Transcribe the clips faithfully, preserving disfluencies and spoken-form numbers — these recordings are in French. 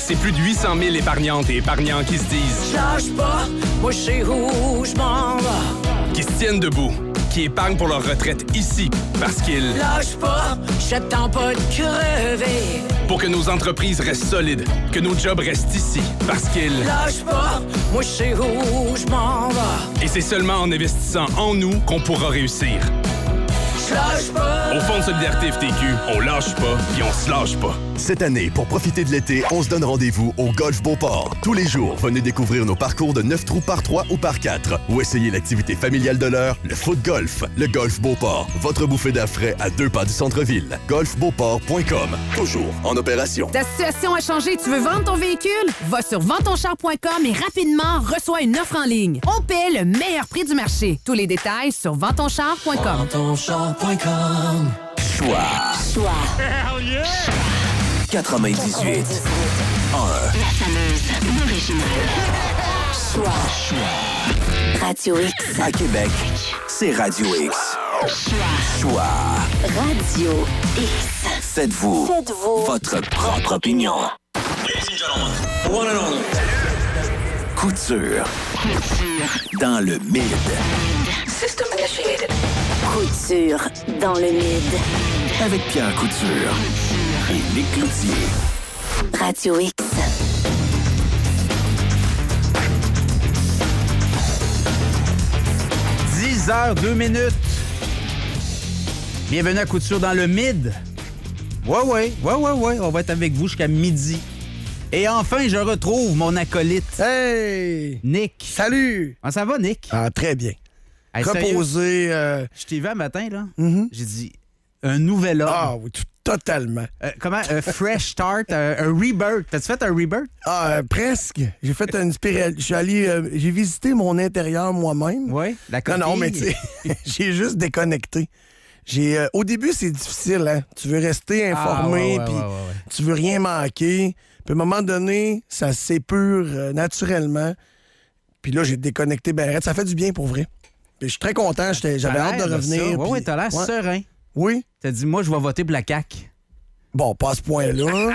C'est plus de huit cent mille épargnantes et épargnants qui se disent « Lâche pas, moi je sais où je m'en vais. » Qui se tiennent debout, qui épargnent pour leur retraite ici parce qu'ils... Lâche pas, j'attends pas de crever. Pour que nos entreprises restent solides, que nos jobs restent ici parce qu'ils... Lâche pas, moi je sais où je m'en vais. Et c'est seulement en investissant en nous qu'on pourra réussir. Lâche pas. Au Fonds de solidarité F T Q, on lâche pas puis on se lâche pas. Cette année, pour profiter de l'été, on se donne rendez-vous au Golf Beauport. Tous les jours, venez découvrir nos parcours de neuf trous par trois ou par quatre ou essayer l'activité familiale de l'heure, le foot golf. Le Golf Beauport, votre bouffée d'air frais à deux pas du centre-ville. golf beauport point com, toujours en opération. Ta situation a changé, tu veux vendre ton véhicule? Va sur vends ton char point com et rapidement, reçois une offre en ligne. On paie le meilleur prix du marché. Tous les détails sur vends ton char point com. vends ton char point com. Choix. Choix. Hell yeah! quatre-vingt-dix-huit. La fameuse originale. Choix. Choix. Radio X. À Québec, c'est Radio X. Choix. Choix. Radio X. Faites-vous, Faites-vous votre propre opinion. One and only. Couture. Couture. Dans le mid. System initiated. Couture dans le mid. Avec Pierre Couture. Et Nick Cloutier. Radio X. dix heures, deux minutes. Bienvenue à Couture dans le mid. Ouais, ouais, ouais, ouais, ouais. On va être avec vous jusqu'à midi. Et enfin, je retrouve mon acolyte. Hey! Nick. Salut! Comment ça va, Nick? Ah, très bien. Hey, Reposé. Euh... Je t'ai vu un matin, là. Mm-hmm. J'ai dit, un nouvel homme. Ah oui, tout, totalement. Euh, comment? Un fresh start, un, un rebirth. T'as-tu fait un rebirth? Ah, euh, presque. J'ai fait une spirale. Je suis allé. Euh, j'ai visité mon intérieur moi-même. Oui, la Non, non, mais tu sais, j'ai juste déconnecté. J'ai, euh, au début, c'est difficile, hein? Tu veux rester informé, ah, ouais, ouais, puis ouais, ouais, ouais. tu veux rien manquer. Puis à un moment donné, ça s'épure euh, naturellement. Puis là, j'ai déconnecté. Ben, ça fait du bien pour vrai. Puis je suis très content. J'étais, j'avais hâte de revenir. Oui, puis... ouais, t'as l'air ouais. serein. Oui. T'as dit, moi, je vais voter pour la C A Q. Bon, pas à ce point-là.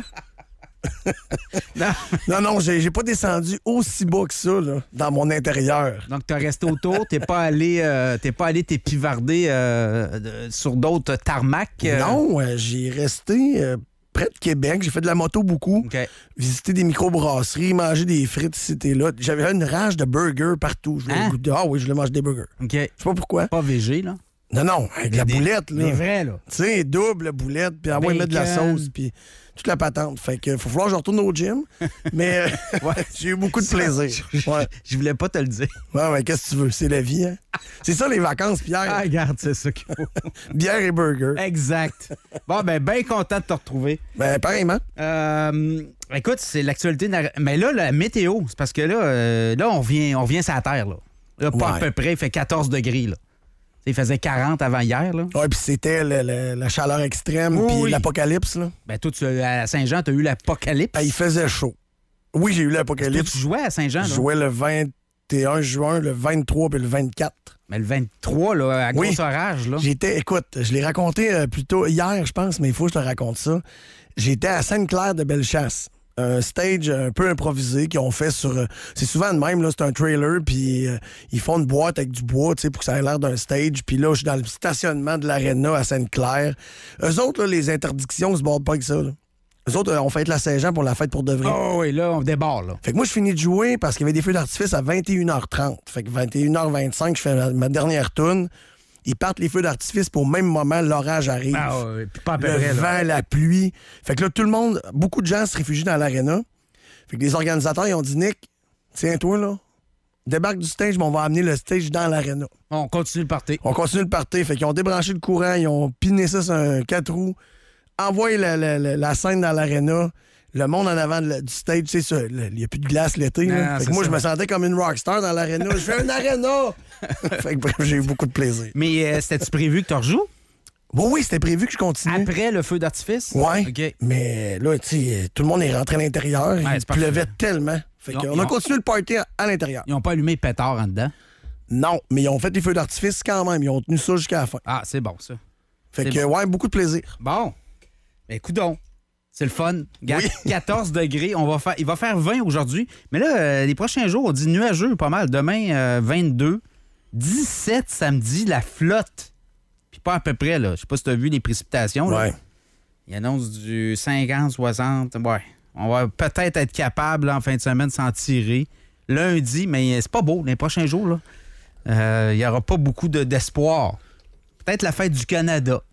Non. non, non, j'ai, j'ai pas descendu aussi bas que ça, là, dans mon intérieur. Donc, t'as resté autour, t'es pas allé euh, t'es pas allé t'épivarder euh, de- sur d'autres tarmacs. euh? Non, euh, j'ai resté euh, près de Québec. J'ai fait de la moto beaucoup. OK. Visiter des microbrasseries, manger des frites ici et là. J'avais une rage de burgers partout. Je voulais Hein? goûter- Ah oui, je voulais manger des burgers. OK. Je sais pas pourquoi. Pas V G, là. Non, non, avec la Des- boulette, là. des vrais, là. Tu sais, double boulette, puis après, mettre de la Bacon. sauce, puis toute la patente. Fait que faut falloir que je retourne au gym. Mais euh, Ouais. j'ai eu beaucoup de plaisir. Ouais, Je voulais pas te le dire. ouais, ouais, qu'est-ce que tu veux? C'est la vie, hein? C'est ça, les vacances, Pierre. Ah, regarde, c'est ça qu'il faut. Bière et burger. Exact. Bon, ben, bien content de te retrouver. Ben, pareillement. Euh, écoute, c'est l'actualité. na- Mais là, la météo, c'est parce que là, euh, là on vient, on vient sur la terre, là. Là, pas Ouais. à peu près, il fait quatorze degrés, là. Tu sais, il faisait quarante avant hier, là. Ouais, puis c'était le- le- la chaleur extrême, Oui, puis oui. l'apocalypse, là. Ben, toi, tu, à Saint-Jean, t'as eu l'apocalypse. Ah, il faisait chaud. Oui, j'ai eu Toi, l'apocalypse. tu jouais à Saint-Jean, Je là. jouais le vingt et un juin, le vingt-trois puis le vingt-quatre. Mais le vingt-trois, là, à Oui. grosse orage, là. J'étais, écoute, je l'ai raconté euh, plus tôt hier, je pense, mais il faut que je te raconte ça. J'étais à Sainte-Claire de Bellechasse. Un stage un peu improvisé qu'ils ont fait sur... euh, c'est souvent de même, là, c'est un trailer, puis euh, ils font une boîte avec du bois, tu sais, pour que ça ait l'air d'un stage. Puis là, je suis dans le stationnement de l'aréna à Sainte-Claire. Eux autres, là, les interdictions se bordent pas avec ça, là. Eux autres, euh, on fête la Saint-Jean pour la fête pour de vrai. Oh oui, là, on débarre, là. Fait que moi, je finis de jouer parce qu'il y avait des feux d'artifice à vingt et une heures trente. Fait que vingt et une heures vingt-cinq, je fais ma, ma dernière tourne. Ils partent les feux d'artifice, puis au même moment, l'orage arrive. Ah ouais, puis pas à peu le près, là. vent, la pluie. Fait que là, tout le monde, beaucoup de gens se réfugient dans l'aréna. Fait que les organisateurs, ils ont dit, Nick, tiens-toi, là, débarque du stage, mais on va amener le stage dans l'aréna. On continue le party. On continue le party. Fait qu'ils ont débranché le courant, ils ont piné ça sur un quatre roues, envoyé la, la, la, la scène dans l'aréna. Le monde en avant de la- du stage, tu sais, ça, il n'y a plus de glace l'été. là. Non, Fait que c'est moi, ça. je me sentais comme une rockstar dans l'aréna. Je fais un aréna! Fait que bref, j'ai eu beaucoup de plaisir. Mais euh, c'était-tu prévu que tu rejoues? Bon, oui, c'était prévu que je continue. Après le feu d'artifice? Ouais. OK. Mais là, tu sais, tout le monde est rentré à l'intérieur. Ouais, Il c'est parfait. pleuvait tellement. Fait Ils ont- qu'on ils a ont- continué le party à, à l'intérieur. Ils n'ont pas allumé pétard en dedans? Non, mais ils ont fait les feux d'artifice quand même. Ils ont tenu ça jusqu'à la fin. Ah, c'est bon, ça. Fait C'est que, bon. ouais, beaucoup de plaisir. Bon. Mais coudonc. C'est le fun. Regarde, quatorze degrés. On va faire, il va faire vingt aujourd'hui. Mais là, euh, les prochains jours, on dit nuageux pas mal. Demain, euh, vingt-deux. dix-sept samedi, la flotte. Puis pas à peu près, là. Je sais pas si tu as vu les précipitations. Là. Ouais. Il annonce du cinquante, soixante. Ouais. On va peut-être être capable là, en fin de semaine de s'en tirer. Lundi, mais c'est pas beau. Les prochains jours, là, euh, il n'y aura pas beaucoup de, d'espoir. Peut-être la fête du Canada.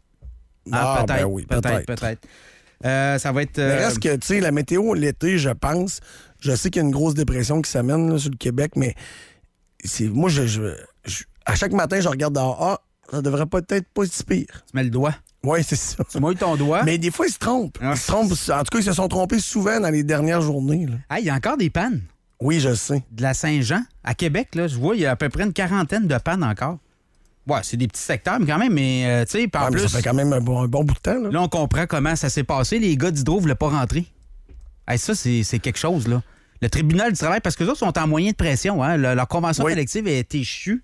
Ah, Ah, peut-être, ben oui, peut-être, peut-être. peut-être. Euh, ça va être... Mais euh, reste que, tu sais, la météo, l'été, je pense, je sais qu'il y a une grosse dépression qui s'amène là, sur le Québec, mais c'est moi, je, je, je- à chaque matin, je regarde dehors. Ah, ça devrait peut-être pas être si pire. Tu mets le doigt. Oui, c'est ça. Tu mouilles ton doigt. Mais des fois, ils se trompent. Ah. Ils se trompent. En tout cas, ils se sont trompés souvent dans les dernières journées. là. Ah, il y a encore des pannes. Oui, je sais. De la Saint-Jean. À Québec, là, je vois, il y a à peu près une quarantaine de pannes encore. Ouais, c'est des petits secteurs, mais quand même, mais euh, tu sais, en Ah, mais plus... ça fait quand même un bon, un bon bout de temps. Là. Là, on comprend comment ça s'est passé. Les gars d'Hydro ne voulaient pas rentrer. Hey, ça, c'est, c'est quelque chose, là. Le tribunal du travail, parce que eux autres sont en moyen de pression. Hein? Le- leur convention Oui. collective a été échue.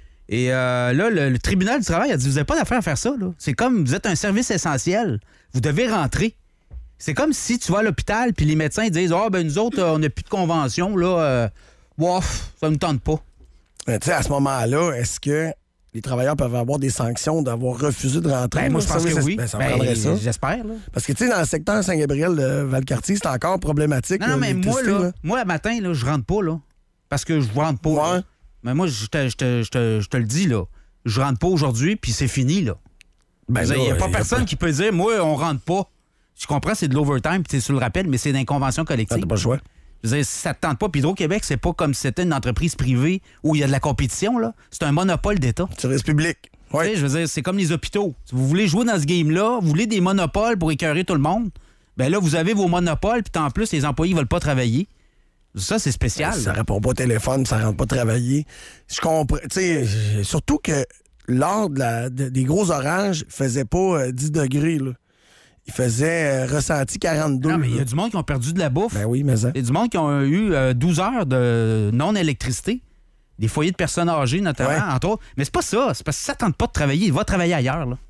Et euh, là, le, le tribunal du travail a dit, vous n'avez pas d'affaire à faire ça. Là. C'est comme, vous êtes un service essentiel. Vous devez rentrer. C'est comme si tu vas à l'hôpital puis les médecins disent, ah, ben nous autres, euh, on n'a plus de convention. Là, euh, Wouf, ça ne me tente pas. Mais tu sais, à ce moment-là, est-ce que les travailleurs peuvent avoir des sanctions d'avoir refusé de rentrer? Ben, moi, là? je pense Ça, que ça- oui. ben, ça Ben, prendrait ça. J'espère. Là. Parce que, tu sais, dans le secteur Saint-Gabriel de Valcartier, c'est encore problématique. Non, non, là, mais moi, l'électricité, là, moi, le matin, là, je rentre pas, là. Parce que je rentre pas. Ouais. là. Mais moi, je te, je te- je te- je te le dis, là. Je rentre pas aujourd'hui, puis c'est fini, là. Ben Il là, n'y a pas y personne pas- qui peut dire, moi, on rentre pas. Je comprends, c'est de l'overtime, puis c'est sur le rappel, mais c'est dans une convention Ah, collective. t'as pas le choix. Je veux dire, si ça te tente pas, puis Hydro-Québec, c'est pas comme si c'était une entreprise privée où il y a de la compétition, là. C'est un monopole d'État. Service public. Tu Oui. sais, je veux dire, c'est comme les hôpitaux. Si vous voulez jouer dans ce game-là, vous voulez des monopoles pour écœurer tout le monde, ben là, vous avez vos monopoles, puis en plus, les employés veulent pas travailler. Ça, c'est spécial. Ça là. répond pas au téléphone, ça rentre pas travailler. Je comprends. Tu sais, euh, surtout que lors de la- de- des gros orages, il faisait pas euh, dix degrés, là. Il faisait euh, ressenti quarante-deux. Non, mais il y a là. du monde qui ont perdu de la bouffe. Ben oui, mais ça. Il y a du monde qui ont eu euh, douze heures de non-électricité. Des foyers de personnes âgées, notamment, Ouais. entre autres. Mais c'est pas ça. C'est parce que ça ne tente pas de travailler. Il va travailler ailleurs, là.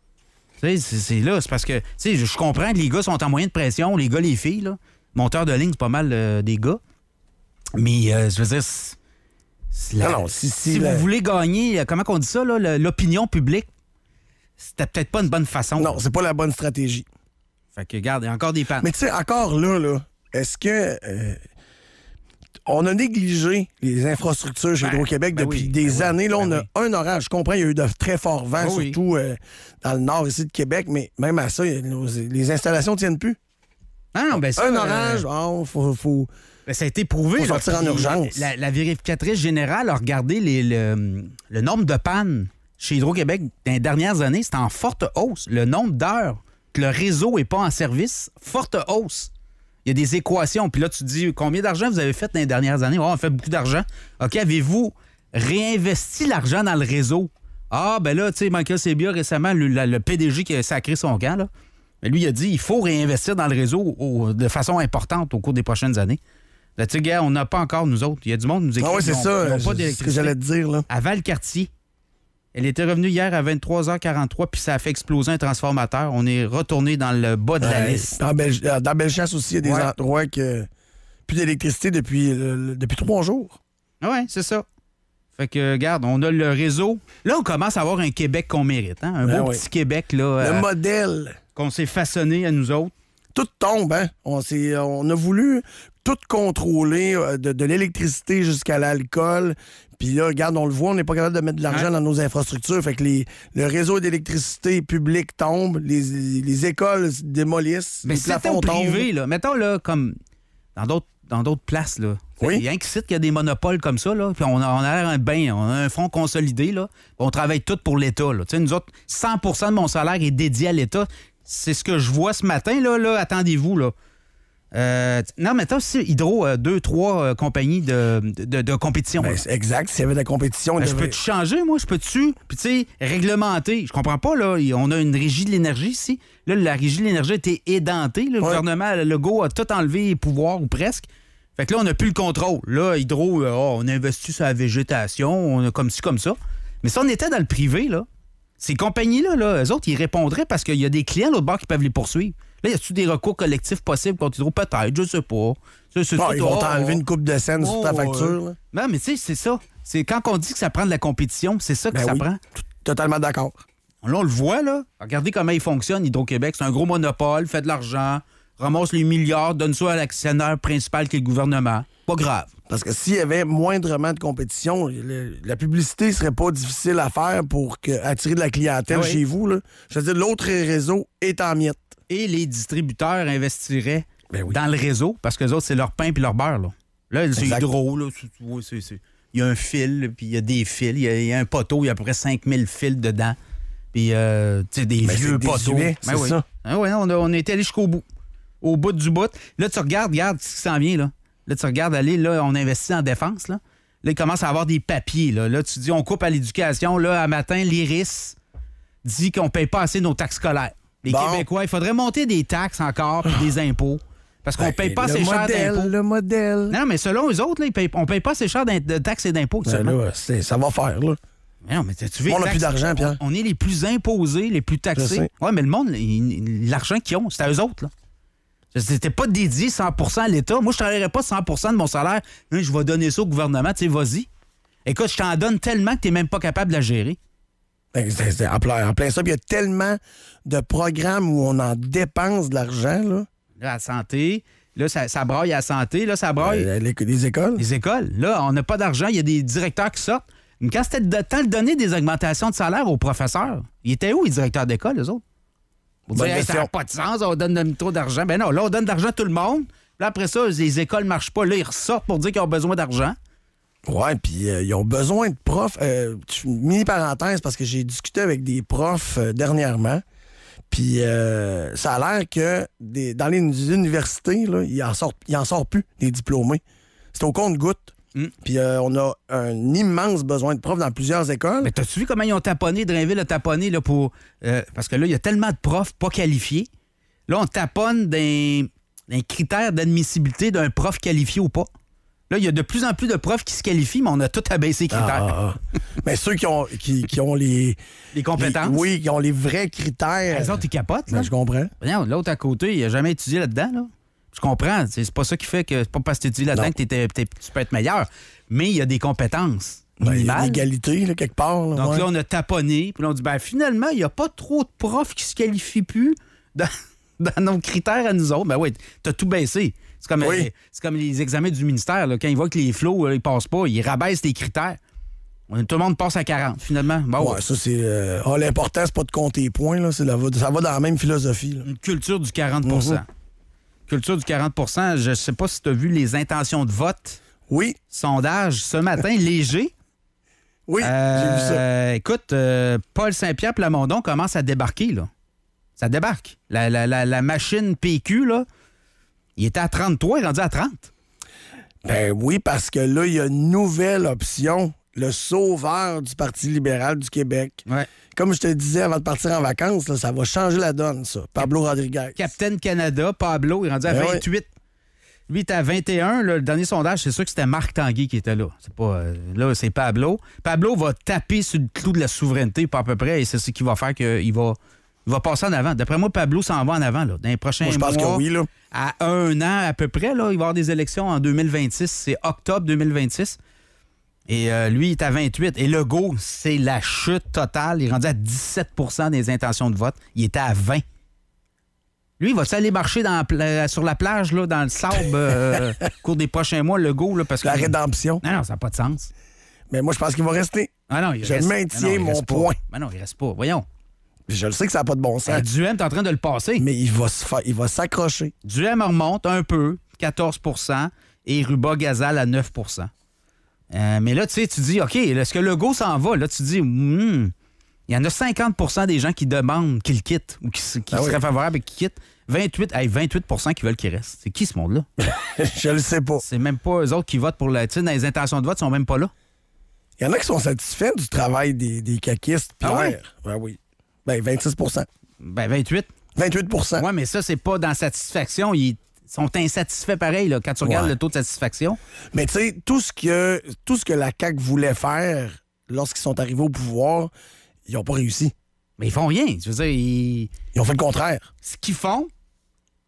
Tu sais, c'est, c'est là. C'est parce que, tu sais, je je comprends que les gars sont en moyen de pression, les gars, les filles, là. Monteurs de ligne, c'est pas mal euh, des gars. Mais, euh, je veux dire, c'est- c'est la- Non, non, si- si si la- vous voulez gagner, euh, comment on dit ça, là, le- l'opinion publique, c'était peut-être pas une bonne façon. Non, c'est pas la bonne stratégie. Fait que, regarde, il y a encore des pannes. Mais tu sais, encore là, là, est-ce que euh, on a négligé les infrastructures chez Ben, Hydro-Québec ben depuis oui, des ben oui, années? Là, on ben a un orage. Je comprends, il y a eu de très forts vents, Oh oui. surtout euh, dans le nord ici de Québec, mais même à ça, il y a- nos- les installations ne tiennent plus. Ah non, ben ça, un euh, orage, oh, faut, faut... Ben, ça a été prouvé. Faut là. sortir en Puis urgence. La, la vérificatrice générale a regardé les- le, le nombre de pannes chez Hydro-Québec dans les dernières années. C'est en forte hausse. Le nombre d'heures que le réseau n'est pas en service, forte hausse. Il y a des équations. Puis là, tu te dis, combien d'argent vous avez fait dans les dernières années? Oh, on a fait beaucoup d'argent. OK, avez-vous réinvesti l'argent dans le réseau? Ah, ben là, tu sais, Michael Sebia, récemment, le, la- le P D G qui a sacré son camp, là, mais lui, il a dit il faut réinvestir dans le réseau au- de façon importante au cours des prochaines années. Là, tu sais, gars, on n'a pas encore, nous autres. Il y a du monde qui nous écrit. Ah oui, c'est ils ont- ça, ils ont pas c'est ce que d'électricité. j'allais te dire. Là. À Valcartier. Elle était revenue hier à vingt-trois heures quarante-trois, puis ça a fait exploser un transformateur. On est retourné dans le bas de la Ouais. liste. Dans, Bel- euh, dans Bellechasse aussi, il y a des Ouais. endroits que plus d'électricité depuis, le- le- depuis trois jours. Oui, c'est ça. Fait que, regarde, on a le réseau. Là, on commence à avoir un Québec qu'on mérite. Hein? Un Ben beau oui. petit Québec là, Le euh, modèle, qu'on s'est façonné à nous autres. tout tombe. Hein? On, s'est- on a voulu tout contrôler, euh, de, de l'électricité jusqu'à l'alcool. Puis là, regarde, on le voit, on n'est pas capable de mettre de l'argent Ouais. dans nos infrastructures. Fait que les, le réseau d'électricité public tombe, les, les écoles se démolissent, Mais les si c'était plafonds au privé, tombent. là, mettons, là, comme dans d'autres dans d'autres places, là. Oui. Il y a un qui cite qu'il y a des monopoles comme ça, là, puis on a, on a l'air un bain, on a un fonds consolidé, là, on travaille tout pour l'État, là. Tu sais, nous autres, cent pour cent de mon salaire est dédié à l'État. C'est ce que je vois ce matin, là, là attendez-vous, là. Euh, non, mais attends, si Hydro, euh, deux, trois euh, compagnies de, de, de compétition. Ben, là. c'est exact, s'il y avait de la compétition, Ben, il je devrait- peux-tu changer, moi? Je peux-tu, puis tu sais, réglementer? Je comprends pas, là. On a une régie de l'énergie ici. Là, la régie de l'énergie a été édentée. Le Ouais. gouvernement, le Legault, a tout enlevé les pouvoirs, ou presque. Fait que là, on n'a plus le contrôle. Là, Hydro, euh, oh, on investit sur la végétation, on a comme ci, comme ça. Mais si on était dans le privé, là, ces compagnies-là, là, eux autres, ils répondraient parce qu'il y a des clients, l'autre bord, qui peuvent les poursuivre. Là, y a-tu des recours collectifs possibles contre Hydro? Peut-être, je sais pas. C'est, c'est, Bon, c'est, ils vont oh, t'enlever oh. une coupe de scène sur ta Oh, facture. ouais. là. Non, mais tu sais, c'est ça. C'est quand on dit que ça prend de la compétition, c'est ça que Ben ça oui. prend. Totalement d'accord. Là, on le voit, là. Regardez comment il fonctionne, Hydro-Québec. C'est un gros monopole, fait de l'argent, ramasse les milliards, donne ça à l'actionnaire principal qui est le gouvernement. Pas grave. Parce que s'il y avait moindrement de compétition, le- la publicité serait pas difficile à faire pour que, attirer de la clientèle Ah oui. chez vous. Là. Je veux dire, l'autre réseau est en miettes. Et les distributeurs investiraient Ben oui. dans le réseau parce que les autres, c'est leur pain puis leur beurre. Là, là c'est Exact. Hydro. Là, c'est- ouais, c'est- c'est- il y a un fil, puis il y a des fils. Il y, a- il y a un poteau, il y a à peu près cinq mille fils dedans. Puis, euh, tu sais, des Ben, vieux c'est poteaux. désuet, Ben c'est oui. ça. Ah ouais, on, a, on est allé jusqu'au bout. Au bout du bout. Là, tu regardes, regarde ce qui s'en vient, là. Là, tu regardes aller, là, on investit en défense, là. Là, il commence à avoir des papiers, là. Là, tu dis, on coupe à l'éducation. Là, à matin, l'I R I S dit qu'on paye pas assez nos taxes scolaires. Les Bon. Québécois, il faudrait monter des taxes encore puis des impôts. Parce qu'on paye pas le assez cher modèle, d'impôts. le modèle. Non, mais selon eux autres, là, ils payent- on paye pas assez cher d'in- de taxes et d'impôts. Ben seulement. là, c'est- ça va faire, là. Non, mais tu veux, On les n'a plus taxes- d'argent, Pierre. On, on est les plus imposés, les plus Je taxés. sais. Oui, mais le monde, il- l'argent qu'ils ont, c'est à eux autres. Là. C'était pas dédié cent pour cent à l'État. Moi, je ne travaillerais pas cent pour cent de mon salaire. Hein, je vais donner ça au gouvernement. Tu sais, vas-y. Écoute, je t'en donne tellement que tu n'es même pas capable de la gérer. Ben, c'est- c'est en plein, en plein ça. Puis il y a tellement de programmes où on en dépense de l'argent, là. Là, la santé, là, ça, ça braille à la santé, là, ça braille. Euh, les, les écoles. Les écoles, là, on n'a pas d'argent, il y a des directeurs qui sortent. Mais quand c'était le temps de donner des augmentations de salaire aux professeurs, ils étaient où, les directeurs d'école, eux autres? Vous Bonne dire, hey, ça n'a question. pas de sens, on donne trop d'argent. Ben non, là, on donne de l'argent à tout le monde. Là, après ça, les écoles ne marchent pas. Là, ils ressortent pour dire qu'ils ont besoin d'argent. Ouais, puis euh, ils ont besoin de profs. Euh, tu- mini parenthèse, parce que j'ai discuté avec des profs euh, dernièrement. Puis euh, ça a l'air que des- dans les universités, là, il en sort, il en sort plus des diplômés. C'est au compte-gouttes. Mm. Puis euh, on a un immense besoin de profs dans plusieurs écoles. Mais t'as-tu vu comment ils ont taponné, Drainville a taponné là, pour. euh, parce que là, il y a tellement de profs pas qualifiés. Là, on taponne d'un critère d'admissibilité d'un prof qualifié ou pas. Là, il y a de plus en plus de profs qui se qualifient, mais on a tout abaissé les critères. Ah, ah. Mais ceux qui ont, qui, qui ont les, Les compétences. les- oui, qui ont les vrais critères. Les autres, ils capotent, là. Ben, je comprends. Non, l'autre à côté, il n'a jamais étudié là-dedans, là. Je comprends. C'est c'est pas ça qui fait que c'est pas parce que tu étudies là-dedans Non. que t'étais- t'es- tu peux être meilleur. Mais il y a des compétences Ben, il y a minimales. l'égalité, là, quelque part. Là, Donc ouais. là, on a taponné, puis là, on dit, ben finalement, il n'y a pas trop de profs qui se qualifient plus dans, dans nos critères à nous autres. Ben oui, t'as tout baissé. C'est comme, Oui. euh, c'est comme les examens du ministère. Là. Quand ils voient que les flots, euh, ils passent pas, ils rabaissent les critères. On- Tout le monde passe à quarante, finalement. Bon, Ouais, ça, c'est. euh, ah, l'important, c'est pas de compter les points, là. C'est la- ça va dans la même philosophie, là. une culture du quarante pour cent. Mhm. Culture du quarante pour cent, je sais pas si tu as vu les intentions de vote. Oui, Sondage ce matin, léger. oui, j'ai vu ça. Euh, Écoute, euh, Paul Saint-Pierre Plamondon commence à débarquer, là. Ça débarque. La, la- la- la machine P Q, là, il était à trente-trois, il est rendu à trente. Ben oui, parce que là, il y a une nouvelle option. Le sauveur du Parti libéral du Québec. Ouais. Comme je te disais avant de partir en vacances, là, ça va changer la donne, ça. Pablo Rodriguez. Capitaine Canada, Pablo, il est rendu à Ben ouais. vingt-huit. Lui, il était à vingt et un. Là, le dernier sondage, c'est sûr que c'était Marc Tanguay qui était là. C'est pas, euh, là, c'est Pablo. Pablo va taper sur le clou de la souveraineté, pas à peu près, et c'est ce qui va faire qu'il va, il va passer en avant. D'après moi, Pablo s'en va en avant, là, dans les prochains Moi, je pense mois. que oui, là. À un an à peu près, là, il va y avoir des élections en deux mille vingt-six. C'est octobre deux mille vingt-six. Et euh, lui, il est à vingt-huit. Et Legault, c'est la chute totale. Il est rendu à dix-sept pour cent des intentions de vote. Il était à vingt. Lui, il va aller marcher dans la pla- sur la plage, là, dans le sable, euh, au cours des prochains mois, Legault, là, parce que... La rédemption. Non, non, ça n'a pas de sens. Mais moi, je pense qu'il va rester. Ah non, il Je reste- maintiens Ah non, il mon reste pas. point. Ah non, il reste pas. Voyons. Je le sais que ça n'a pas de bon sens. Euh, Duhem, t'es en train de le passer. Mais il va se fa- il va s'accrocher. Duhem remonte un peu, quatorze pour cent, et Ruba-Gazal à neuf pour cent. Euh, mais là, tu sais, tu dis, OK, est-ce que Legault s'en va? Là, tu dis, hmm, il y en a cinquante pour cent des gens qui demandent qu'il quitte ou qui, s- qui Ah oui. seraient favorables et qu'il quitte. vingt-huit, hey, vingt-huit pour cent qui veulent qu'il reste. C'est qui ce monde-là? Je le sais pas. C'est même pas eux autres qui votent pour la... Tu sais, dans les intentions de vote, ils sont même pas là. Il y en a qui sont satisfaits du travail des, des caquistes. Ah oui? Pierre. Ben oui. Ben, vingt-six pour cent. Ben, vingt-huit. vingt-huit pour cent. Ouais, mais ça, c'est pas dans satisfaction. Ils sont insatisfaits pareil, là, quand tu regardes Ouais. le taux de satisfaction. Mais tu sais, tout ce que tout ce que la C A Q voulait faire lorsqu'ils sont arrivés au pouvoir, ils n'ont pas réussi. Mais ils font rien. Je veux dire, ils... Ils ont fait le contraire. ce qu'ils font,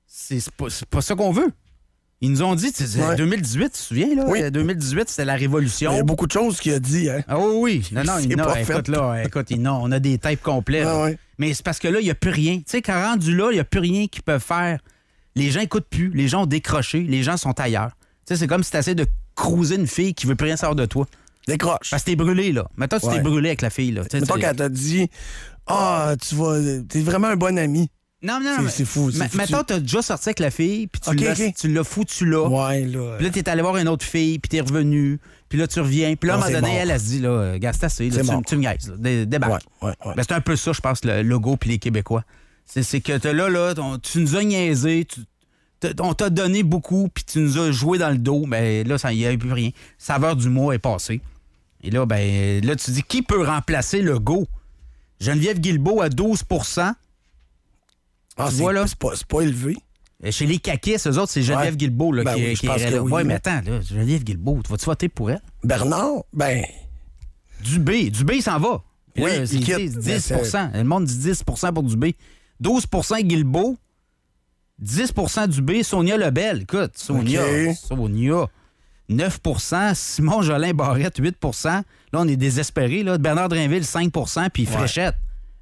C'est c'est pas, c'est pas ça qu'on veut. Ils nous ont dit, c'est Ouais. deux mille dix-huit, tu te souviens, là? Oui. deux mille dix-huit, c'était la révolution. Il y a beaucoup de choses qu'il a dit, hein? Ah oui, oui. Non, non, C'est il- non, pas écoute, fait. là, écoute, il- non, on a des tapes complètes. Ah là. ouais. Mais c'est parce que là, il n'y a plus rien. Tu sais, quand rendu là, il n'y a plus rien qu'ils peuvent faire. Les gens n'écoutent plus. Les gens ont décroché. Les gens sont ailleurs. Tu sais, c'est comme si tu essaies de cruiser une fille qui veut plus rien savoir de toi. Décroche. Parce que t'es brûlé, là. Maintenant, tu t'es Ouais. brûlé avec la fille, là. Tu sais, Mettons tu- qu'elle t'a dit Ah, tu vas. T'es vraiment un bon ami. Non, non, C'est- mais- c'est fou, c'est Ma- foutu. Mettons, t'as déjà sorti avec la fille, puis tu Ok, l'as ok. tu l'as foutu là. Ouais, là. Puis là, t'es allé voir une autre fille, puis t'es revenu. Puis là, tu reviens. Puis là, à un Non, moment c'est donné, mort. elle, elle se dit, là, gars, c'est assez, là, C'est tu, mort. tu me niaises, là. Dé- Débarque. Ouais, ouais, ouais. Ben, c'est un peu ça, je pense, le logo puis les Québécois. C'est, c'est que t'as là, là, ton- tu nous as niaisé, tu- t'as- on t'a donné beaucoup, puis tu nous as joué dans le dos. Ben là, il n'y a plus rien. Saveur du mois est passée. Et là, ben là, tu dis, qui peut remplacer le go? Geneviève Guilbeault à douze pour cent. Ah, tu c'est vois, là? c'est pas, c'est pas élevé. Et chez les caquistes, eux autres, c'est Geneviève Ouais. Guilbeault là, Ben qui, oui, je qui pense est que là. oui, Ouais, là. mais attends, là, Geneviève Guilbeault, tu vas-tu voter pour elle? Bernard, ben. Dubé, Dubé s'en va. Puis Oui, là, il c'est quitte. dix Ben, pour cent. Le monde dit dix pour cent pour Dubé. douze pour cent Guilbeault. dix pour cent Dubé. Sonia Lebel. Écoute, Sonia. OK. Sonia. neuf pour cent. Simon Jolin Barrette, huit pour cent. Là, on est désespérés. Là. Bernard Drainville, cinq pour cent. Puis Fréchette.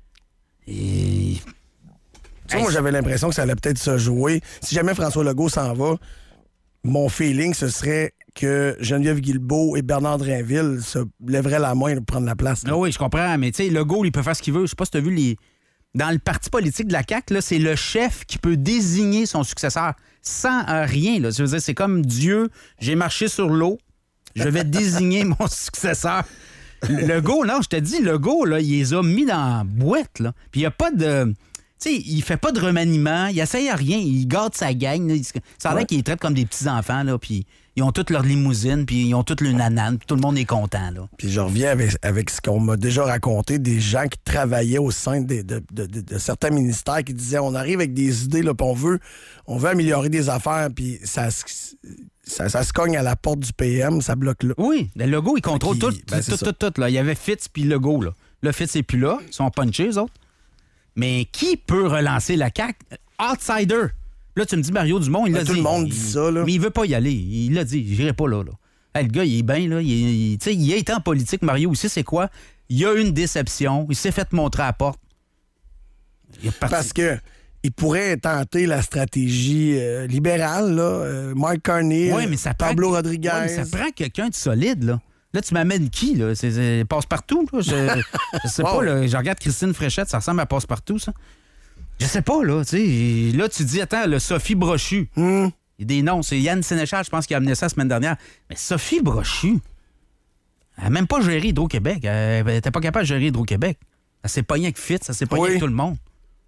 Et... Tu sais, moi, j'avais l'impression que ça allait peut-être se jouer. Si jamais François Legault s'en va, mon feeling, ce serait que Geneviève Guilbeault et Bernard Drainville se lèveraient la main pour prendre la place. là. Ah oui, je comprends, mais tu sais, Legault, il peut faire ce qu'il veut. Je sais pas si tu as vu les. Dans le parti politique de la C A Q, là, c'est le chef qui peut désigner son successeur sans euh, rien. Là. Je veux dire, c'est comme Dieu, j'ai marché sur l'eau, je vais désigner mon successeur. Legault, non, je te dis, Legault, là, il les a mis dans la boîte. Là. Puis il n'y a pas de. Tu sais, il fait pas de remaniement, il essaye à rien, il garde sa gang. Là. Il- Ça a l'air Ouais. qu'il les traite comme des petits-enfants, là, puis ils ont toutes leur limousine, puis ils ont toutes le nanane, puis tout le monde est content, là. Puis je reviens avec, avec ce qu'on m'a déjà raconté, des gens qui travaillaient au sein des- de, de- de- de certains ministères qui disaient on arrive avec des idées, là, puis on veut, on veut améliorer des affaires, puis ça, se- ça, ça se cogne à la porte du P M, ça bloque là. Oui, le Legault, il contrôle Qui- tout, ben, c'est tout, ça. tout, tout, là. Il y avait Fitz puis Legault, là. Là, Fitz n'est plus là, ils sont punchés, eux autres. Mais qui peut relancer la C A Q? Outsider. Là, tu me dis Mario Dumont, il Ben, l'a tout dit. le monde il- dit ça, là. Mais il veut pas y aller. Il l'a dit, j'irai pas là, là. Hey, le gars, il est bien, là. Il, est- il- tu sais, il a été en politique, Mario, ici, c'est quoi? Il a eu une déception. Il s'est fait montrer à la porte. Il est parti. Parce que il pourrait tenter la stratégie euh, libérale, là. euh, Mike Carney, Ouais, mais ça prend- Pablo Rodriguez. Ouais, mais ça prend quelqu'un de solide, là. Là, tu m'amènes qui, là? C'est, c'est Passe-Partout, là? Je, je sais pas, Wow. là. Je regarde Christine Fréchette, ça ressemble à Passe-Partout, ça. Je sais pas, là, tu sais. Là, tu dis, attends, le Sophie Brochu. Hmm. Il y a des noms. C'est Yann Sénéchal, je pense, qui a amené ça la semaine dernière. Mais Sophie Brochu, elle n'a même pas géré Hydro-Québec. Elle n'était pas capable de gérer Hydro-Québec. Elle s'est pognée avec Fitz, elle s'est pognée Oui. avec tout le monde.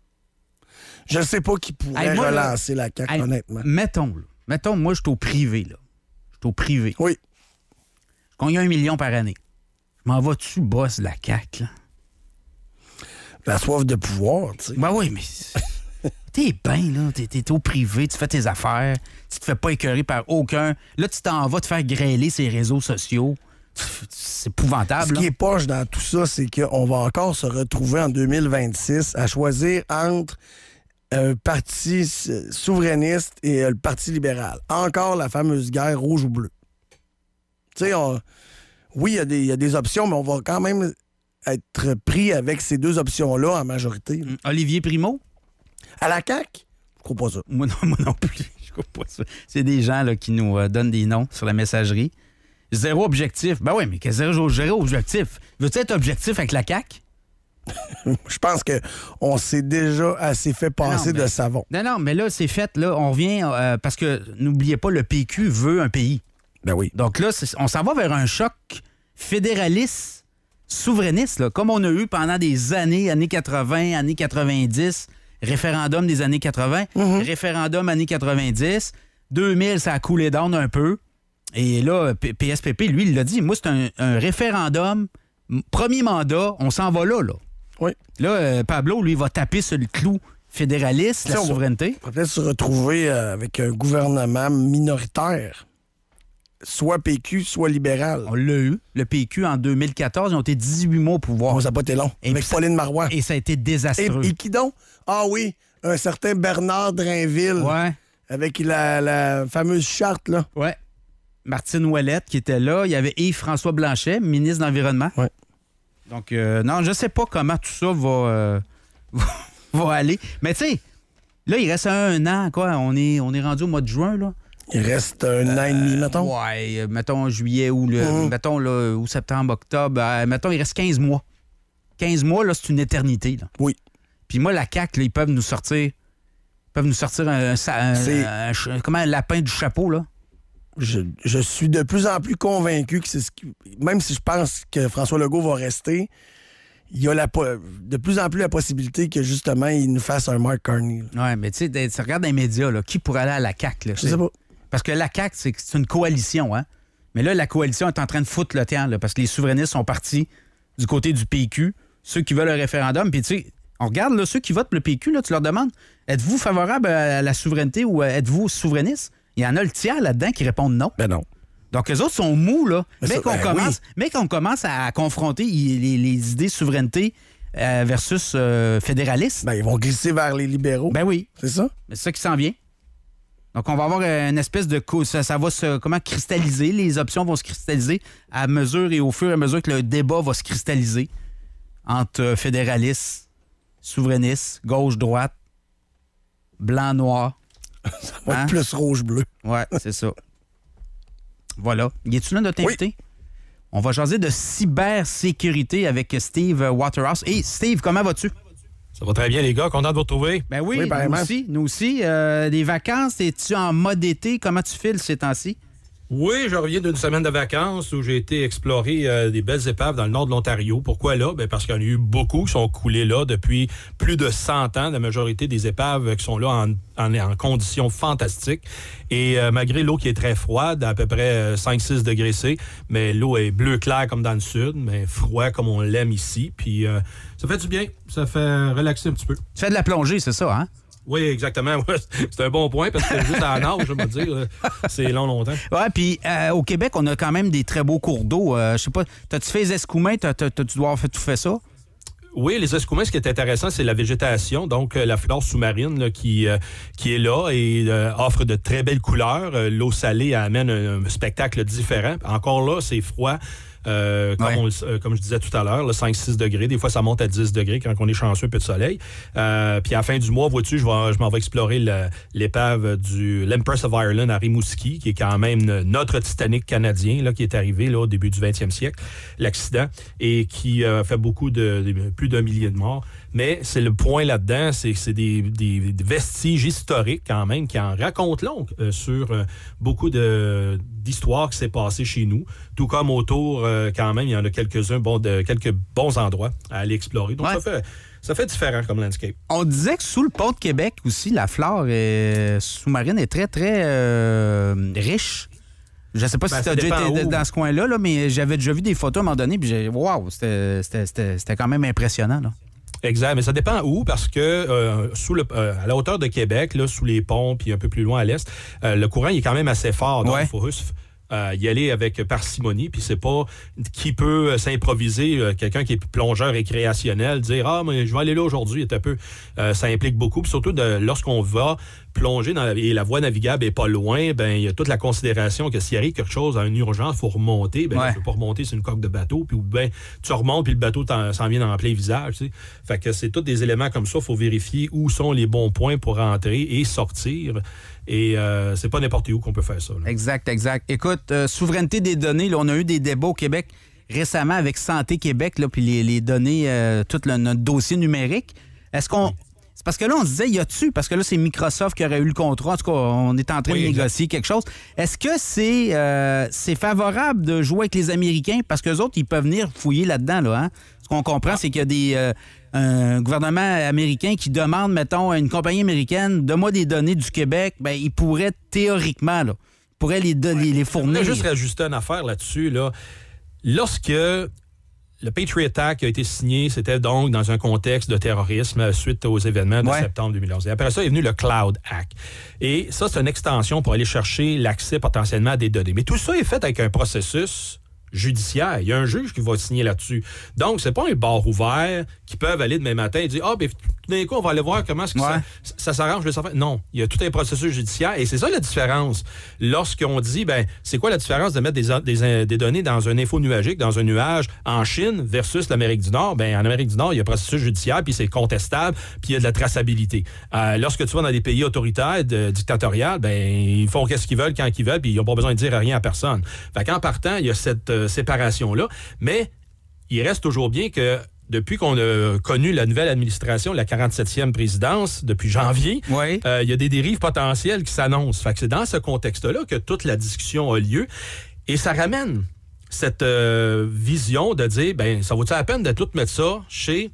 Je sais pas qui pourrait Hey, moi, là, relancer la C A Q, Hey, honnêtement. Mettons, là. Mettons, moi, je suis au privé, là. Je suis au privé. Oui. Je gagne un million par année. Je m'en vas-tu, boss, de la C A Q, là? La soif de pouvoir, tu sais. Ben oui, mais t'es bien, là. T'es, t'es au privé, tu fais tes affaires, tu te fais pas écœurer par aucun. Là, tu t'en vas te faire grêler ces réseaux sociaux. C'est épouvantable. Ce là. qui est poche dans tout ça, c'est qu'on va encore se retrouver en deux mille vingt-six à choisir entre un parti s- souverainiste et euh, le Parti libéral. Encore la fameuse guerre rouge ou bleu. Tu sais, on- oui, il y a des- il y, a des options, mais on va quand même être pris avec ces deux options-là en majorité. là. Olivier Primo? À la C A Q, je crois pas ça. Moi non, moi non plus. Je crois pas ça. C'est des gens là, qui nous euh, donnent des noms sur la messagerie. Zéro objectif. Ben oui, mais que zéro, zéro objectif. Veux-tu être objectif avec la C A Q? Je pense que on s'est déjà assez fait passer Non, mais- de savon. Non, non, mais là, c'est fait. Là, on revient euh, parce que, n'oubliez pas, le P Q veut un pays. Ben oui. Donc là, c'est- on s'en va vers un choc fédéraliste, souverainiste, là, comme on a eu pendant des années, années quatre-vingts, années quatre-vingt-dix, référendum des années quatre-vingts, référendum années quatre-vingt-dix, deux mille, ça a coulé down un peu. Et là, P- PSPP, lui, il l'a dit, moi, c'est un, un référendum, m- premier mandat, on s'en va là, là. Oui. Là, euh, Pablo, lui, va taper sur le clou fédéraliste, Tu sais, la on va- souveraineté. On va peut-être se retrouver euh, avec un gouvernement minoritaire. Soit P Q, soit libéral. On l'a eu. Le P Q, en deux mille quatorze, ils ont été dix-huit mois au pouvoir. Bon, ça n'a pas été long. Et avec puis ça- Pauline Marois. Et ça a été Et, désastreux. et qui donc? Ah oui, un certain Bernard Drainville. Ouais. Avec la, la fameuse charte, là. Ouais. Martine Ouellette qui était là. Il y avait Yves-François Blanchet, ministre de l'Environnement. Ouais. Donc, euh, non, je sais pas comment tout ça va, euh, va aller. Mais tu sais, là, il reste un an, quoi. On est, on est rendu au mois de juin, là. Il reste un an et demi, mettons. Ouais, euh, mettons juillet ou, le, Mmh. mettons, là, ou septembre, octobre. Euh, mettons, il reste quinze mois. quinze mois, là, c'est une éternité, là. Oui. Puis moi, la C A Q, là, ils peuvent nous sortir... Ils peuvent nous sortir un, un, un, un, comment, un lapin du chapeau, là. Je, je suis de plus en plus convaincu que c'est ce qui... Même si je pense que François Legault va rester, il y a la, de plus en plus la possibilité que, justement, il nous fasse un Mark Carney. Oui, mais tu sais, tu regardes dans les médias, là, qui pourrait aller à la C A Q? Là, je sais pas. Parce que la C A Q, c'est, c'est une coalition, hein? Mais là, la coalition est en train de foutre le temps, là, parce que les souverainistes sont partis du côté du P Q, ceux qui veulent un référendum. Puis, tu sais, on regarde là, ceux qui votent pour le P Q, là, tu leur demandes, êtes-vous favorable à la souveraineté ou êtes-vous souverainiste? Il y en a le tiers là-dedans qui répondent non. Ben non. Donc, eux autres sont mous, là. Mais, mais, ça, qu'on, ben commence, oui. mais qu'on commence à confronter les, les idées souveraineté euh, versus euh, fédéralisme. Ben, ils vont glisser vers les libéraux. Ben oui. C'est ça? C'est ça qui s'en vient. Donc, on va avoir une espèce de... Ça, ça va se comment cristalliser. Les options vont se cristalliser à mesure et au fur et à mesure que le débat va se cristalliser entre fédéralistes, souverainistes, gauche-droite, blanc-noir. Ça va Hein? être plus rouge-bleu. Ouais, c'est ça. Voilà. Y est-tu là notre invité? Oui. On va jaser de cybersécurité avec Steve Waterhouse. Hey, Steve, comment vas-tu? Ça va très bien, les gars. Content de vous retrouver. Ben oui, oui nous aussi. Nous aussi. Euh, des vacances, es-tu en mode été? Comment tu files ces temps-ci? Oui, je reviens d'une semaine de vacances où j'ai été explorer euh, des belles épaves dans le nord de l'Ontario. Pourquoi là? Ben parce qu'il y en a eu beaucoup qui sont coulés là depuis plus de cent ans. La majorité des épaves qui sont là en, en, en conditions fantastiques. Et euh, malgré l'eau qui est très froide, à peu près cinq six degrés C, mais l'eau est bleu clair comme dans le sud, mais froid comme on l'aime ici. Puis euh, ça fait du bien. Ça fait relaxer un petit peu. Tu fais de la plongée, c'est ça, hein? Oui, exactement. C'est un bon point parce que juste à la nage, je vais dire, c'est long, longtemps. Oui, puis euh, au Québec, on a quand même des très beaux cours d'eau. Euh, je sais pas, t'as-tu fait les escoumins? T'as, t'as, tu dois avoir fait, tout fait ça? Oui, les escoumins, ce qui est intéressant, c'est la végétation, donc euh, la flore sous-marine là, qui, euh, qui est là et euh, offre de très belles couleurs. Euh, l'eau salée amène un, un spectacle différent. Encore là, c'est froid. Euh, comme, ouais. on, euh, comme je disais tout à l'heure, là, cinq six degrés. Des fois, ça monte à dix degrés quand on est chanceux, un peu de soleil. Euh, puis à la fin du mois, vois-tu, je, vais, je m'en vais explorer le, l'épave du l'Empress of Ireland à Rimouski, qui est quand même notre Titanic canadien, là, qui est arrivé là, au début du vingtième siècle, l'accident, et qui a euh, fait beaucoup de, de plus d'un millier de morts. Mais c'est le point là-dedans, c'est que c'est des, des, des vestiges historiques quand même qui en racontent long euh, sur euh, beaucoup de, d'histoires qui s'est passées chez nous. Tout comme autour, euh, quand même, il y en a quelques-uns, bon, de, quelques bons endroits à aller explorer. Donc, ouais. ça fait... Ça fait différent comme landscape. On disait que sous le pont de Québec aussi, la flore est, sous-marine est très, très euh, riche. Je ne sais pas ben, si tu as déjà été où. dans ce coin-là, là, mais j'avais déjà vu des photos à un moment donné, puis j'ai wow, c'était, c'était, c'était, c'était quand même impressionnant. Là. Exact, mais ça dépend où, parce que euh, sous le, euh, à la hauteur de Québec, là, sous les ponts, puis un peu plus loin à l'est, euh, le courant il est quand même assez fort. Donc, il ouais. faut juste euh, y aller avec parcimonie, puis c'est pas qui peut euh, s'improviser, euh, quelqu'un qui est plongeur récréationnel, dire « Ah, mais je vais aller là aujourd'hui », un peu. Euh, ça implique beaucoup, puis surtout de, lorsqu'on va plonger dans la, et la voie navigable est pas loin, ben il y a toute la considération que s'il arrive quelque chose à une urgence, il faut remonter. Ben, ouais. tu peux pas remonter sur une coque de bateau, puis ben tu remontes, puis le bateau s'en vient dans plein visage. Tu sais. Fait que c'est tous des éléments comme ça, il faut vérifier où sont les bons points pour rentrer et sortir. Et euh, c'est pas n'importe où qu'on peut faire ça. Là. Exact, exact. Écoute, euh, souveraineté des données, là, on a eu des débats au Québec récemment avec Santé Québec, là, puis les, les données, euh, tout le, notre dossier numérique. Est-ce qu'on... Oui. C'est parce que là, on se disait, y a-tu? Parce que là, c'est Microsoft qui aurait eu le contrat. En tout cas, on est en train oui, de négocier exact. quelque chose. Est-ce que c'est, euh, c'est favorable de jouer avec les Américains? Parce qu'eux autres, ils peuvent venir fouiller là-dedans. Là, hein? Ce qu'on comprend, ah. c'est qu'il y a des, euh, un gouvernement américain qui demande, mettons, à une compagnie américaine, donne-moi des données du Québec. Bien, ils pourraient théoriquement, là, ils pourraient les, ouais. les, les fournir. Je voudrais juste rajouter une affaire là-dessus. Là. Lorsque... Le Patriot Act a été signé, c'était donc dans un contexte de terrorisme suite aux événements de ouais. septembre deux mille onze. Et après ça est venu le Cloud Act. Et ça, c'est une extension pour aller chercher l'accès potentiellement à des données. Mais tout ça est fait avec un processus judiciaire. Il y a un juge qui va signer là-dessus. Donc, c'est pas un bar ouvert qui peuvent aller demain matin et dire « Ah, bien, tout d'un coup, on va aller voir comment est-ce que ouais. ça, ça s'arrange. » Non, il y a tout un processus judiciaire et c'est ça la différence. Lorsqu'on dit, ben, c'est quoi la différence de mettre des, des, des données dans un info nuagique, dans un nuage en Chine versus l'Amérique du Nord? Ben, en Amérique du Nord, il y a un processus judiciaire, puis c'est contestable, puis il y a de la traçabilité. Euh, lorsque tu vas dans des pays autoritaires, de, dictatoriaux, ben, ils font qu'est-ce qu'ils veulent, quand ils veulent, puis ils n'ont pas besoin de dire rien à personne. Fait qu'en partant, il y a cette euh, séparation-là, mais il reste toujours bien que depuis qu'on a connu la nouvelle administration, la quarante-septième présidence, depuis janvier, oui. euh, il y a des dérives potentielles qui s'annoncent. Fait que c'est dans ce contexte-là que toute la discussion a lieu. Et ça ramène cette euh, vision de dire, ben, ça vaut-il la peine de tout mettre ça chez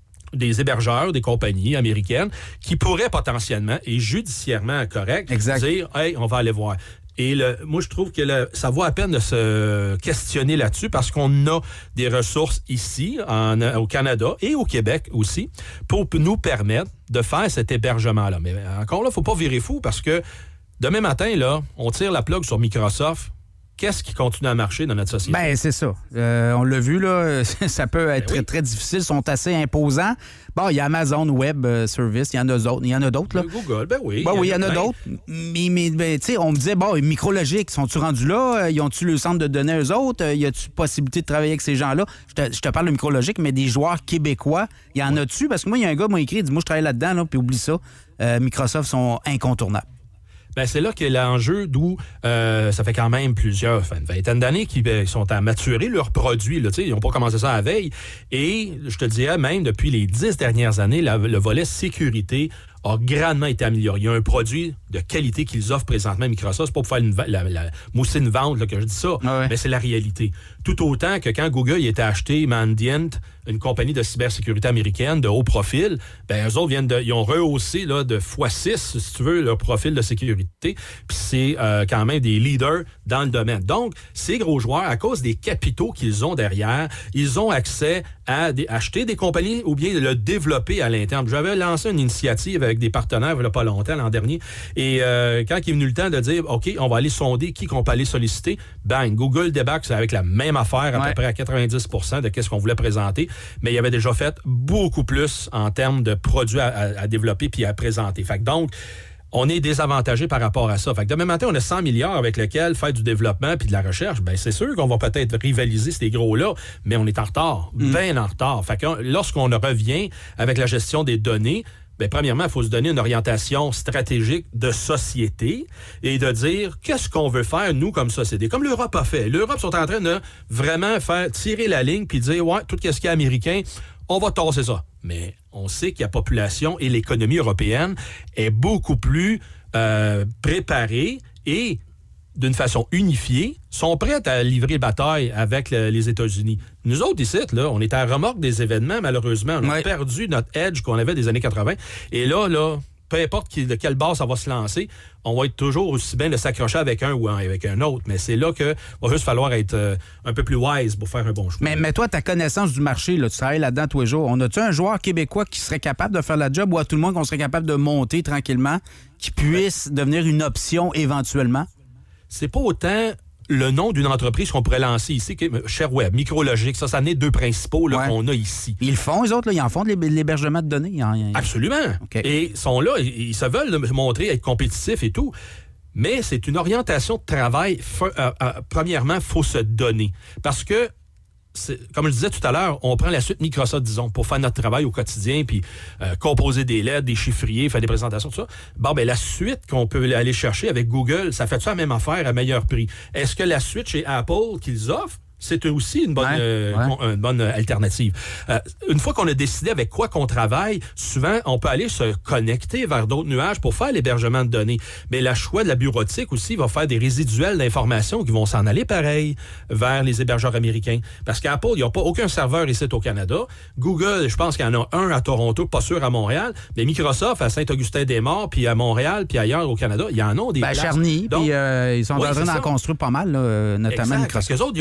des hébergeurs, des compagnies américaines qui pourraient potentiellement et judiciairement correct exact. dire, hey, on va aller voir. Et le, moi, je trouve que le, ça vaut la peine de se questionner là-dessus parce qu'on a des ressources ici, en, au Canada et au Québec aussi, pour nous permettre de faire cet hébergement-là. Mais encore là, il ne faut pas virer fou parce que demain matin, là, on tire la plug sur Microsoft. Qu'est-ce qui continue à marcher dans notre société? Ben c'est ça. Euh, on l'a vu, là, ça peut être ben oui. très, très difficile, ils sont assez imposants. Bon, il y a Amazon Web Service, il y en a d'autres. Il y en a d'autres, là. Google, ben oui. Ben oui, il y en a plein. d'autres. Mais, mais ben, tu sais, on me disait, bon, Micrologique, sont-tu rendus là? Ils ont-tu le centre de données eux autres? Y a-tu possibilité de travailler avec ces gens-là? Je te, je te parle de Micrologique, mais des joueurs québécois, y en ouais. a-tu? Parce que moi, il y a un gars qui m'a écrit, il dit, moi, je travaille là-dedans, là, puis oublie ça. Euh, Microsoft sont incontournables. Ben c'est là que l'enjeu d'où euh, ça fait quand même plusieurs, enfin, une vingtaine d'années qu'ils ben, sont à maturer leurs produits. Là, ils n'ont pas commencé ça à veille. Et je te dirais même, depuis les dix dernières années, la, le volet sécurité a grandement été amélioré. Il y a un produit de qualité qu'ils offrent présentement à Microsoft. C'est pas pour faire une, la, la, mousser une vente là, que je dis ça, ah ouais. mais c'est la réalité. Tout autant que quand Google il était acheté Mandiant, une compagnie de cybersécurité américaine de haut profil, ben eux autres viennent de, ils ont rehaussé là, de fois six, si tu veux, leur profil de sécurité. Puis c'est euh, quand même des leaders dans le domaine. Donc, ces gros joueurs, à cause des capitaux qu'ils ont derrière, ils ont accès à des, acheter des compagnies ou bien de le développer à l'interne. J'avais lancé une initiative avec des partenaires il n'y a pas longtemps, l'an dernier. Et euh, quand il est venu le temps de dire, OK, on va aller sonder qui qu'on peut aller solliciter, bang, Google débarque avec la même affaire, à ouais. peu près à quatre-vingt-dix pour cent de ce qu'on voulait présenter. Mais il avait déjà fait beaucoup plus en termes de produits à, à, à développer puis à présenter. Fait que donc, on est désavantagé par rapport à ça. Fait que demain matin, on a cent milliards avec lesquels faire du développement puis de la recherche. Ben c'est sûr qu'on va peut-être rivaliser ces gros-là, mais on est en retard, mm. bien en retard. Fait que lorsqu'on revient avec la gestion des données, bien, premièrement, il faut se donner une orientation stratégique de société et de dire qu'est-ce qu'on veut faire, nous, comme société. Comme l'Europe a fait. L'Europe sont en train de vraiment faire tirer la ligne puis dire, ouais, tout ce qui est américain, on va tasser ça. Mais on sait que la population et l'économie européenne est beaucoup plus euh, préparée et d'une façon unifiée, sont prêtes à livrer bataille avec le, les États-Unis. Nous autres, ici, là, on est à la remorque des événements, malheureusement. On a ouais. perdu notre edge qu'on avait des années quatre-vingt. Et là, là, peu importe qui, de quelle base ça va se lancer, on va être toujours aussi bien de s'accrocher avec un ou avec un autre. Mais c'est là qu'il va juste falloir être euh, un peu plus wise pour faire un bon choix. Mais, mais toi, ta connaissance du marché, là, tu travailles là-dedans tous les jours. On a-tu un joueur québécois qui serait capable de faire la job ou à tout le monde qu'on serait capable de monter tranquillement, qui puisse ouais. devenir une option éventuellement? C'est pas autant le nom d'une entreprise qu'on pourrait lancer ici, ShareWeb, Micrologique, ça, ça en est deux principaux là, ouais. qu'on a ici. Ils le font, eux autres, là, ils en font de l'hébergement de données. Ils en, ils... Absolument. Okay. Et ils sont là, ils, ils se veulent montrer être compétitifs et tout. Mais c'est une orientation de travail, euh, euh, premièrement, il faut se donner. Parce que, c'est, comme je disais tout à l'heure, on prend la suite Microsoft, disons, pour faire notre travail au quotidien, puis euh, composer des lettres, des chiffriers, faire des présentations, tout ça. Bon, ben la suite qu'on peut aller chercher avec Google, ça fait ça la même affaire à meilleur prix. Est-ce que la suite chez Apple qu'ils offrent, c'est aussi une bonne, ouais, euh, ouais. une bonne alternative. Euh, une fois qu'on a décidé avec quoi qu'on travaille, souvent, on peut aller se connecter vers d'autres nuages pour faire l'hébergement de données. Mais le choix de la bureautique aussi va faire des résiduels d'informations qui vont s'en aller pareil vers les hébergeurs américains. Parce qu'Apple, ils n'ont pas aucun serveur ici au Canada. Google, je pense qu'il y en a un à Toronto, pas sûr à Montréal. Mais Microsoft, à Saint-Augustin-des-Morts, puis à Montréal, puis ailleurs au Canada, il y en a des ben, places. Charny, puis euh, ils sont oui, en train d'en construire pas mal, là, notamment exact, Microsoft. Parce qu'eux autres, ils ont dit, tiens,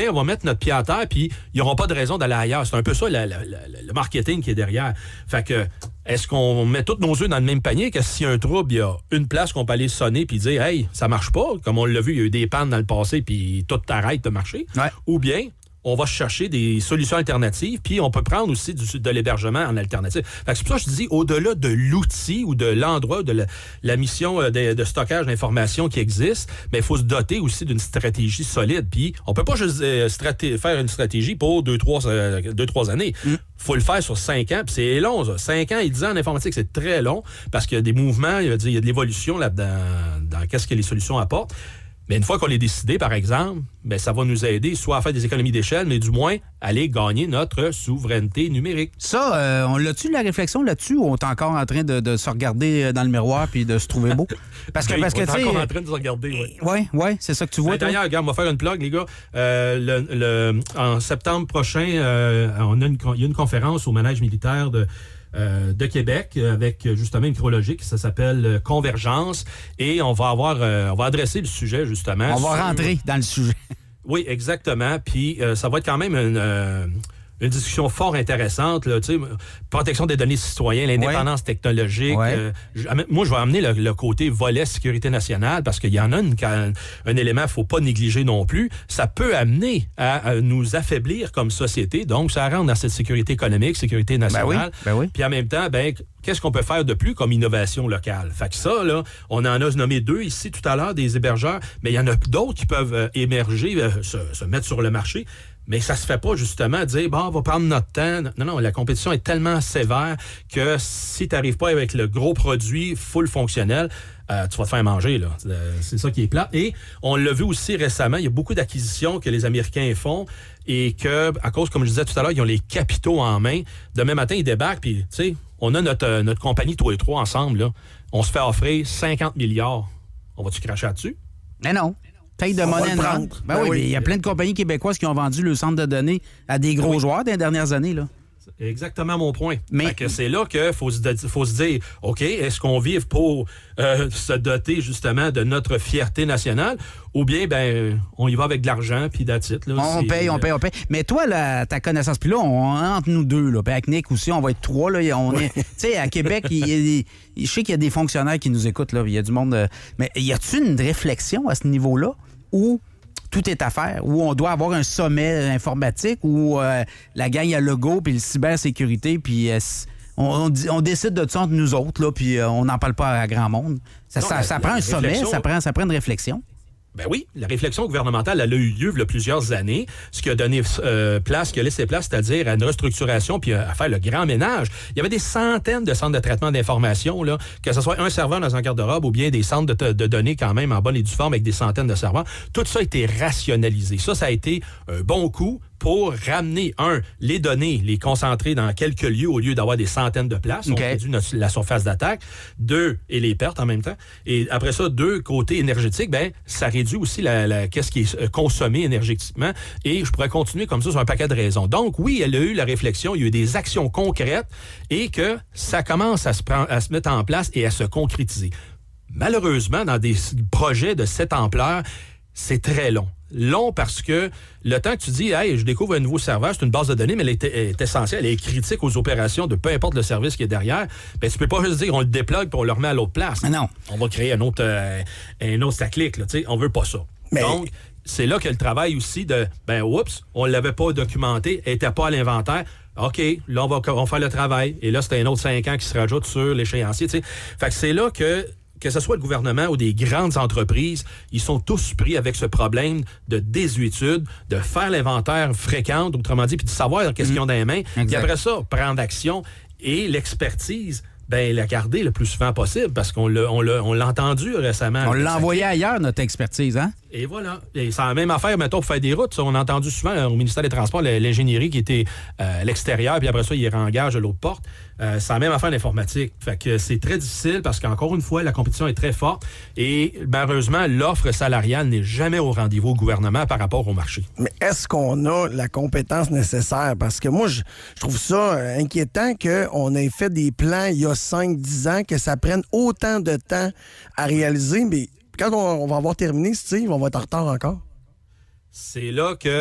bien, on va mettre notre pied à terre, puis ils n'auront pas de raison d'aller ailleurs. C'est un peu ça, la, la, la, le marketing qui est derrière. Fait que, est-ce qu'on met tous nos œufs dans le même panier, que s'il y a un trouble, il y a une place qu'on peut aller sonner puis dire « Hey, ça marche pas », comme on l'a vu, il y a eu des pannes dans le passé, puis tout arrête de marcher. Ouais. Ou bien, on va chercher des solutions alternatives, puis on peut prendre aussi du, de l'hébergement en alternative. Fait que c'est pour ça que je dis, au-delà de l'outil ou de l'endroit, de la, la mission de, de stockage d'informations qui existe, mais il faut se doter aussi d'une stratégie solide. Puis on peut pas juste euh, straté- faire une stratégie pour deux, trois, euh, deux, trois années. Il mm. faut le faire sur cinq ans, puis c'est long, ça. Cinq ans et dix ans en informatique, c'est très long, parce qu'il y a des mouvements, il y a, il y a de l'évolution là-dedans, dans qu'est-ce que les solutions apportent. Mais une fois qu'on l'est décidé, par exemple, ben ça va nous aider soit à faire des économies d'échelle, mais du moins à aller gagner notre souveraineté numérique. Ça, euh, on l'a-tu la réflexion là-dessus, ou on est encore en train de, de se regarder dans le miroir puis de se trouver beau? Parce que, oui, parce que on est tu sais, encore en train de se regarder, oui. Oui, oui, c'est ça que tu vois. D'ailleurs, regarde, on va faire une plug, les gars. Euh, le, le, en septembre prochain, euh, on a une, il y a une conférence au manège militaire de Euh, de Québec avec justement une micrologique, ça s'appelle euh, Convergence, et on va avoir euh, on va adresser le sujet justement. On va sur... rentrer dans le sujet. Oui, exactement. Puis euh, ça va être quand même une, euh, une discussion fort intéressante. Là, protection des données citoyens, l'indépendance ouais. technologique. Ouais. Euh, je, moi, je vais amener le, le côté volet sécurité nationale parce qu'il y en a une, un, un élément qu'il ne faut pas négliger non plus. Ça peut amener à, à nous affaiblir comme société. Donc, ça rentre dans cette sécurité économique, sécurité nationale. Ben oui, ben oui. Puis en même temps, ben, qu'est-ce qu'on peut faire de plus comme innovation locale? Fait que ça, là, on en a nommé deux ici tout à l'heure, des hébergeurs, mais il y en a d'autres qui peuvent euh, émerger, euh, se, se mettre sur le marché. Mais ça se fait pas, justement, dire, bon, on va prendre notre temps. Non, non, la compétition est tellement sévère que si tu n'arrives pas avec le gros produit full fonctionnel, euh, tu vas te faire manger, là. C'est ça qui est plate. Et on l'a vu aussi récemment, il y a beaucoup d'acquisitions que les Américains font et que, à cause, comme je disais tout à l'heure, ils ont les capitaux en main. Demain matin, ils débarquent, puis, tu sais, on a notre, notre compagnie, tous les trois ensemble, là. On se fait offrir cinquante milliards. On va-tu cracher là-dessus? Mais non. Taille de on monnaie, va non? Ben, ben oui, il y a plein de compagnies québécoises qui ont vendu le centre de données à des gros oui. joueurs dans les dernières années, là. C'est exactement mon point. Mais... Fait que c'est là qu'il faut, faut se dire, OK, est-ce qu'on vive pour euh, se doter justement de notre fierté nationale ou bien ben on y va avec de l'argent puis that's it, là, on paye, on paye, on paye. Mais toi, là, ta connaissance, puis là, on entre nous deux, là, puis avec Nick aussi, on va être trois, là, on est, tu sais, à Québec, il, il, il, je sais qu'il y a des fonctionnaires qui nous écoutent, là, il y a du monde, euh, mais y a-tu une réflexion à ce niveau-là où tout est à faire, où on doit avoir un sommet informatique, où euh, la gang a le go, puis le cybersécurité, puis euh, on, on, on décide de ça entre nous autres, là, puis euh, on n'en parle pas à grand monde. Ça, non, ça, la, ça prend un sommet, ça prend, ça prend une réflexion. Ben oui, la réflexion gouvernementale, elle a eu lieu il y a plusieurs années, ce qui a donné euh, place, qui a laissé place, c'est-à-dire à une restructuration puis à faire le grand ménage. Il y avait des centaines de centres de traitement d'informations, là, que ce soit un serveur dans un garde-robe ou bien des centres de, de données quand même en bonne et due forme avec des centaines de serveurs. Tout ça a été rationalisé. Ça, ça a été un bon coup pour ramener, un, les données, les concentrer dans quelques lieux au lieu d'avoir des centaines de places. Okay. On réduit notre, la surface d'attaque. Deux, et les pertes en même temps. Et après ça, deux, côté énergétique, ben ça réduit aussi la, la, qu'est-ce qui est consommé énergétiquement. Et je pourrais continuer comme ça sur un paquet de raisons. Donc, oui, elle a eu la réflexion, il y a eu des actions concrètes et que ça commence à se, prendre, à se mettre en place et à se concrétiser. Malheureusement, dans des projets de cette ampleur, c'est très long. Long parce que le temps que tu dis, hey, je découvre un nouveau serveur, c'est une base de données, mais elle est, est essentielle, elle est critique aux opérations de peu importe le service qui est derrière. Ben, tu peux pas juste dire, on le déplogue puis on le remet à l'autre place. Non. On va créer un autre, euh, un autre ça clique, là, tu sais, on veut pas ça. Mais... Donc, c'est là que le travail aussi de, ben, oups, on l'avait pas documenté, elle était pas à l'inventaire. OK, là, on va, on va faire le travail. Et là, c'est un autre cinq ans qui se rajoute sur l'échéancier, tu sais. Fait que c'est là que que ce soit le gouvernement ou des grandes entreprises, ils sont tous pris avec ce problème de désuétude, de faire l'inventaire fréquent, autrement dit, puis de savoir qu'est-ce mmh. qu'ils ont dans les mains. Exact. Puis après ça, prendre action et l'expertise, ben la garder le plus souvent possible parce qu'on l'a, on l'a, on l'a entendu récemment. On l'a envoyé ailleurs, notre expertise, hein? Et voilà. Et c'est la même affaire, mettons, pour faire des routes. Ça, on a entendu souvent là, au ministère des Transports l'ingénierie qui était euh, à l'extérieur, puis après ça, il réengage de l'autre porte. Euh, c'est la même affaire l'informatique. Fait que c'est très difficile parce qu'encore une fois, la compétition est très forte et malheureusement, l'offre salariale n'est jamais au rendez-vous au gouvernement par rapport au marché. Mais est-ce qu'on a la compétence nécessaire? Parce que moi, je, je trouve ça inquiétant qu'on ait fait des plans il y a cinq dix ans, que ça prenne autant de temps à réaliser, mais quand on, on va avoir terminé, Steve, on va être en retard encore. C'est là que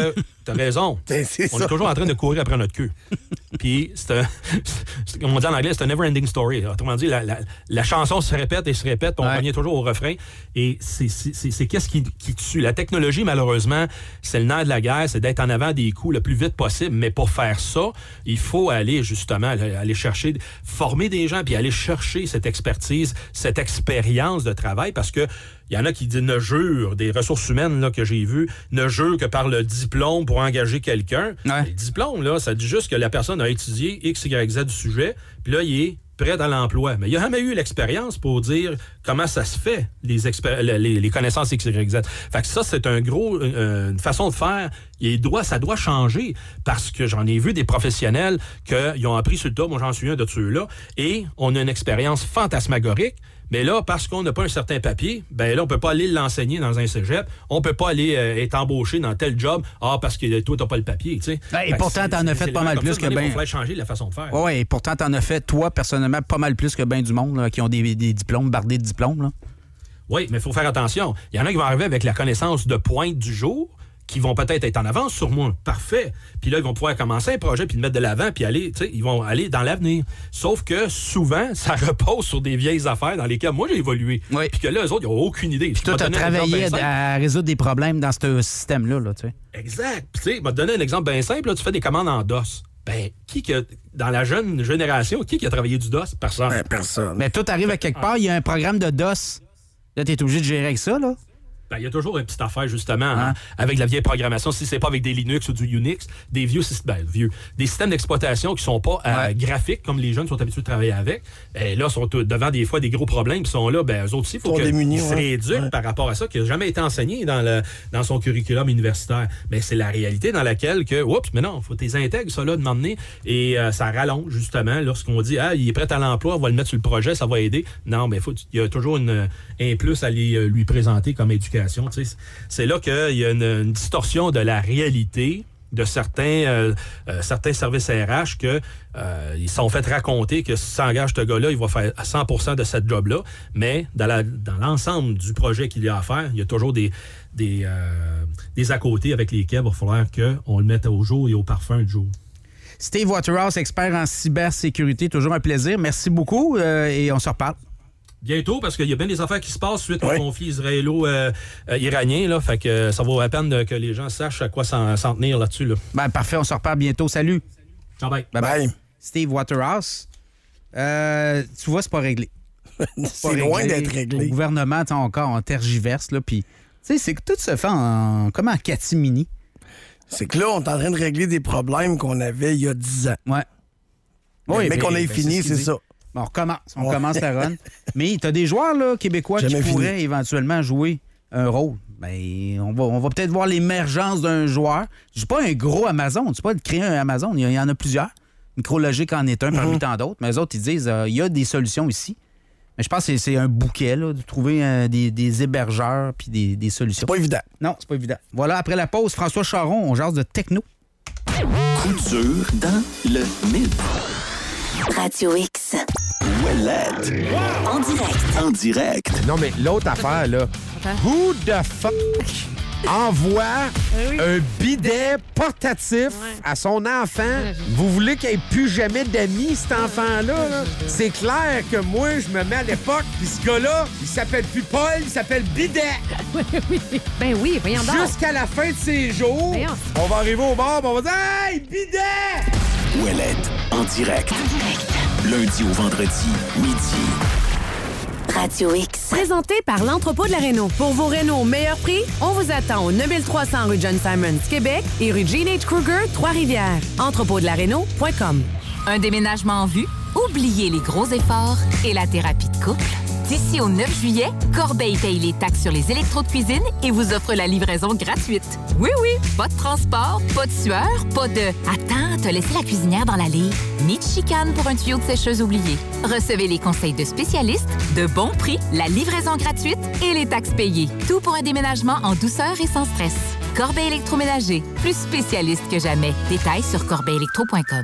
T'as raison. C'est, c'est on ça. est toujours en train de courir après notre queue. Puis, c'est un, c'est, comme on dit en anglais, c'est un never-ending story. Autrement dit, la, la, la chanson se répète et se répète, puis on Ouais. revient toujours au refrain. Et c'est, c'est, c'est, c'est qu'est-ce qui, qui tue? La technologie, malheureusement, c'est le nerf de la guerre, c'est d'être en avant des coups le plus vite possible. Mais pour faire ça, il faut aller, justement, aller chercher, former des gens, puis aller chercher cette expertise, cette expérience de travail, parce que il y en a qui disent, ne jurent, des ressources humaines là, que j'ai vues, ne jurent que par le diplôme pour engager quelqu'un. Ouais. Le diplôme, là, ça dit juste que la personne a étudié X, Y, Z du sujet, puis là, il est prêt à l'emploi. Mais il n'a jamais eu l'expérience pour dire comment ça se fait, les, expér- les, les connaissances X, Y, Z. Fait que ça, c'est un gros, euh, une façon de faire. Il doit, ça doit changer, parce que j'en ai vu des professionnels qu'ils ont appris sur le tas, moi j'en suis un de ceux-là, et on a une expérience fantasmagorique. Mais là, parce qu'on n'a pas un certain papier, ben là, on peut pas aller l'enseigner dans un cégep. On peut pas aller euh, être embauché dans tel job. Ah, parce que toi, t'as pas le papier, tu sais. Ouais, et Fait pourtant, c'est- t'en as c'est fait des pas mal éléments plus comme que ça. ben- Il faut changer la façon de faire. Oui, et pourtant, t'en as fait, toi, personnellement, pas mal plus que bien du monde là, qui ont des, des diplômes, bardés de diplômes. Là. Oui, mais il faut faire attention. Il y en a qui vont arriver avec la connaissance de pointe du jour, qui vont peut-être être en avance sur moi. Parfait. Puis là, ils vont pouvoir commencer un projet, puis le mettre de l'avant, puis aller, tu sais, ils vont aller dans l'avenir. Sauf que souvent, ça repose sur des vieilles affaires dans lesquelles moi, j'ai évolué. Oui. Puis que là, eux autres, ils n'ont aucune idée. Puis toi, t'as travaillé à, à résoudre des problèmes dans ce système-là, là, tu sais. Exact. Puis tu sais, je vais te donner un exemple bien simple. Là, tu fais des commandes en DOS. Ben, qui que, dans la jeune génération, qui qui a travaillé du DOS? Personne. Ben, personne. Mais tout arrive à quelque part, il y a un programme de DOS. Là, t'es obligé de gérer avec ça, là. Ben, il y a toujours une petite affaire, justement, Hein? hein, avec la vieille programmation. Si c'est pas avec des Linux ou du Unix, des vieux, syst- ben, vieux, des systèmes d'exploitation qui sont pas euh, Ouais. graphiques, comme les jeunes sont habitués de travailler avec, ben, là, sont euh, devant des fois des gros problèmes qui sont là. Ben, eux autres aussi, il faut Sont qu'ils démunis, se ouais. rééduquent Ouais. par rapport à ça, qui n'a jamais été enseigné dans, le, dans son curriculum universitaire. Mais c'est la réalité dans laquelle que, oups, mais non, faut tes intègres, ça, là, de m'emmener. Et euh, ça rallonge, justement, lorsqu'on dit, ah, il est prêt à l'emploi, on va le mettre sur le projet, ça va aider. Non, mais faut, il y a toujours une, un plus à les, euh, lui présenter comme éducation, tu sais. C'est là qu'il y a une, une distorsion de la réalité de certains, euh, euh, certains services R H que euh, ils se sont fait raconter que si ça engage ce gars-là, il va faire cent pour cent de cette job-là. Mais dans, la, dans l'ensemble du projet qu'il y a à faire, il y a toujours des, des, euh, des à côté avec lesquels il va falloir qu'on le mette au jour et au parfum du jour. Steve Waterhouse, expert en cybersécurité, toujours un plaisir. Merci beaucoup euh, et on se reparle. Bientôt, parce qu'il y a bien des affaires qui se passent suite Oui. au conflit israélo-iranien. Là, fait que euh, ça vaut la peine de- que les gens sachent à quoi s'en, s'en tenir là-dessus. Là. Ben, parfait, on se reparle bientôt. Salut. Ciao, bye. Bye bye. Bye. Steve Waterhouse. Euh, tu vois, c'est pas réglé. C'est Pas loin réglé. d'être Le réglé. gouvernement, tu sais, encore, on tergiverse, là, puis... Tu sais, c'est que tout se fait en... comme en catimini. C'est que là, on est en train de régler des problèmes qu'on avait il y a dix ans. Ouais. Mais ben, qu'on ait ben, fini, ce qu'il c'est dit. ça. Bon, on recommence. On Ouais. commence la run. Mais tu as des joueurs là, québécois Jamais qui fini. pourraient éventuellement jouer un rôle. Ben, on va, on va peut-être voir l'émergence d'un joueur. Je dis pas un gros Amazon. Je dis pas de créer un Amazon. Il y, il y en a plusieurs. Micrologique en est un parmi tant d'autres. Mais eux autres, ils disent euh, il y a des solutions ici. Mais je pense que c'est, c'est un bouquet là, de trouver euh, des, des hébergeurs puis des, des solutions. C'est pas évident. Non, c'est pas évident. Voilà, après la pause, François Charon, on jase de techno. Couture dans le mille. Radio X. Ouellette. En direct. En direct. Non, mais l'autre affaire, là. Who the fuck envoie un bidet portatif à son enfant? Vous voulez qu'il n'y ait plus jamais d'amis, cet enfant-là? là? C'est clair que moi, je me mets à l'époque, puis ce gars-là, il s'appelle plus Paul, il s'appelle Bidet. Ben oui, voyons donc. Jusqu'à la fin de ses jours, Voyons. on va arriver au bar, puis on va dire « Hey, Bidet! » Ouellette. En direct. Lundi au vendredi, midi. Radio X. Présenté par l'Entrepôt de la Réno. Pour vos Rénaux au meilleur prix, on vous attend au neuf mille trois cents rue John Simons, Québec et rue Jean H. Kruger, Trois-Rivières. entrepôt de la réno point com. Un déménagement en vue? Oubliez les gros efforts et la thérapie de couple. D'ici au neuf juillet, Corbeil paye les taxes sur les électros de cuisine et vous offre la livraison gratuite. Oui, oui, pas de transport, pas de sueur, pas de « Attends, t'as laissé la cuisinière dans l'allée ». Ni de chicane pour un tuyau de sécheuse oublié. Recevez les conseils de spécialistes, de bon prix, la livraison gratuite et les taxes payées. Tout pour un déménagement en douceur et sans stress. Corbeil électroménager, plus spécialiste que jamais. Détails sur corbeil électro point com.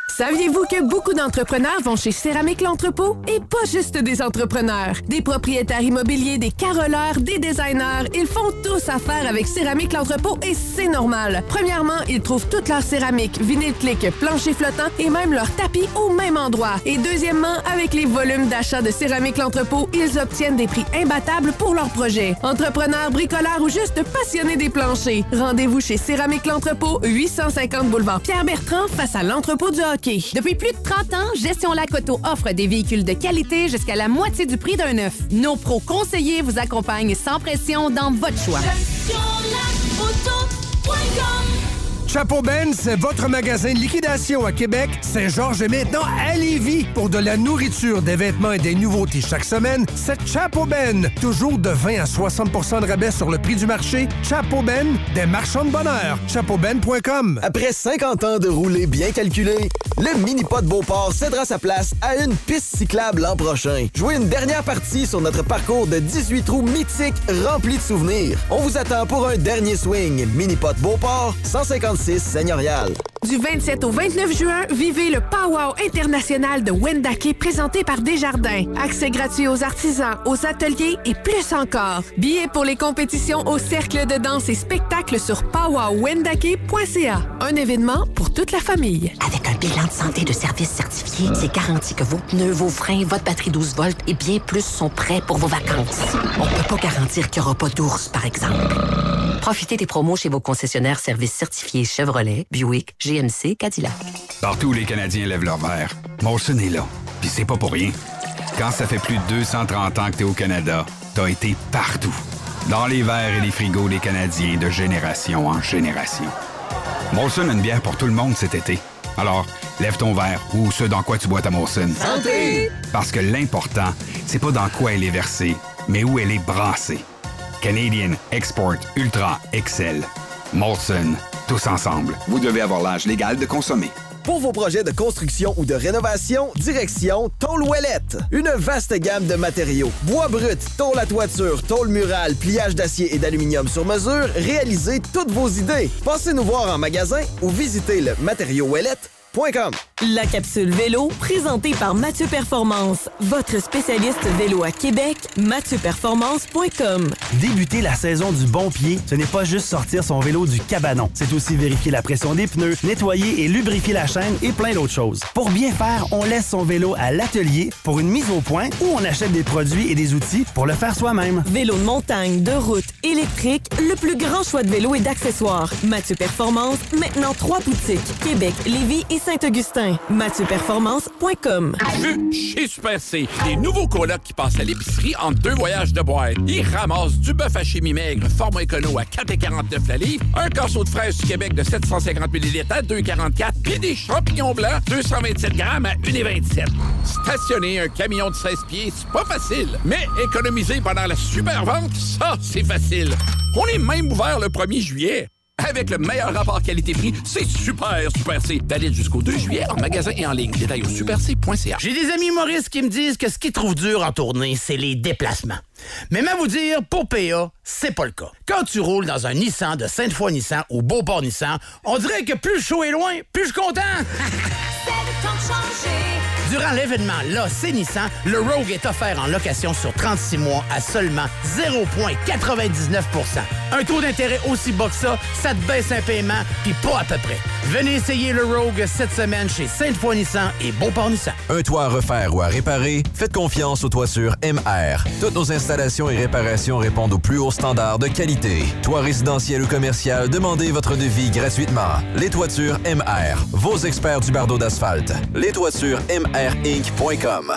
Saviez-vous que beaucoup d'entrepreneurs vont chez Céramique L'Entrepôt? Et pas juste des entrepreneurs. Des propriétaires immobiliers, des caroleurs, des designers, ils font tous affaire avec Céramique L'Entrepôt et c'est normal. Premièrement, ils trouvent toute leur céramique, vinyle clic, plancher flottant et même leur tapis au même endroit. Et deuxièmement, avec les volumes d'achat de Céramique L'Entrepôt, ils obtiennent des prix imbattables pour leurs projets. Entrepreneurs, bricoleurs ou juste passionnés des planchers. Rendez-vous chez Céramique L'Entrepôt, huit cent cinquante boulevard Pierre-Bertrand, face à l'entrepôt du hockey. Depuis plus de trente ans, Gestion Lac Auto offre des véhicules de qualité jusqu'à la moitié du prix d'un neuf. Nos pros conseillers vous accompagnent sans pression dans votre choix. Gestion Lac Auto point com. Chapeau Ben, c'est votre magasin de liquidation à Québec, Saint-Georges et maintenant à Lévis. Pour de la nourriture, des vêtements et des nouveautés chaque semaine, c'est Chapeau Ben. Toujours de vingt à soixante pour cent de rabais sur le prix du marché. Chapeau Ben, des marchands de bonheur. chapeau ben point com. Après cinquante ans de rouler bien calculé, le Mini-Pod Beauport cédera sa place à une piste cyclable l'an prochain. Jouez une dernière partie sur notre parcours de dix-huit trous mythiques remplis de souvenirs. On vous attend pour un dernier swing. Mini-Pod Beauport, cent cinquante-six Seigneurial. Du vingt-sept au vingt-neuf juin, vivez le Pow-Wow international de Wendake présenté par Desjardins. Accès gratuit aux artisans, aux ateliers et plus encore. Billets pour les compétitions au cercle de danse et spectacles sur pow wow wendake point c a. Un événement pour toute la famille. Avec un bilan de santé de service certifié, c'est garanti que vos pneus, vos freins, votre batterie douze volts et bien plus sont prêts pour vos vacances. On ne peut pas garantir qu'il n'y aura pas d'ours, par exemple. Profitez des promos chez vos concessionnaires services certifiés Chevrolet, Buick, G M C, Cadillac. Partout où les Canadiens lèvent leur verre, Molson est là. Puis c'est pas pour rien. Quand ça fait plus de deux cent trente ans que t'es au Canada, t'as été partout. Dans les verres et les frigos des Canadiens de génération en génération. Molson a une bière pour tout le monde cet été. Alors, lève ton verre ou ce dans quoi tu bois ta Molson. Santé! Parce que l'important, c'est pas dans quoi elle est versée, mais où elle est brassée. Canadian Export Ultra Excel. Molson. Tous ensemble. Vous devez avoir l'âge légal de consommer. Pour vos projets de construction ou de rénovation, direction Tôle Ouellette. Une vaste gamme de matériaux. Bois brut, tôle à toiture, tôle murale, pliage d'acier et d'aluminium sur mesure, réalisez toutes vos idées. Passez nous voir en magasin ou visitez le matériau ouellette point com. La capsule vélo, présentée par Mathieu Performance, votre spécialiste vélo à Québec, mathieu performance point com. Débuter la saison du bon pied, ce n'est pas juste sortir son vélo du cabanon. C'est aussi vérifier la pression des pneus, nettoyer et lubrifier la chaîne et plein d'autres choses. Pour bien faire, on laisse son vélo à l'atelier pour une mise au point ou on achète des produits et des outils pour le faire soi-même. Vélo de montagne, de route, électrique, le plus grand choix de vélos et d'accessoires. Mathieu Performance, maintenant trois boutiques. Québec, Lévis et Saint-Augustin. mathieu performance point com. Vu chez Super C, des nouveaux colocs qui passent à l'épicerie en deux voyages de boîte. Ils ramassent du bœuf à chimie maigre, format écono à quatre quarante-neuf la livre, un casseau de fraises du Québec de sept cent cinquante millilitres à deux quarante-quatre, puis des champignons blancs deux cent vingt-sept grammes à un vingt-sept. Stationner un camion de seize pieds, c'est pas facile. Mais économiser pendant la super vente, ça, c'est facile. On est même ouvert le premier juillet. Avec le meilleur rapport qualité-prix, c'est Super Super C. Valide jusqu'au deux juillet en magasin et en ligne. Détail au super c point c a. J'ai des amis humoristes qui me disent que ce qu'ils trouvent dur en tournée, c'est les déplacements. Mais même vous dire, pour P A, c'est pas le cas. Quand tu roules dans un Nissan de Sainte-Foy-Nissan ou Beauport Nissan, on dirait que plus le show est loin, plus je suis content. C'est le temps de changer. Durant l'événement Là, c'est Nissan, le Rogue est offert en location sur trente-six mois à seulement zéro virgule quatre-vingt-dix-neuf pour cent. Un taux d'intérêt aussi bas que ça, ça te baisse un paiement, puis pas à peu près. Venez essayer le Rogue cette semaine chez Sainte-Foy Nissan et Beauport Nissan. Un toit à refaire ou à réparer? Faites confiance aux toitures M R. Toutes nos installations et réparations répondent aux plus hauts standards de qualité. Toit résidentiel ou commercial, demandez votre devis gratuitement. Les toitures M R, vos experts du bardeau d'asphalte. Les toitures M R Inc point com.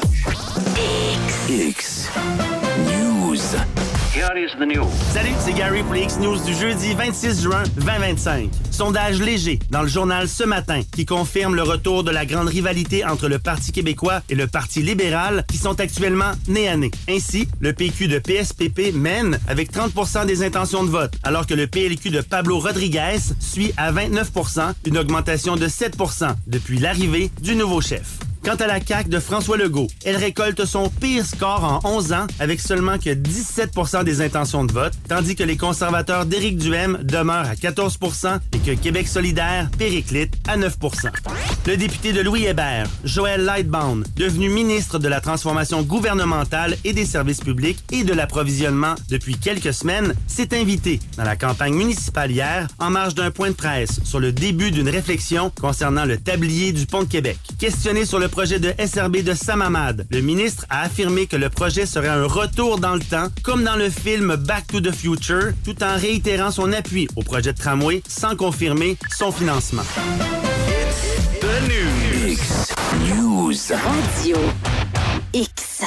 X News. Here is the news. Salut, c'est Gary pour les X-News du jeudi vingt-six juin vingt vingt-cinq. Sondage léger dans le journal Ce Matin qui confirme le retour de la grande rivalité entre le Parti québécois et le Parti libéral qui sont actuellement nez à nez. Ainsi, le P Q de P S P P mène avec trente pour cent des intentions de vote, alors que le P L Q de Pablo Rodriguez suit à vingt-neuf pour cent, une augmentation de sept pour cent depuis l'arrivée du nouveau chef. Quant à la C A Q de François Legault, elle récolte son pire score en onze ans avec seulement que dix-sept pour cent des intentions de vote, tandis que les conservateurs d'Éric Duhaime demeurent à quatorze pour cent et que Québec solidaire périclite à neuf pour cent. Le député de Louis Hébert, Joël Lightbound, devenu ministre de la Transformation gouvernementale et des services publics et de l'approvisionnement depuis quelques semaines, s'est invité dans la campagne municipale hier en marge d'un point de presse sur le début d'une réflexion concernant le tablier du pont de Québec. Questionné sur le projet de S R B de Sam Hamad, le ministre a affirmé que le projet serait un retour dans le temps, comme dans le film Back to the Future, tout en réitérant son appui au projet de tramway sans confirmer son financement. The News. X News. Radio X.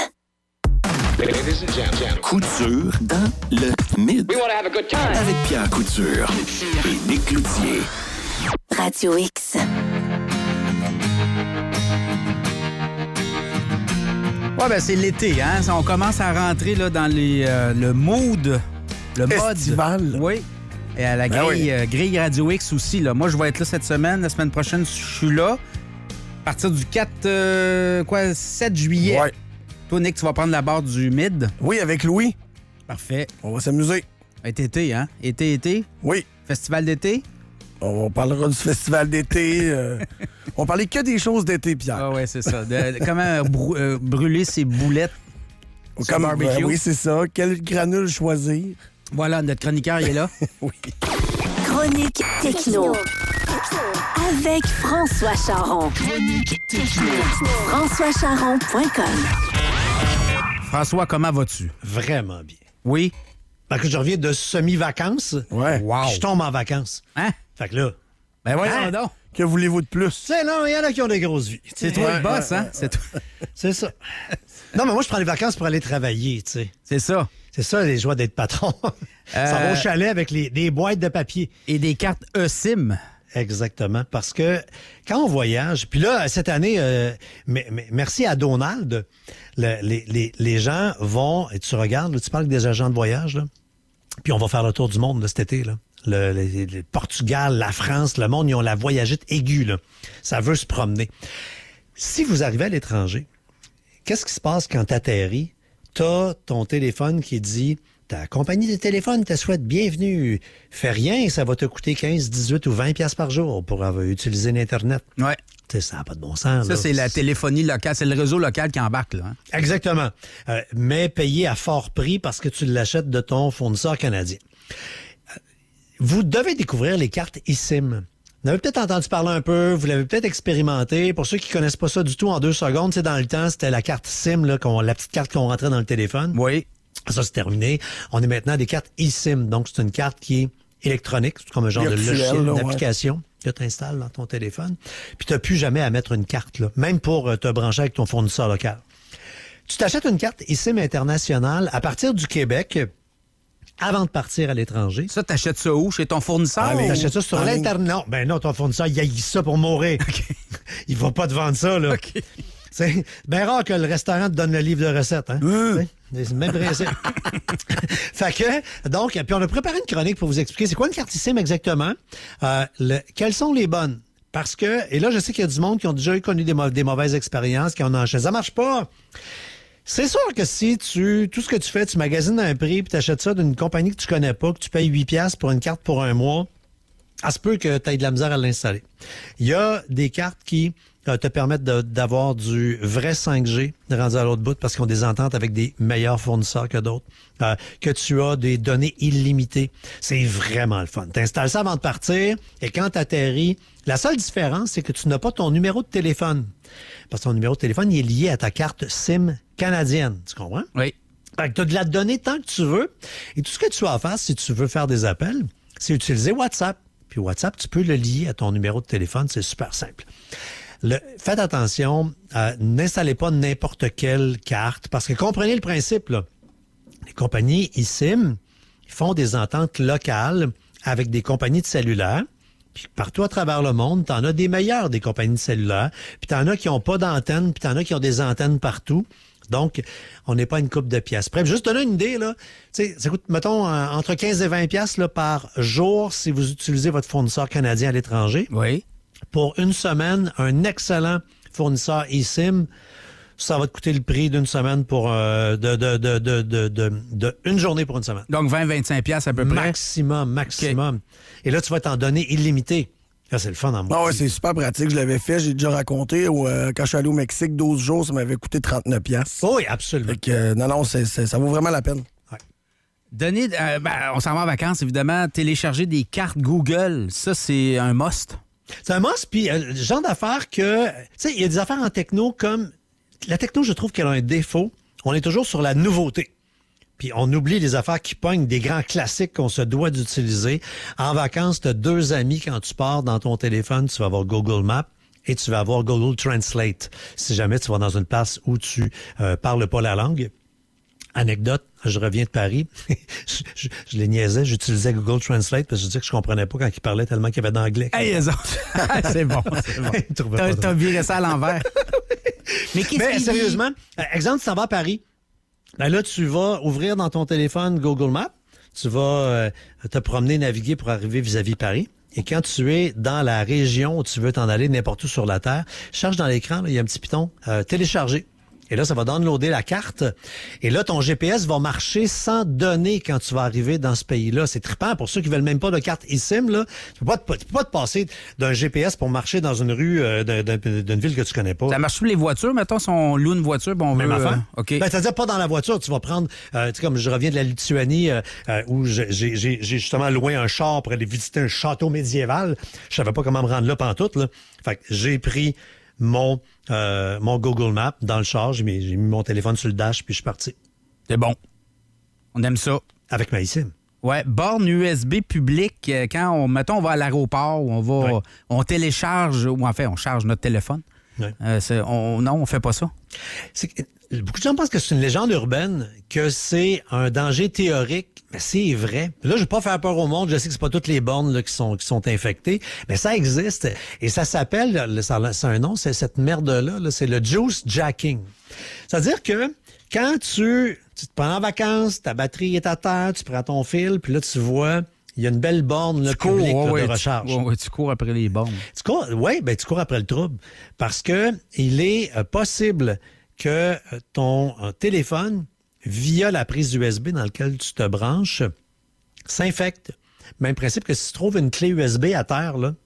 Couture dans le mid. Avec Pierre Couture et Nick Cloutier. Radio X. Ouais, ben c'est l'été, hein? On commence à rentrer là, dans les, euh, le mood, le mode. Estival. Oui. Et à la Ben grille, oui. euh, grille Radio X aussi. Là. Moi, je vais être là cette semaine. La semaine prochaine, je suis là. À partir du quatre, euh, quoi, sept juillet. Ouais. Toi, Nick, tu vas prendre la barre du mid. Oui, avec Louis. Parfait. On va s'amuser. Été, été, hein? Été, été? Oui. Festival d'été? On parlera du festival d'été. euh, on parlait que des choses d'été, Pierre. Ah ouais, c'est ça. De, de- comment brou- euh, brûler ses boulettes sur Comme, le barbecue. ben oui, c'est ça. Quel granule choisir? Voilà, notre chroniqueur, il est là. Oui. Chronique techno. Avec François Charon. Chronique techno. françois charon point com. François, comment vas-tu? Vraiment bien. Oui. Parce que je reviens de semi-vacances. Ouais. Wow. Je tombe en vacances. Hein? Fait que là. Ben voyons Hein? donc. Que voulez-vous de plus? Tu sais, non, il y en a qui ont des grosses vies. C'est toi le boss, hein? C'est toi. C'est ça. Non, mais moi, je prends les vacances pour aller travailler, tu sais. C'est ça. C'est ça, les joies d'être patron. Ça va au chalet avec les, des boîtes de papier. Et des cartes eSIM. Exactement. Parce que quand on voyage, puis là, cette année, euh, mais- mais merci à Donald, le- les, les, les gens vont, et tu regardes, là, tu parles avec des agents de voyage, là, puis on va faire le tour du monde là, cet été, là. Le, le- le Portugal, la France, le monde, ils ont la voyagite aiguë, là. Ça veut se promener. Si vous arrivez à l'étranger, qu'est-ce qui se passe quand tu atterris? T'as ton téléphone qui dit ta compagnie de téléphone te souhaite bienvenue. Fais rien, ça va te coûter quinze, dix-huit ou vingt piastres par jour pour avoir utilisé l'Internet. Ouais. Tu sais, ça n'a pas de bon sens. Ça, là. c'est la téléphonie locale. C'est le réseau local qui embarque, là. hein. Exactement. Euh, mais payé à fort prix parce que tu l'achètes de ton fournisseur canadien. Euh, Vous devez découvrir les cartes eSIM. Vous avez peut-être entendu parler un peu, vous l'avez peut-être expérimenté. Pour ceux qui connaissent pas ça du tout, en deux secondes, tu sais, dans le temps, c'était la carte SIM, là, qu'on- la petite carte qu'on rentrait dans le téléphone. Oui. Ça, c'est terminé. On est maintenant à des cartes eSIM. Donc, c'est une carte qui est électronique. C'est comme un genre Virtuelle, de logiciel, là, ouais. d'application que tu installes dans ton téléphone. Puis, tu n'as plus jamais à mettre une carte, là, même pour euh, te brancher avec ton fournisseur local. Tu t'achètes une carte eSIM internationale à partir du Québec avant de partir à l'étranger. Ça, t'achètes ça où? Chez ton fournisseur? Ah, ou- t'achètes ça sur en ligne? l'Internet. Non, ben non, ton fournisseur, il haït ça pour mourir. Il va pas te vendre ça, là. C'est bien rare que le restaurant te donne le livre de recettes, hein? Mmh. C'est le même principe. Fait que, donc, puis on a préparé une chronique pour vous expliquer c'est quoi une carte eSIM exactement, euh, le- quelles sont les bonnes. Parce que, et là, je sais qu'il y a du monde qui ont déjà connu des, mau- des mauvaises expériences, qui en ont acheté. Ça marche pas. C'est sûr que si tu tout ce que tu fais, tu magasines à un prix puis tu achètes ça d'une compagnie que tu connais pas, que tu payes huit piastres pour une carte pour un mois, ça se peut que tu aies de la misère à l'installer. Il y a des cartes qui euh, te permettent de- d'avoir du vrai cinq G rendu à l'autre bout parce qu'ils ont des ententes avec des meilleurs fournisseurs que d'autres, euh, que tu as des données illimitées. C'est vraiment le fun. Tu installes ça avant de partir et quand tu atterris, la seule différence, c'est que tu n'as pas ton numéro de téléphone. Parce que ton numéro de téléphone il est lié à ta carte SIM canadienne. Tu comprends? Oui. Fait que tu as de la donnée tant que tu veux. Et tout ce que tu as à faire, si tu veux faire des appels, c'est utiliser WhatsApp. Puis WhatsApp, tu peux le lier à ton numéro de téléphone. C'est super simple. Le, faites attention, euh, n'installez pas n'importe quelle carte. Parce que comprenez le principe, là. Les compagnies eSIM ils font des ententes locales avec des compagnies de cellulaire. Puis partout à travers le monde, t'en as des meilleures des compagnies de cellulaire. Puis t'en as qui ont pas d'antenne, puis t'en as qui ont des antennes partout. Donc, on n'est pas une coupe de pièces. Prêt, juste donner une idée, là. Tu sais, ça coûte, mettons, euh, entre quinze et vingt pièces là, par jour si vous utilisez votre fournisseur canadien à l'étranger. Oui. Pour une semaine, un excellent fournisseurs eSIM, ça va te coûter le prix d'une semaine pour euh, de, de, de, de, de, de, de une journée pour une semaine. Donc vingt à vingt-cinq piastres à peu près? Maximum, maximum. Okay. Et là, tu vas t'en donner illimité. Là, c'est le fun en moi. Ah ouais, c'est super pratique. Je l'avais fait, j'ai déjà raconté. Où, euh, quand je suis allé au Mexique, douze jours, ça m'avait coûté trente-neuf piastres. Oh oui, absolument. Fait que, euh, non, non, c'est, c'est, ça vaut vraiment la peine. Ouais. Donner, euh, ben, on s'en va en vacances, évidemment. Télécharger des cartes Google, ça, c'est un must. C'est un must, puis euh, le genre d'affaires que... Tu sais, il y a des affaires en techno comme... La techno, je trouve qu'elle a un défaut. On est toujours sur la nouveauté. Puis on oublie les affaires qui pognent, des grands classiques qu'on se doit d'utiliser. En vacances, tu as deux amis quand tu pars dans ton téléphone. Tu vas avoir Google Maps et tu vas avoir Google Translate. Si jamais tu vas dans une place où tu euh, parles pas la langue. Anecdote, je reviens de Paris. je, je, je les niaisais, j'utilisais Google Translate parce que je disais que je comprenais pas quand ils parlaient tellement qu'il y avait d'anglais. Hey, les autres! c'est bon, c'est bon. T'as, t'as viré ça à l'envers. Mais qu'est-ce Mais qu'il sérieusement, dit? Exemple, tu t'en vas à Paris. Ben là, tu vas ouvrir dans ton téléphone Google Maps. Tu vas euh, te promener, naviguer pour arriver vis-à-vis Paris. Et quand tu es dans la région où tu veux t'en aller n'importe où sur la Terre, cherche dans l'écran, il y a un petit piton euh, télécharger. Et là, ça va downloader la carte. Et là, ton G P S va marcher sans données quand tu vas arriver dans ce pays-là. C'est trippant. Pour ceux qui veulent même pas de carte eSIM, là, tu peux pas te, tu peux pas te passer d'un G P S pour marcher dans une rue euh, d'un, d'un, d'une ville que tu connais pas. Ça marche sur les voitures. Mettons, si on loue une voiture, bon, on Même veut... affaire. Euh, OK. Ben, c'est-à-dire pas dans la voiture. Tu vas prendre... Euh, tu sais, comme je reviens de la Lituanie, euh, euh, où j'ai, j'ai, j'ai justement loué un char pour aller visiter un château médiéval. Je savais pas comment me rendre là pantoute, là. Fait que j'ai pris... Mon, euh, mon Google Maps dans le char, j'ai mis, j'ai mis mon téléphone sur le dash, puis je suis parti. C'est bon. On aime ça. Avec ma eSIM. Ouais, borne U S B publique, quand on, mettons, on va à l'aéroport, on va, ouais. on télécharge, ou en fait, on charge notre téléphone. Ouais. Euh, c'est, on, non, on fait pas ça. C'est, beaucoup de gens pensent que c'est une légende urbaine, que c'est un danger théorique, mais c'est vrai. Là, je ne vais pas faire peur au monde, je sais que c'est pas toutes les bornes là, qui sont qui sont infectées, mais ça existe et ça s'appelle, ça, c'est un nom, c'est cette merde-là, là, c'est le juice jacking. C'est-à-dire que quand tu, tu te prends en vacances, ta batterie est à terre, tu prends ton fil, puis là, tu vois... Il y a une belle borne là, cours, publique ouais, là, ouais, de recharge. Tu, ouais, ouais, tu cours après les bornes. Tu cours, oui, ben, tu cours après le trouble. Parce que il est euh, possible que euh, ton euh, téléphone, via la prise U S B dans laquelle tu te branches, s'infecte. Même principe que si tu trouves une clé U S B à terre, là,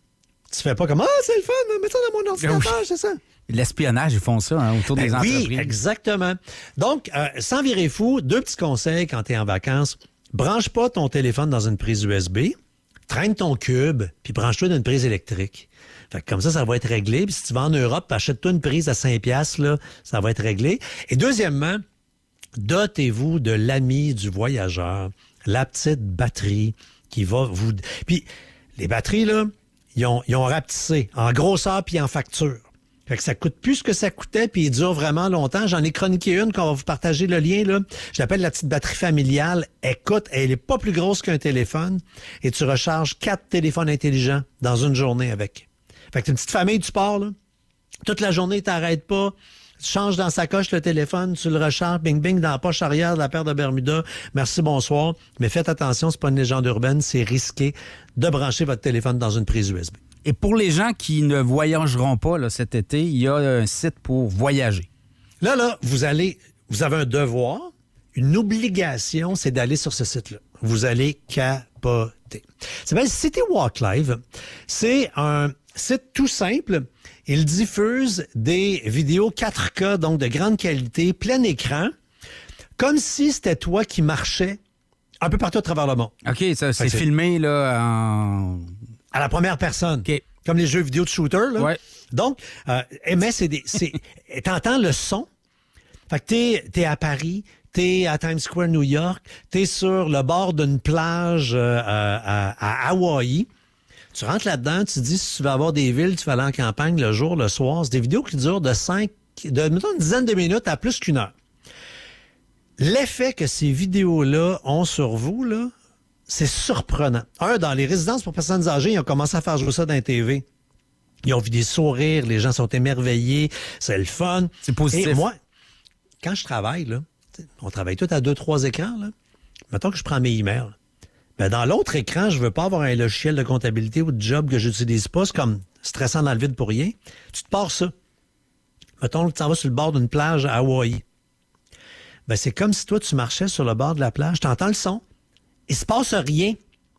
tu fais pas comme « Ah, c'est le fun, mets ça dans mon ordinateur, oui. c'est ça. » L'espionnage, ils font ça hein, autour ben des entreprises. Oui, exactement. Donc, euh, sans virer fou, deux petits conseils quand tu es en vacances. Branche pas ton téléphone dans une prise U S B, traîne ton cube, puis branche-toi d'une prise électrique. Fait que comme ça, ça va être réglé. Puis si tu vas en Europe, achète-toi une prise à cinq piastres, là, ça va être réglé. Et deuxièmement, dotez-vous de l'ami du voyageur, la petite batterie qui va vous... Puis les batteries, là, ils ont, ils ont rapetissé en grosseur puis en facture. Fait que ça coûte plus ce que ça coûtait, puis il dure vraiment longtemps. J'en ai chroniqué une qu'on va vous partager le lien, là. Je l'appelle la petite batterie familiale. Écoute, elle est pas plus grosse qu'un téléphone et tu recharges quatre téléphones intelligents dans une journée avec. Fait que t'es une petite famille, tu pars, là. Toute la journée, t'arrêtes pas. Tu changes dans sa coche le téléphone, tu le recharges, bing bing, dans la poche arrière de la paire de Bermuda. Merci, bonsoir. Mais faites attention, c'est pas une légende urbaine, c'est risqué de brancher votre téléphone dans une prise U S B. Et pour les gens qui ne voyageront pas là, cet été, il y a un site pour voyager. Là, là, vous allez, vous avez un devoir, une obligation, c'est d'aller sur ce site-là. Vous allez capoter. Ça s'appelle City Walk Live. C'est un site tout simple. Il diffuse des vidéos quatre K, donc de grande qualité, plein écran, comme si c'était toi qui marchais un peu partout à travers le monde. OK, ça, c'est, c'est filmé là en... À la première personne. Okay. Comme les jeux vidéo de shooter, là. Ouais. Donc, euh, mais c'est des. C'est, t'entends le son. Fait que t'es, t'es à Paris, t'es à Times Square, New York, t'es sur le bord d'une plage euh, à, à Hawaï. Tu rentres là-dedans, tu te dis si tu veux avoir des villes, tu vas aller en campagne le jour, le soir. C'est des vidéos qui durent de cinq, de mettons une dizaine de minutes à plus qu'une heure. L'effet que ces vidéos-là ont sur vous, là, c'est surprenant. Un, dans les résidences pour personnes âgées, ils ont commencé à faire jouer ça dans la T V. Ils ont vu des sourires, les gens sont émerveillés, c'est le fun. C'est positif. Et moi, quand je travaille, là, on travaille tous à deux, trois écrans, là. Mettons que je prends mes emails. Ben, dans l'autre écran, je veux pas avoir un logiciel de comptabilité ou de job que j'utilise pas. C'est comme stressant dans le vide pour rien. Tu te pars ça. Mettons que tu t'en vas sur le bord d'une plage à Hawaï. Ben, c'est comme si toi, tu marchais sur le bord de la plage, tu entends le son, il se passe rien,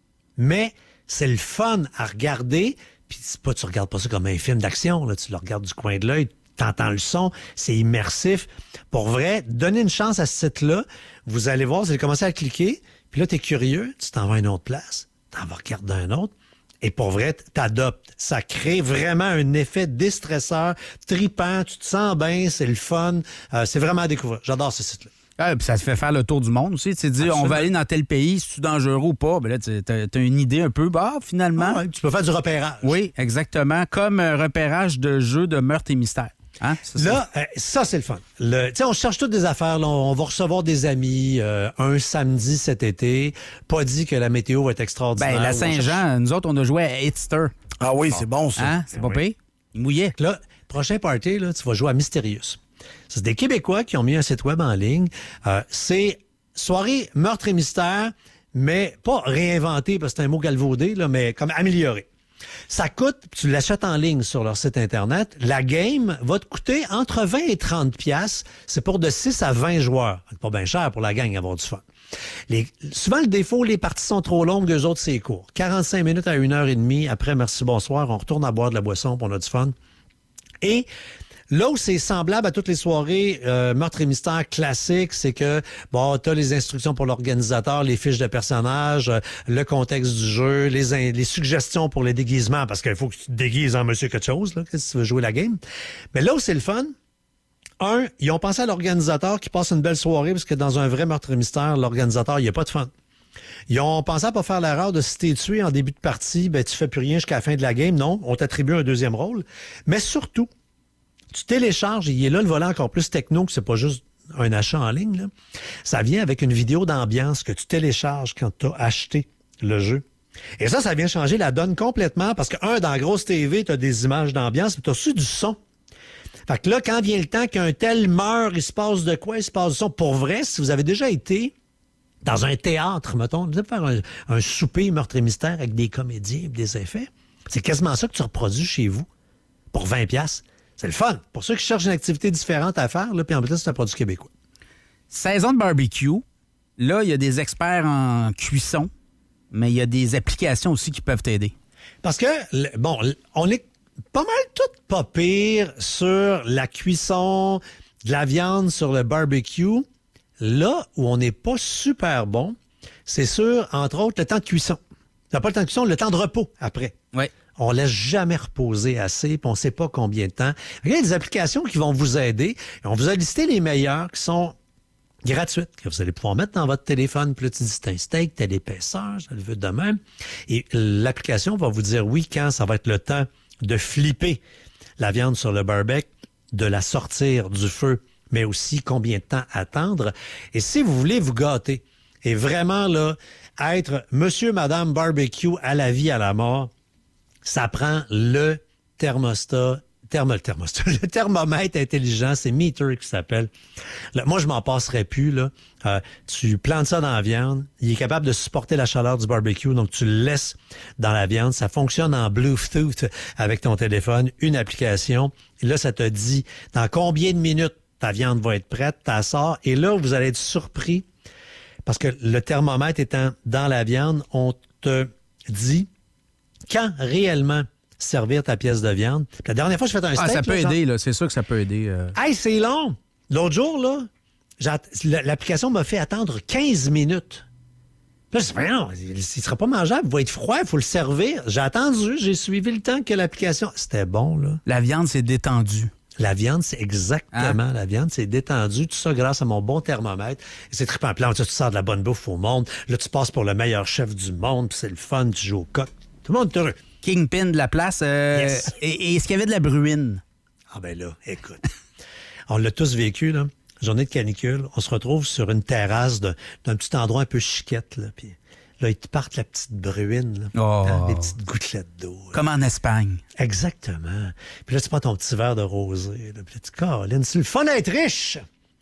mais c'est le fun à regarder, puis c'est pas, tu regardes pas ça comme un film d'action, là, tu le regardes du coin de l'œil, tu entends le son, c'est immersif. Pour vrai, donnez une chance à ce site-là, vous allez voir, vous allez commencer à cliquer, puis là, tu es curieux, tu t'en vas à une autre place, tu t'en vas regarder un autre, et pour vrai, t'adoptes. Ça crée vraiment un effet déstresseur, tripant, tu te sens bien, c'est le fun, euh, c'est vraiment à découvrir. J'adore ce site-là. Ah, puis ça te fait faire le tour du monde aussi. Tu te dis, on va aller dans tel pays, c'est-tu dangereux ou pas? Ben là, tu as une idée un peu, bah, finalement. Ah ouais, tu peux faire du repérage. Oui, exactement. Comme un repérage de jeux de meurtre et mystère. Hein? Ça, là, euh, ça, c'est le fun. Le, on cherche toutes des affaires. Là, on va recevoir des amis euh, un samedi cet été. Pas dit que la météo va être extraordinaire. Ben, la Saint-Jean, cherche... nous autres, on a joué à Hitster. Ah oui, bon. C'est bon, ça. Hein? C'est ben pas oui. pire. Il mouillait. Là, prochain party, là, tu vas jouer à Mysterious. C'est des Québécois qui ont mis un site web en ligne. Euh, c'est soirée meurtre et mystère, mais pas réinventé, parce que c'est un mot galvaudé, là, mais comme amélioré. Ça coûte, tu l'achètes en ligne sur leur site Internet, la game va te coûter entre vingt et trente piastres. C'est pour de six à vingt joueurs. C'est pas bien cher pour la gang avoir du fun. Les, souvent, le défaut, les parties sont trop longues, eux autres, c'est court. quarante-cinq minutes à une heure et demie. Après, merci, bonsoir, on retourne à boire de la boisson, puis on a du fun. Et là où c'est semblable à toutes les soirées euh, meurtre et mystère classiques, c'est que, bon, t'as les instructions pour l'organisateur, les fiches de personnages, euh, le contexte du jeu, les, in- les suggestions pour les déguisements, parce qu'il faut que tu te déguises en monsieur quelque chose, là, si tu veux jouer la game. Mais là où c'est le fun, un, ils ont pensé à l'organisateur qui passe une belle soirée, parce que dans un vrai meurtre et mystère, l'organisateur, il n'y a pas de fun. Ils ont pensé à pas faire l'erreur de si t'es tué en début de partie, ben tu fais plus rien jusqu'à la fin de la game. Non, on t'attribue un deuxième rôle. Mais surtout, tu télécharges, il est là le volet encore plus techno, que c'est pas juste un achat en ligne, là. Ça vient avec une vidéo d'ambiance que tu télécharges quand tu as acheté le jeu. Et ça, ça vient changer la donne complètement parce que, un, dans la grosse T V, tu as des images d'ambiance, mais tu as aussi du son. Fait que là, quand vient le temps qu'un tel meurt, il se passe de quoi? Il se passe du son. Pour vrai, si vous avez déjà été dans un théâtre, mettons, vous allez faire un, un souper meurtre et mystère avec des comédiens et des effets, c'est quasiment ça que tu reproduis chez vous pour vingt piastres. C'est le fun. Pour ceux qui cherchent une activité différente à faire, là, puis en plus, c'est un produit québécois. Saison de barbecue. Là, il y a des experts en cuisson, mais il y a des applications aussi qui peuvent t'aider. Parce que, bon, on est pas mal toutes pas pire sur la cuisson de la viande sur le barbecue. Là où on n'est pas super bon, c'est sur, entre autres, le temps de cuisson. C'est pas le temps de cuisson, le temps de repos après. Oui. On laisse jamais reposer assez, puis on ne sait pas combien de temps. Il y a des applications qui vont vous aider. Et on vous a listé les meilleures qui sont gratuites, que vous allez pouvoir mettre dans votre téléphone. Puis là, tu dis, c'est un steak, t'as l'épaisseur, je le veux de même. Et l'application va vous dire, oui, quand ça va être le temps de flipper la viande sur le barbecue, de la sortir du feu, mais aussi combien de temps attendre. Et si vous voulez vous gâter et vraiment là être monsieur, madame barbecue à la vie, à la mort, ça prend le thermostat, thermo, le thermostat, le thermomètre intelligent, c'est Meter qui s'appelle. Là, moi, je m'en passerais plus, là. Euh, tu plantes ça dans la viande, il est capable de supporter la chaleur du barbecue, donc tu le laisses dans la viande. Ça fonctionne en Bluetooth avec ton téléphone, une application. Et là, ça te dit dans combien de minutes ta viande va être prête, ta sort. Et là, vous allez être surpris parce que le thermomètre étant dans la viande, on te dit quand réellement servir ta pièce de viande. Puis la dernière fois, je fais un steak. Ah, ça peut là, aider, genre... là. C'est sûr que ça peut aider. Euh... Hey, c'est long! L'autre jour, là, l'application m'a fait attendre quinze minutes. Là, je dis, non, il ne sera pas mangeable, il va être froid, il faut le servir. J'ai attendu, j'ai suivi le temps que l'application... C'était bon, là. La viande, c'est détendu. La viande, c'est exactement hein? La viande, c'est détendu. Tout ça grâce à mon bon thermomètre. Et c'est trippant. Puis là, tu sors de la bonne bouffe au monde. Là, tu passes pour le meilleur chef du monde. Puis c'est le fun, tu joues au coq. Tout le monde est heureux. Kingpin de la place. Euh, yes. Et, et est-ce qu'il y avait de la bruine? Ah ben là, écoute. On l'a tous vécu, là. Journée de canicule. On se retrouve sur une terrasse de, d'un petit endroit un peu chiquette, là. Puis là, ils te partent la petite bruine, là. Oh. Hein, des petites gouttelettes d'eau. Là. Comme en Espagne. Exactement. Puis là, tu prends ton petit verre de rosé. Là. Puis là, tu Caroline, c'est le fun d'être riche.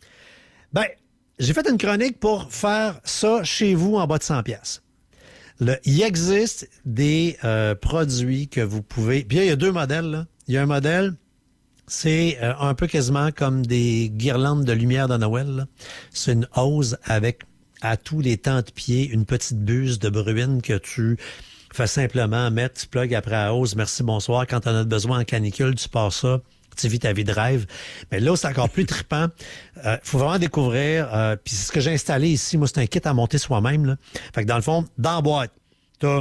Ben, j'ai fait une chronique pour faire ça chez vous en bas de cent piastres. Le, il existe des euh, produits que vous pouvez... Puis là, il y a deux modèles, là. Il y a un modèle C'est euh, un peu quasiment comme des guirlandes de lumière de Noël. Là. C'est une hose avec, à tous les temps de pied, une petite buse de bruine que tu fais simplement mettre, tu plugues après la hose, merci, bonsoir. Quand tu en as besoin en canicule, tu pars ça, tu vis ta vie de rêve. Mais là, c'est encore plus trippant. Il euh, faut vraiment découvrir. Euh, Puis c'est ce que j'ai installé ici. Moi, c'est un kit à monter soi-même. Là. Fait que dans le fond, dans la boîte, t'as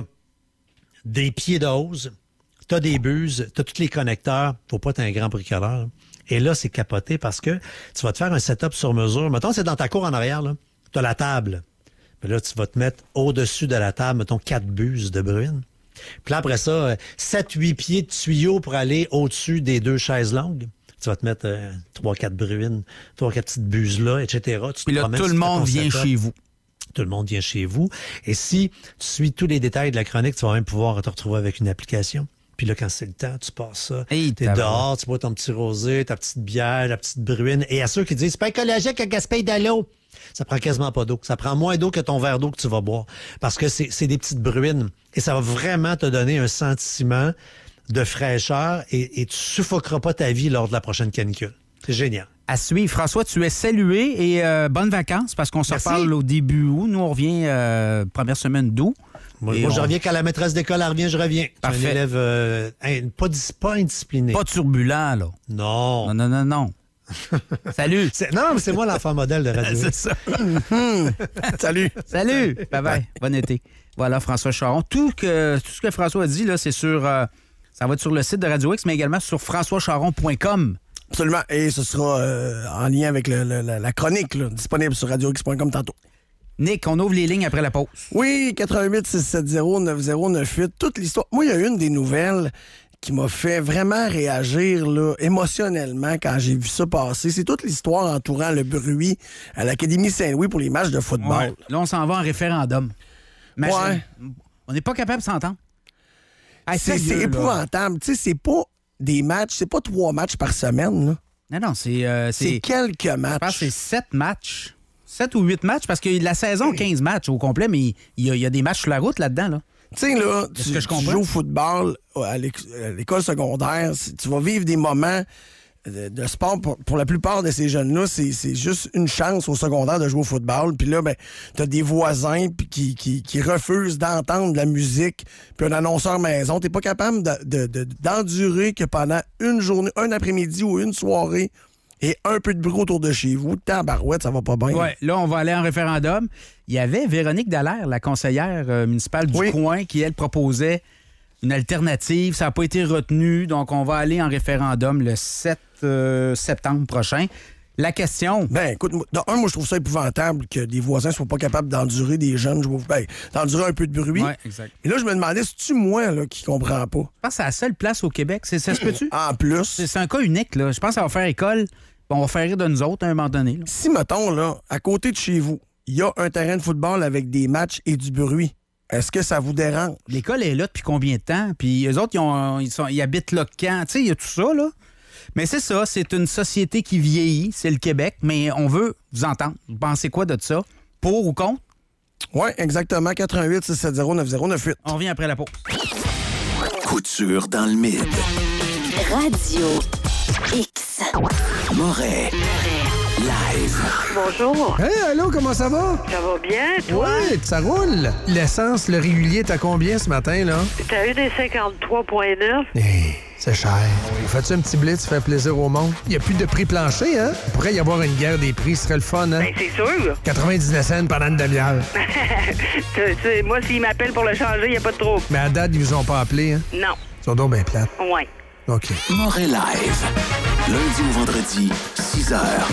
des pieds de hose, t'as des buses, t'as tous les connecteurs. Faut pas être un grand bricoleur. Là. Et là, c'est capoté parce que tu vas te faire un setup sur mesure. Mettons, c'est dans ta cour en arrière, là. T'as la table. Mais là, tu vas te mettre au-dessus de la table, mettons, quatre buses de bruine. Puis là, après ça, sept huit pieds de tuyaux pour aller au-dessus des deux chaises longues. Tu vas te mettre euh, trois quatre bruines, trois quatre petites buses là, et cetera. Tu Puis là, promènes, tout le monde vient setup. chez vous. Tout le monde vient chez vous. Et si tu suis tous les détails de la chronique, tu vas même pouvoir te retrouver avec une application. Puis là, quand c'est le temps, tu passes ça. Hey, t'es dehors, tu bois ton petit rosé, ta petite bière, ta petite bruine. Et à ceux qui disent, c'est pas écologique à gaspiller de l'eau. Ça prend quasiment pas d'eau. Ça prend moins d'eau que ton verre d'eau que tu vas boire. Parce que c'est, c'est des petites bruines. Et ça va vraiment te donner un sentiment de fraîcheur et, et tu suffoqueras pas ta vie lors de la prochaine canicule. C'est génial. À suivre. François, tu es salué et euh, bonnes vacances parce qu'on se Merci. reparle au début août. Nous, on revient euh, première semaine d'août. Moi, Et moi on- je reviens quand la maîtresse d'école elle revient, je reviens. Parfait. C'est un élève euh, in- pas, dis- pas indiscipliné. Pas turbulent, là. Non. Non, non, non, non. Salut. C'est- non, mais c'est moi l'enfant modèle de Radio C'est X. ça. Salut. Salut. Bye-bye. Bon été. Voilà, François Charon. Tout, que, tout ce que François a dit, là, c'est sur... euh, ça va être sur le site de Radio X, mais également sur françois charon point com. Absolument. Et ce sera euh, en lien avec le- le- la, la chronique, là, disponible sur radio x point com tantôt. Nick, on ouvre les lignes après la pause. Oui, quatre un huit six sept zéro neuf zéro neuf huit. Toute l'histoire. Moi, il y a une des nouvelles qui m'a fait vraiment réagir là, émotionnellement quand j'ai vu ça passer. C'est toute l'histoire entourant le bruit à l'Académie Saint-Louis pour les matchs de football. Ouais. Là, on s'en va en référendum. Imagine, Ouais. On n'est pas capable de s'entendre. Hey, C'est sérieux, c'est là. épouvantable. Tu sais, c'est pas des matchs, c'est pas trois matchs par semaine. Là. Non, non, c'est... euh, C'est quelques matchs. Je pense que c'est sept matchs. sept ou huit matchs, parce que la saison, quinze matchs au complet, mais il y, a- il y a des matchs sur la route là-dedans. Là. Tu sais, là, Est-ce tu, que je tu comprends? joues au football à l'éc- à l'école secondaire, c'est- tu vas vivre des moments de, de sport. Pour, pour la plupart de ces jeunes-là, c'est c'est juste une chance au secondaire de jouer au football. Puis là, ben, t'as des voisins puis qui, qui, qui refusent d'entendre de la musique, puis un annonceur maison. T'es pas capable de- de- de- d'endurer que pendant une journée, un après-midi ou une soirée, et un peu de bruit autour de chez vous, tabarouette, ça va pas bien. Ouais, là, on va aller en référendum. Il y avait Véronique Dallaire, la conseillère euh, municipale du coin, qui, elle, proposait une alternative. Ça n'a pas été retenu, donc on va aller en référendum le sept euh, septembre prochain. La question... Ben, écoute, moi, dans un, moi, je trouve ça épouvantable que des voisins soient pas capables d'endurer des jeunes, je vois- ben, d'endurer un peu de bruit. Ouais, exact. Et là, je me demandais, c'est-tu moi, là, qui comprends pas? Je pense que c'est la seule place au Québec. C'est, ça se peut-tu? En plus. C'est, c'est un cas unique, là. Je pense que ça va faire école. On va faire rire de nous autres à un moment donné. là. Si, mettons, là, à côté de chez vous, il y a un terrain de football avec des matchs et du bruit, est-ce que ça vous dérange? L'école est là depuis combien de temps? Puis eux autres, ils, ont- ils, sont, ils habitent là quand? Tu sais, il y a tout ça, là. Mais c'est ça, c'est une société qui vieillit, c'est le Québec, mais on veut vous entendre. Vous pensez quoi de ça? Pour ou contre? Oui, exactement. quatre un huit six sept zéro neuf zéro neuf huit. On revient après la pause. Couture dans le mid. Radio X. Moret. Live. Bonjour. Hey, allô, comment ça va? Ça va bien, toi? Oui, ça roule. L'essence, le régulier, t'as combien ce matin, là? T'as eu des cinquante-trois virgule neuf? Hey, c'est cher. Fais-tu un petit blitz, fait plaisir au monde? Il n'y a plus de prix plancher, hein? Il pourrait y avoir une guerre des prix, ce serait le fun, hein? Ben, c'est sûr. quatre-vingt-dix-neuf cents pendant une demi-heure. Tu sais, moi, s'ils m'appellent pour le changer, il n'y a pas de trouble. Mais à date, ils vous ont pas appelé, hein? Non. Ils sont donc bien plates. Ouais. OK. Moret Live. Lundi au vendredi, six heures.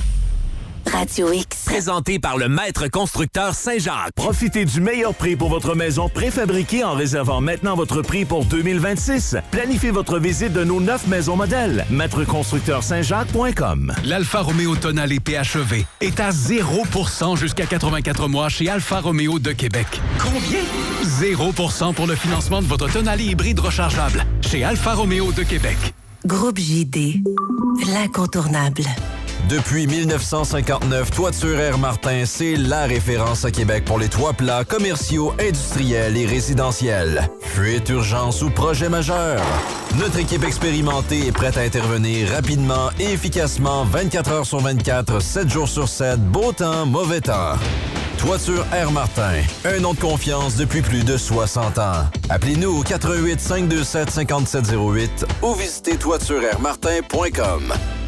Radio X. Présenté par le maître constructeur Saint-Jacques. Profitez du meilleur prix pour votre maison préfabriquée en réservant maintenant votre prix pour deux mille vingt-six. Planifiez votre visite de nos neuf maisons modèles. maître constructeur saint jacques point com. L'Alfa Romeo Tonale P H E V est à zéro pour cent jusqu'à quatre-vingt-quatre mois chez Alfa Romeo de Québec. Combien? zéro pour cent pour le financement de votre Tonale hybride rechargeable chez Alfa Romeo de Québec. Groupe J D, l'incontournable. Depuis mille neuf cent cinquante-neuf, Toiture Air Martin, c'est la référence à Québec pour les toits plats, commerciaux, industriels et résidentiels. Fuite, urgence ou projet majeur. Notre équipe expérimentée est prête à intervenir rapidement et efficacement vingt-quatre heures sur vingt-quatre, sept jours sur sept, beau temps, mauvais temps. Toiture Air Martin, un nom de confiance depuis plus de soixante ans. Appelez-nous au quatre un huit, cinq deux sept, cinq sept zéro huit ou visitez toiture air martin point com.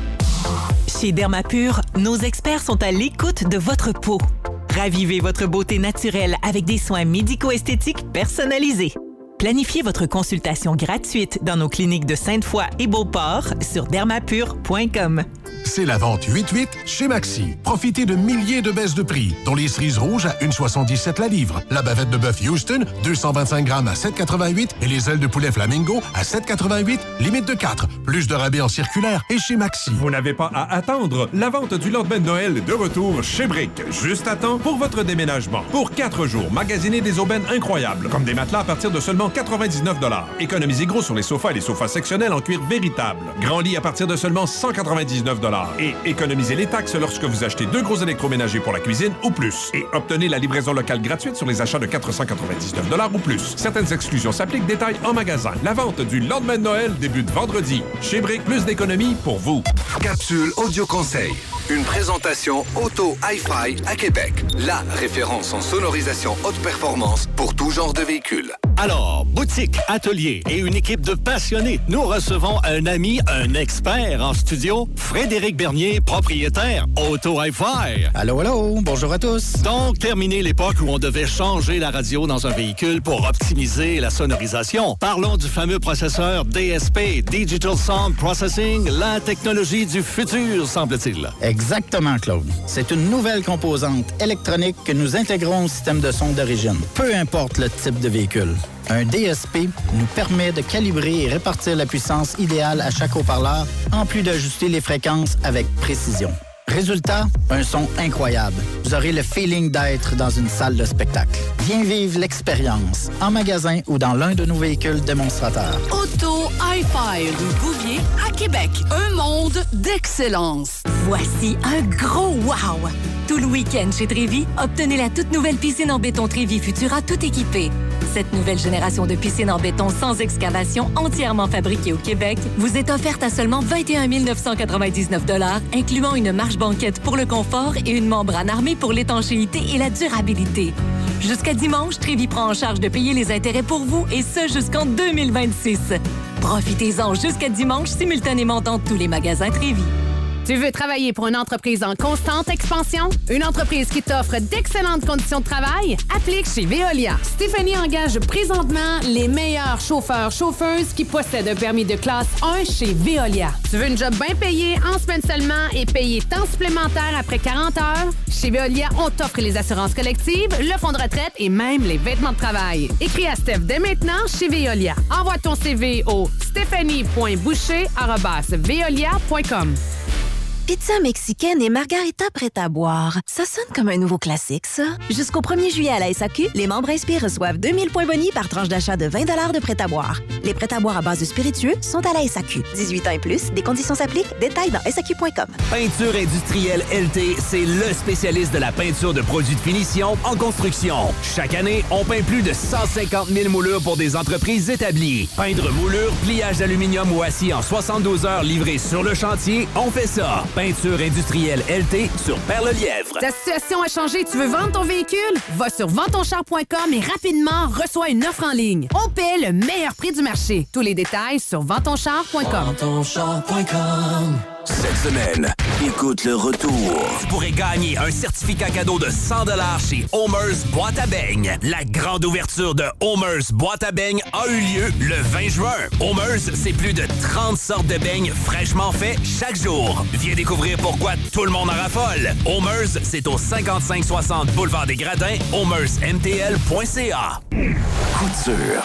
Chez Dermapur, nos experts sont à l'écoute de votre peau. Ravivez votre beauté naturelle avec des soins médico-esthétiques personnalisés. Planifiez votre consultation gratuite dans nos cliniques de Sainte-Foy et Beauport sur dermapur point com. C'est la vente huit huit chez Maxi. Profitez de milliers de baisses de prix, dont les cerises rouges à un virgule soixante-dix-sept la livre, la bavette de bœuf Houston, deux cent vingt-cinq grammes à sept quatre-vingt-huit et les ailes de poulet Flamingo à sept quatre-vingt-huit, limite de quatre. Plus de rabais en circulaire et chez Maxi. Vous n'avez pas à attendre. La vente du lendemain de Noël est de retour chez Brick. Juste à temps pour votre déménagement. Pour quatre jours, magasinez des aubaines incroyables, comme des matelas à partir de seulement quatre-vingt-dix-neuf dollars. Économisez gros sur les sofas et les sofas sectionnels en cuir véritable. Grand lit à partir de seulement cent quatre-vingt-dix-neuf dollars. Et économisez les taxes lorsque vous achetez deux gros électroménagers pour la cuisine ou plus. Et obtenez la livraison locale gratuite sur les achats de quatre cent quatre-vingt-dix-neuf dollars ou plus. Certaines exclusions s'appliquent. Détails en magasin. La vente du lendemain de Noël débute vendredi. Chez Brick, plus d'économies pour vous. Capsule Audio Conseil. Une présentation Auto Hi-Fi à Québec. La référence en sonorisation haute performance pour tout genre de véhicule. Alors, boutique, atelier et une équipe de passionnés. Nous recevons un ami, un expert en studio, Frédéric Bernier, propriétaire Auto Hi-Fi. Allô, allô, bonjour à tous. Donc, terminé l'époque où on devait changer la radio dans un véhicule pour optimiser la sonorisation. Parlons du fameux processeur D S P, Digital Sound Processing, la technologie du futur, semble-t-il. Exactement, Claude. C'est une nouvelle composante électronique que nous intégrons au système de son d'origine, peu importe le type de véhicule. Un D S P nous permet de calibrer et répartir la puissance idéale à chaque haut-parleur, en plus d'ajuster les fréquences avec précision. Résultat, un son incroyable. Vous aurez le feeling d'être dans une salle de spectacle. Viens vivre l'expérience en magasin ou dans l'un de nos véhicules démonstrateurs. Auto Hi-Fi, rue Bouvier, à Québec. Un monde d'excellence. Voici un gros wow! Tout le week-end chez Trévi, obtenez la toute nouvelle piscine en béton Trévi Futura tout équipée. Cette nouvelle génération de piscines en béton sans excavation, entièrement fabriquée au Québec, vous est offerte à seulement vingt et un mille neuf cent quatre-vingt-dix-neuf dollars, incluant une marche-banquette pour le confort et une membrane armée pour l'étanchéité et la durabilité. Jusqu'à dimanche, Trévi prend en charge de payer les intérêts pour vous, et ce jusqu'en deux mille vingt-six. Profitez-en jusqu'à dimanche, simultanément dans tous les magasins Trévi. Tu veux travailler pour une entreprise en constante expansion? Une entreprise qui t'offre d'excellentes conditions de travail? Applique chez Veolia. Stéphanie engage présentement les meilleurs chauffeurs-chauffeuses qui possèdent un permis de classe un chez Veolia. Tu veux une job bien payée, en semaine seulement et payée temps supplémentaire après quarante heures? Chez Veolia, on t'offre les assurances collectives, le fonds de retraite et même les vêtements de travail. Écris à Steph dès maintenant chez Veolia. Envoie ton C V au stéphanie point boucher arobase veolia point com. Pizza mexicaine et margarita prête à boire. Ça sonne comme un nouveau classique, ça. Jusqu'au premier juillet à la S A Q, les membres Inspire reçoivent deux mille points boni par tranche d'achat de vingt dollars de prêt à boire. Les prêts à boire à base de spiritueux sont à la S A Q. dix-huit ans et plus, des conditions s'appliquent. Détails dans S A Q point com. Peinture industrielle L T, c'est le spécialiste de la peinture de produits de finition en construction. Chaque année, on peint plus de cent cinquante mille moulures pour des entreprises établies. Peindre moulure, pliage d'aluminium ou acier en soixante-douze heures livré sur le chantier, on fait ça. Peinture industrielle L T sur Perle-Lièvre. Ta situation a changé, tu veux vendre ton véhicule? Va sur vends ton char point com et rapidement reçois une offre en ligne. On paie le meilleur prix du marché. Tous les détails sur vends ton char point com. vends ton char point com. Cette semaine, écoute le retour. Tu pourrais gagner un certificat cadeau de cent dollars chez Homer's Boîte à Beignes. La grande ouverture de Homer's Boîte à Beignes a eu lieu le vingt juin. Homer's, c'est plus de trente sortes de beignes fraîchement faits chaque jour. Viens découvrir pourquoi tout le monde en raffole. Homer's, c'est au cinquante-cinq soixante Boulevard des Gradins, homer's m t l point c a. Couture.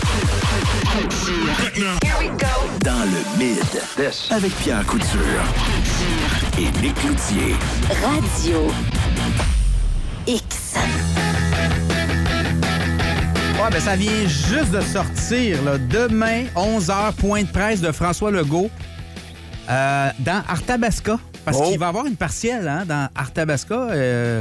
Dans le mid. Avec Pierre Couture. Et Nick Cloutier. Radio X. Ouais, ben ça vient juste de sortir, là. Demain, onze heures, point de presse de François Legault euh, dans Arthabasca. Parce Oh. qu'il va y avoir une partielle hein, dans Arthabasca. euh,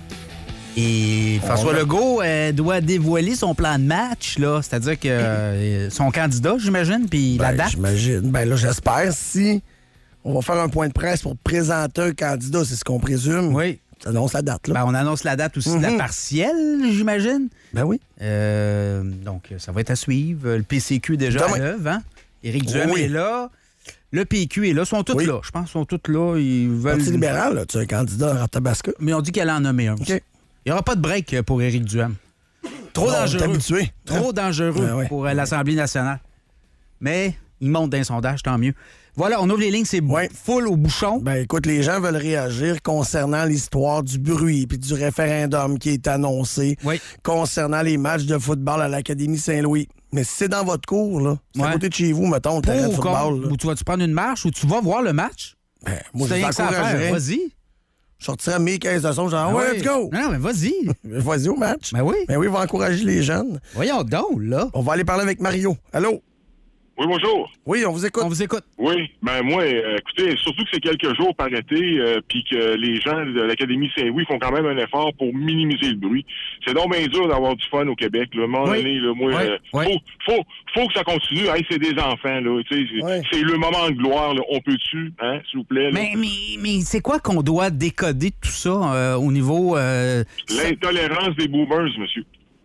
et François Oh. Legault euh, doit dévoiler son plan de match, là. C'est-à-dire que euh, son candidat, j'imagine, puis la Ben, date. j'imagine. Ben là, j'espère si on va faire un point de presse pour présenter un candidat, c'est ce qu'on présume. Oui. Ça annonce la date, là. Ben, on annonce la date aussi de la Mhm. partielle, j'imagine. Ben oui. Euh, donc, ça va être à suivre. Le P C Q est déjà Demain. à l'œuvre. Hein? Éric Duhem Oui. est là. Le P Q est là. Ils sont tous Oui. là. Je pense qu'ils sont tous là. Ils veulent... Parti libéral, là, tu as un candidat à Arthabasca. Mais on dit qu'elle en a nommé un. aussi. OK. Il n'y aura pas de break pour Éric Duhem. Trop Non, on est dangereux. habitué. Trop dangereux Ben ouais. pour euh, l'Assemblée nationale. Mais il monte d'un sondage, tant mieux. Voilà, on ouvre les lignes, c'est Ouais. full au bouchon. Ben écoute, les gens veulent réagir concernant l'histoire du bruit puis du référendum qui est annoncé Oui. concernant les matchs de football à l'Académie Saint-Louis. Mais si c'est dans votre cours, là, c'est Ouais. à côté de chez vous, mettons, le terrain de Pour ou football. contre? là. Ou tu vas-tu prendre une marche ou tu vas voir le match? Ben, moi, C'est je rien que ça à faire. t'encouragerais. Vas-y. Je sortirais mes caisses de son, genre, Ah ouais, oui. let's go! Non, mais vas-y. Vas-y au match. Ben oui. Ben oui, on va encourager les jeunes. Voyons donc, là. On va aller parler avec Mario. Allô? Oui, bonjour. Oui, on vous écoute. On vous écoute. Oui, ben moi, euh, écoutez, surtout que c'est quelques jours par été, euh, puis que les gens de l'Académie Saint-Louis font quand même un effort pour minimiser le bruit. C'est donc bien dur d'avoir du fun au Québec. Là. À un moment Oui. donné, là, moi, Oui. euh, Oui. faut, faut, faut que ça continue. Hey, c'est des enfants, là. Tu sais, c'est, Oui. c'est le moment de gloire. Là. On peut-tu, hein, s'il vous plaît? là? Mais, mais, mais c'est quoi qu'on doit décoder de tout ça euh, au niveau... euh, L'intolérance des boomers, monsieur.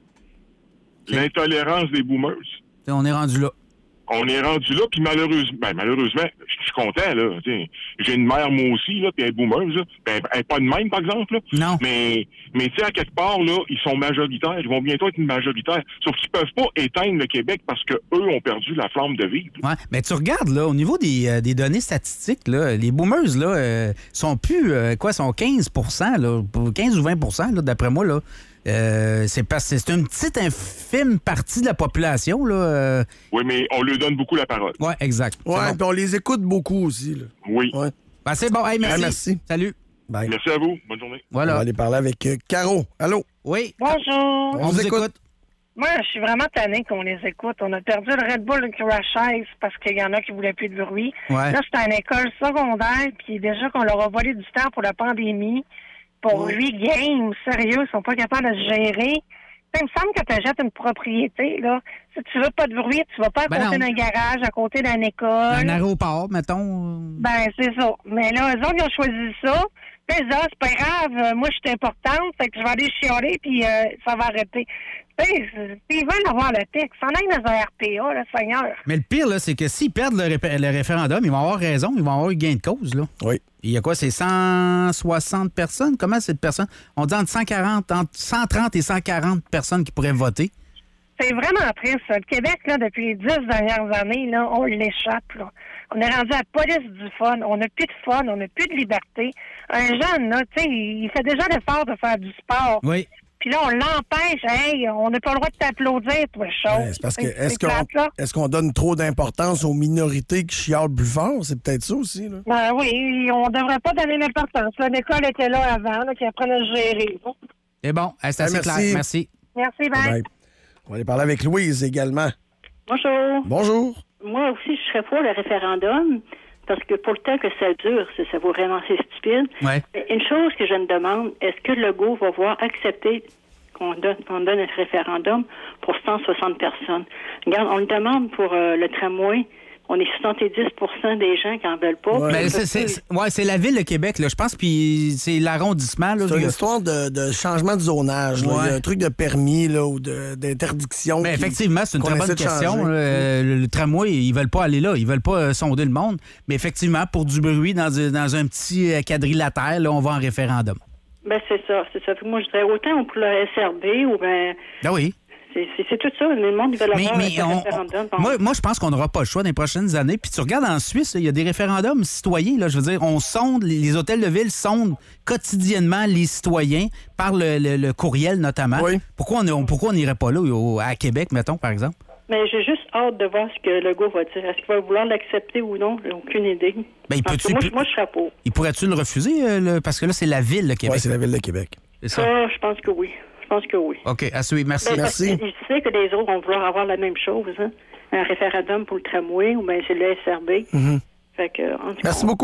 L'intolérance des boomers. on est rendu là. On est rendu là, puis malheureusement, ben, malheureusement, je suis content, là. T'sais, j'ai une mère, moi aussi, là, puis elle est boomeuse, là. Ben, elle est pas de même, par exemple, là. Non. Mais, mais tu sais, à quelque part, là, ils sont majoritaires. Ils vont bientôt être une majoritaire. Sauf qu'ils peuvent pas éteindre le Québec parce que eux ont perdu la flamme de vivre. Ouais, mais tu regardes, là, au niveau des, euh, des données statistiques, là, les boomers, là, euh, sont plus, euh, quoi, sont quinze là, quinze ou vingt là, d'après moi, là. Euh, c'est parce que c'est une petite infime partie de la population, là. euh. Oui, mais on leur donne beaucoup la parole. Ouais, exact. C'est Ouais, bon. puis on les écoute beaucoup aussi. Là. Oui. Ouais. Ben, c'est bon. Hey, merci. Ah, merci. Salut. Bye. Merci à vous. Bonne journée. On va Voilà. aller parler avec euh, Caro. Allô? Oui. Bonjour. On vous écoute. Moi, je suis vraiment tannée qu'on les écoute. On a perdu le Red Bull Crash Ice parce qu'il y en a qui voulaient plus de bruit. Ouais. Là, c'est une école secondaire, puis déjà qu'on leur a volé du temps pour la pandémie. Pour huit games, sérieux, ils sont pas capables de se gérer. Ça me semble que tu achètes une propriété, là. Si tu veux pas de bruit, tu vas pas à Ben côté non. d'un garage, à côté d'une école. Un aéroport, mettons. Ben, c'est ça. Mais là, eux autres, ils ont choisi ça. Puis là, c'est pas grave, euh, moi, je suis importante, fait que je vais aller chialer, puis euh, ça va arrêter. Tu sais, c'est- ils veulent avoir le texte. Ça en aille dans un R P A, là, Seigneur. Mais le pire, là, c'est que s'ils perdent le, ré- le référendum, ils vont avoir raison, ils vont avoir eu gain de cause, là. Oui. Il y a quoi, c'est cent soixante personnes? Comment c'est de personnes? On dit entre cent quarante, entre cent trente et cent quarante personnes qui pourraient voter. C'est vraiment triste. ça. Le Québec, là, depuis les dix dernières années, là, on l'échappe, là. On est rendu à la police du fun. On n'a plus de fun, on n'a plus de liberté. Un jeune, là, tu sais, il fait déjà l'effort de faire du sport. Oui. Puis là, on l'empêche. Hey, on n'a pas le droit de t'applaudir, toi, chaud. Ouais, c'est parce que C'est- est-ce c'est qu'on plate, là. est-ce qu'on donne trop d'importance aux minorités qui chialent plus fort? C'est peut-être ça aussi, là. Ben oui, on devrait pas donner l'importance. là. L'école était là avant, là, qui apprenne à se gérer. là. C'est bon, Hey, c'est assez Hey, merci. clair. Merci. Merci, bye. Bye. On va aller parler avec Louise également. Bonjour. Bonjour. Moi aussi, je serais pour le référendum, parce que pour le temps que ça dure, ça, ça vaut vraiment c'est stupide. Ouais. Mais une chose que je me demande, est-ce que Legault va voir accepter qu'on donne, qu'on donne un référendum pour cent soixante personnes? Regarde, on le demande pour euh, le tramway. On est soixante-dix pour cent des gens qui en veulent pas. Ouais. Ben, c'est, c'est, c'est- ouais, c'est la ville de Québec, là, je pense, puis c'est l'arrondissement. Là, C'est une que- histoire de, de changement de zonage. là. Ouais. Il y a un truc de permis là, ou de- d'interdiction. Ben, qui- effectivement, c'est une qu'on très bonne essaie de question. changer. Euh, le, le tramway, ils veulent pas aller là. Ils veulent pas euh, sonder le monde. Mais effectivement, pour du bruit dans, un- dans un petit euh, quadrilatère, là, on va en référendum. Ben, c'est ça, c'est ça. Moi, je dirais autant pour le S R B ou ben. Ah oui. C'est, c'est, c'est tout ça. Le monde, ils veulent Mais, avoir mais un on- référendum. moi, moi, je pense qu'on n'aura pas le choix dans les prochaines années. Puis tu regardes en Suisse, il y a des référendums citoyens. Là, je veux dire, on sonde, les, les hôtels de ville sondent quotidiennement les citoyens par le, le- le courriel notamment. Pourquoi on pourquoi on n'irait pas là, au- à Québec, mettons, par exemple? Mais j'ai juste hâte de voir ce que Legault va dire. Est-ce qu'il va vouloir l'accepter ou non? J'ai aucune idée. Ben, il Parce peut-tu- que moi, peut- je- moi, je serais pour. Il pourrait-tu le refuser? euh, le- parce que là, c'est la ville de Québec. Oui, c'est la ville de Québec. C'est ça. Ah, je pense que oui. Je pense que oui. OK, à suivre. Merci. Ben, parce que Je sais que les autres vont vouloir avoir la même chose, hein? Un référendum pour le tramway ou bien c'est le S R B. Mhm. Fait que, en tout cas, Merci beaucoup.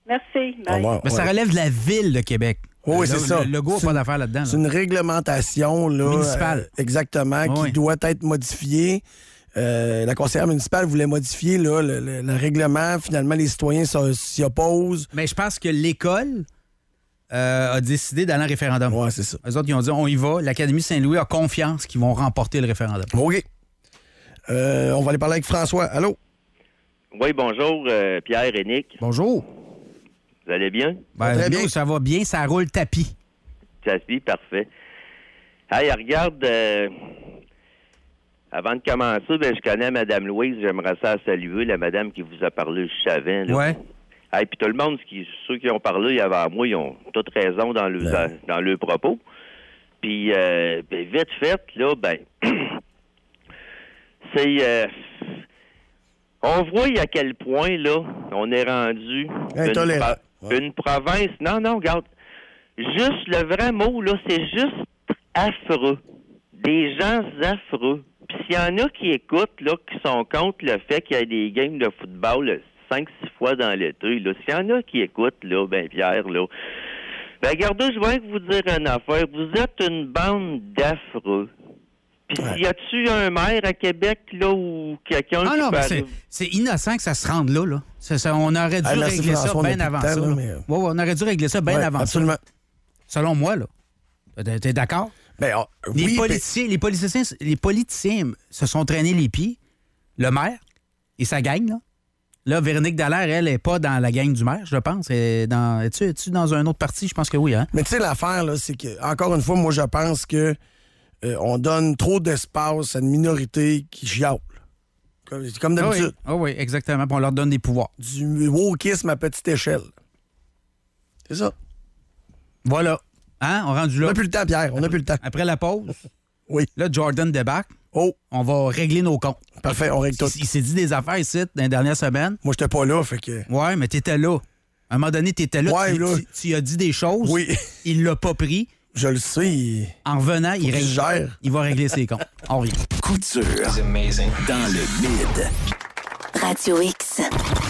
Merci. Au revoir. Mais ça Ouais. relève de la ville de Québec. Oui, oui, Le- c'est ça. Le logo n'a C'est pas une- d'affaire là-dedans. là. C'est une réglementation là, Municipale. euh, exactement, Oui, qui oui. doit être modifiée. Euh, la conseillère municipale voulait modifier là, le, le- le règlement. Finalement, les citoyens s'y s'y opposent. Mais je pense que l'école euh, a décidé d'aller en référendum. Oui, c'est ça. Eux autres, ils ont dit on y va. L'Académie Saint-Louis a confiance qu'ils vont remporter le référendum. OK. Euh, on va aller parler avec François. Allô? Oui, bonjour, euh, Pierre et Nick. Bonjour. Vous allez bien? Ben, Très nous, bien. ça va bien, ça roule tapis. Ça se vit, parfait. Hey, regarde, euh, avant de commencer, ben, je connais Mme Louise, j'aimerais ça la saluer, la madame qui vous a parlé juste avant. Là. Ouais. Hey, puis tout le monde, qui, ceux qui ont parlé avant moi, ils ont toute raison dans le, dans, dans leurs propos. Puis, euh, ben, vite fait, là, ben, c'est... euh, on voit à quel point, là, on est rendu... Intolérant. Une, pro- une province... Non, non, regarde. Juste, le vrai mot, là, c'est juste affreux. Des gens affreux. Puis s'il y en a qui écoutent, là, qui sont contre le fait qu'il y ait des games de football cinq six fois dans l'été, là, s'il y en a qui écoutent, là, ben, Pierre, là, ben, regardez, je vais vous dire une affaire. Vous êtes une bande d'affreux. Puis Ouais. y a-tu un maire à Québec, là, ou quelqu'un Ah qui non, peut mais c'est, arriver- c'est innocent que ça se rende là. là. C'est ça, on aurait dû Ah, merci, régler François, on ça a bien plus de avant temps, ça. là, là. mais- Ouais, ouais, on aurait dû régler ça bien Ouais, avant absolument. ça. Selon moi, là. T'es, t'es d'accord? Ben, oh, Les, oui, politiciens, les, politiciens, les politiciens se sont traînés les pieds. Le maire et sa gang, là. Là, Véronique Dallaire, elle, n'est pas dans la gang du maire, je pense. Elle est dans, es-tu, es-tu dans un autre parti? Je pense que oui, hein? Mais tu sais, l'affaire, là, c'est que, encore une fois, moi, je pense que euh, on donne trop d'espace à une minorité qui chiale. Comme, comme Ah oui, d'habitude. ah oui, exactement. Puis on leur donne des pouvoirs. Du wokisme à petite échelle. C'est ça. Voilà. Hein? On rendu là. On n'a plus le temps, Pierre. On n'a plus le temps. Après la pause. Oui. Là, Jordan débarque. Oh. On va régler nos comptes. Parfait, on règle tout. Il, il s'est dit des affaires ici dans les dernières semaines. Moi, j'étais pas là, fait que. Ouais, mais t'étais là. À un moment donné, t'étais là. Ouais, tu, là. tu- tu lui as dit des choses. Oui. Il l'a pas pris. Je le sais. Il... En revenant, il, qu'il règle- gère. il va régler ses comptes. On revient. Coup de sûr. Dans le mid. Radio X.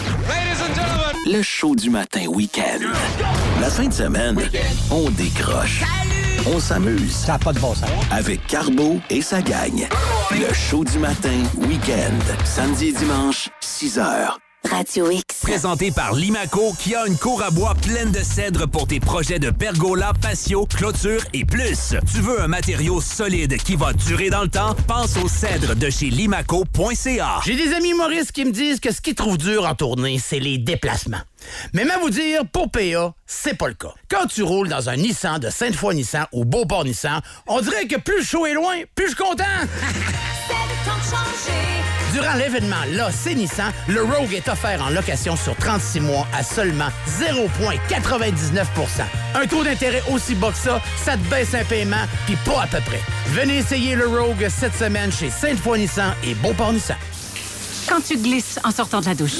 Le show du matin week-end. La fin de semaine, on décroche. On s'amuse. Ça n'a pas de bon sens. Avec Carbo et sa gang. Le show du matin week-end. Samedi et dimanche, six heures. Radio X. Présenté par Limaco, qui a une cour à bois pleine de cèdres pour tes projets de pergola, patio, clôture et plus. Tu veux un matériau solide qui va durer dans le temps? Pense aux cèdres de chez limaco point c a. J'ai des amis humoristes qui me disent que ce qu'ils trouvent dur en tournée, c'est les déplacements. Mais même vous dire, pour P A, c'est pas le cas. Quand tu roules dans un Nissan de Sainte-Foy Nissan ou Beauport Nissan, on dirait que plus le show est loin, plus je suis content. C'est le temps de changer. Durant l'événement Là, c'est Nissan, le Rogue est offert en location sur trente-six mois à seulement zéro virgule quatre-vingt-dix-neuf pour cent. Un taux d'intérêt aussi bas que ça, ça te baisse un paiement, puis pas à peu près. Venez essayer le Rogue cette semaine chez Sainte-Foy Nissan et Beauport Nissan. Quand tu glisses en sortant de la douche.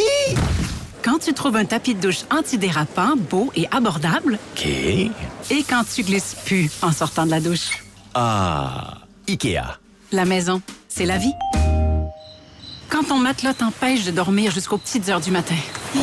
Quand tu trouves un tapis de douche antidérapant, beau et abordable. OK. Et quand tu glisses plus en sortant de la douche. Ah, Ikea. La maison, c'est la vie. Quand ton matelas t'empêche de dormir jusqu'aux petites heures du matin.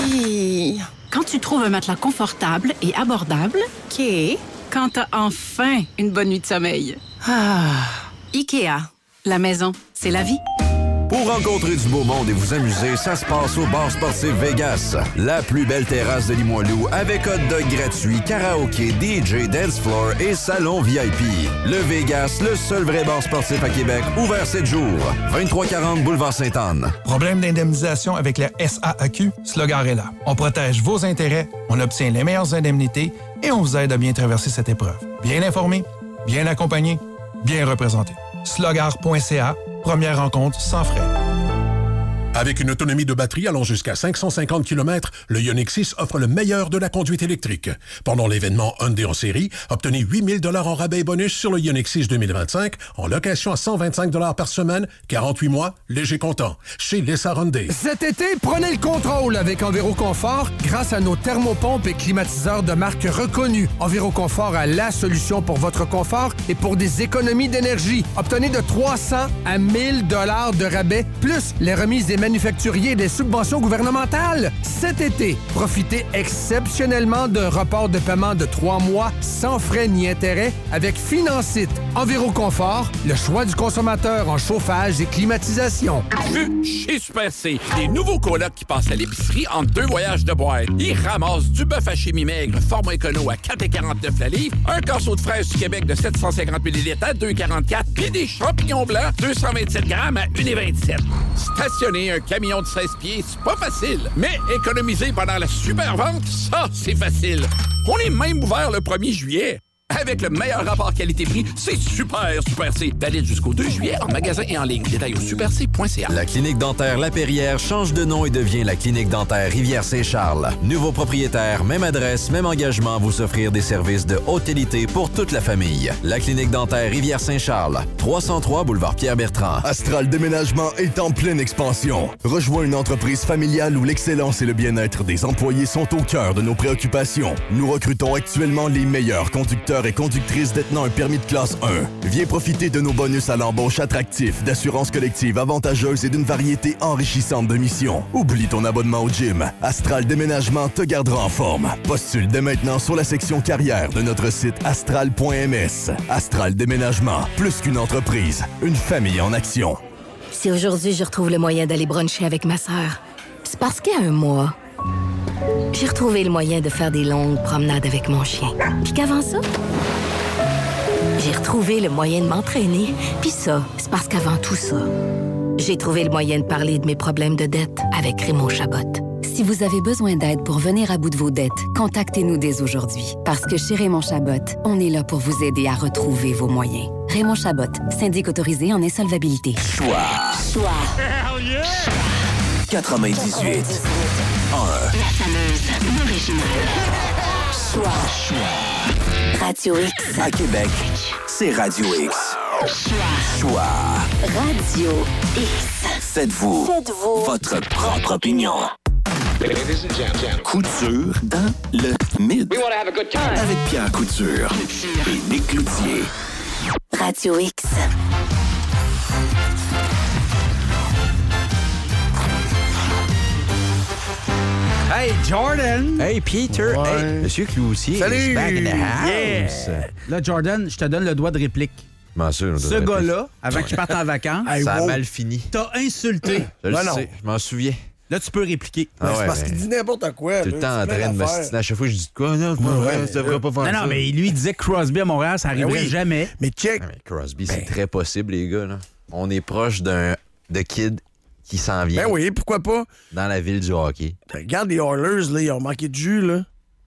Quand tu trouves un matelas confortable et abordable. OK. Quand t'as enfin une bonne nuit de sommeil. Ah. Ikea. La maison, c'est la vie. Pour rencontrer du beau monde et vous amuser, ça se passe au bar sportif Vegas. La plus belle terrasse de Limoilou avec hot dog gratuit, karaoké, D J, dance floor et salon V I P. Le Vegas, le seul vrai bar sportif à Québec, ouvert sept jours. vingt-trois quarante Boulevard Sainte-Anne. Problème d'indemnisation avec la S A A Q? Slogar est là. On protège vos intérêts, on obtient les meilleures indemnités et on vous aide à bien traverser cette épreuve. Bien informé, bien accompagné, bien représenté. slogar point c a, première rencontre sans frais. Avec une autonomie de batterie allant jusqu'à cinq cent cinquante kilomètres, le Ioniq six offre le meilleur de la conduite électrique. Pendant l'événement Hyundai en série, obtenez huit mille dollars en rabais et bonus sur le Ioniq six deux mille vingt-cinq en location à cent vingt-cinq dollars par semaine, quarante-huit mois, léger comptant. Chez Lessard Hyundai. Cet été, prenez le contrôle avec Enviroconfort grâce à nos thermopompes et climatiseurs de marque reconnue. Enviroconfort a la solution pour votre confort et pour des économies d'énergie. Obtenez de trois cents à mille dollars de rabais, plus les remises manufacturiers des subventions gouvernementales. Cet été, profitez exceptionnellement d'un report de paiement de trois mois sans frais ni intérêts avec Financite. Enviroconfort, le choix du consommateur en chauffage et climatisation. Vu chez Super C, des nouveaux colocs qui passent à l'épicerie en deux voyages de boîte. Ils ramassent du bœuf haché mi-maigre, format écono à quatre virgule quarante-neuf la livre, un casseau de fraises du Québec de sept cent cinquante millilitres à deux virgule quarante-quatre, puis des champignons blancs, deux cent vingt-sept grammes à un virgule vingt-sept. Stationner un camion de seize pieds, c'est pas facile. Mais économiser pendant la super vente, ça, c'est facile. On est même ouvert le premier juillet. Avec le meilleur rapport qualité-prix, c'est super, Super C. Valide jusqu'au deux juillet en magasin et en ligne. Détail au super c point c a. La clinique dentaire La Perrière change de nom et devient la clinique dentaire Rivière-Saint-Charles. Nouveau propriétaire, même adresse, même engagement, vous offrir des services de haute qualité pour toute la famille. La clinique dentaire Rivière-Saint-Charles, trois cent trois boulevard Pierre-Bertrand. Astral Déménagement est en pleine expansion. Rejoins une entreprise familiale où l'excellence et le bien-être des employés sont au cœur de nos préoccupations. Nous recrutons actuellement les meilleurs conducteurs et conductrices détenant un permis de classe un. Viens profiter de nos bonus à l'embauche attractifs, d'assurances collectives avantageuses et d'une variété enrichissante de missions. Oublie ton abonnement au gym. Astral Déménagement te gardera en forme. Postule dès maintenant sur la section carrière de notre site astral point m s. Astral Déménagement, plus qu'une entreprise, une famille en action. Si aujourd'hui je retrouve le moyen d'aller bruncher avec ma sœur, c'est parce qu'il y a un mois, j'ai retrouvé le moyen de faire des longues promenades avec mon chien. Puis qu'avant ça, j'ai retrouvé le moyen de m'entraîner. Puis ça, c'est parce qu'avant tout ça, j'ai trouvé le moyen de parler de mes problèmes de dette avec Raymond Chabot. Si vous avez besoin d'aide pour venir à bout de vos dettes, contactez-nous dès aujourd'hui. Parce que chez Raymond Chabot, on est là pour vous aider à retrouver vos moyens. Raymond Chabot, syndic autorisé en insolvabilité. Choix. Choix. Hell yeah! quatre-vingt-dix-huit. La fameuse, l'originale. Choix. Choix. Radio X. À Québec, c'est Radio X. Choix. Choix. Radio X. Faites-vous, Faites-vous votre propre opinion. Couture dans le mid. Avec Pierre Couture et Nick Cloutier. Radio X. Hey, Jordan! Hey, Peter! Ouais. Hey, Monsieur Cloutier! Salut! Back in the house! Yeah. Là, Jordan, je te donne le droit de réplique. Comment ça, Ce gars-là, avant qu'il parte en vacances, hey, ça wow. a mal fini. T'as insulté. Je le ben sais, non. je m'en souviens. Là, tu peux répliquer. Ah ouais, c'est parce ben, qu'il dit n'importe quoi. Tout le temps en train de me stiner. À chaque fois, je dis quoi? Non, ouais, ouais, ça devrait pas faire non, ça. Non, mais lui, il disait que Crosby à Montréal, ça arriverait ben oui. jamais. Mais check. Ah, mais Crosby, ben. c'est très possible, les gars. Là. On est proche d'un de kid qui s'en vient. Ben oui, pourquoi pas? Dans la ville du hockey. Regarde les Oilers, là, ils ont manqué de jus, là.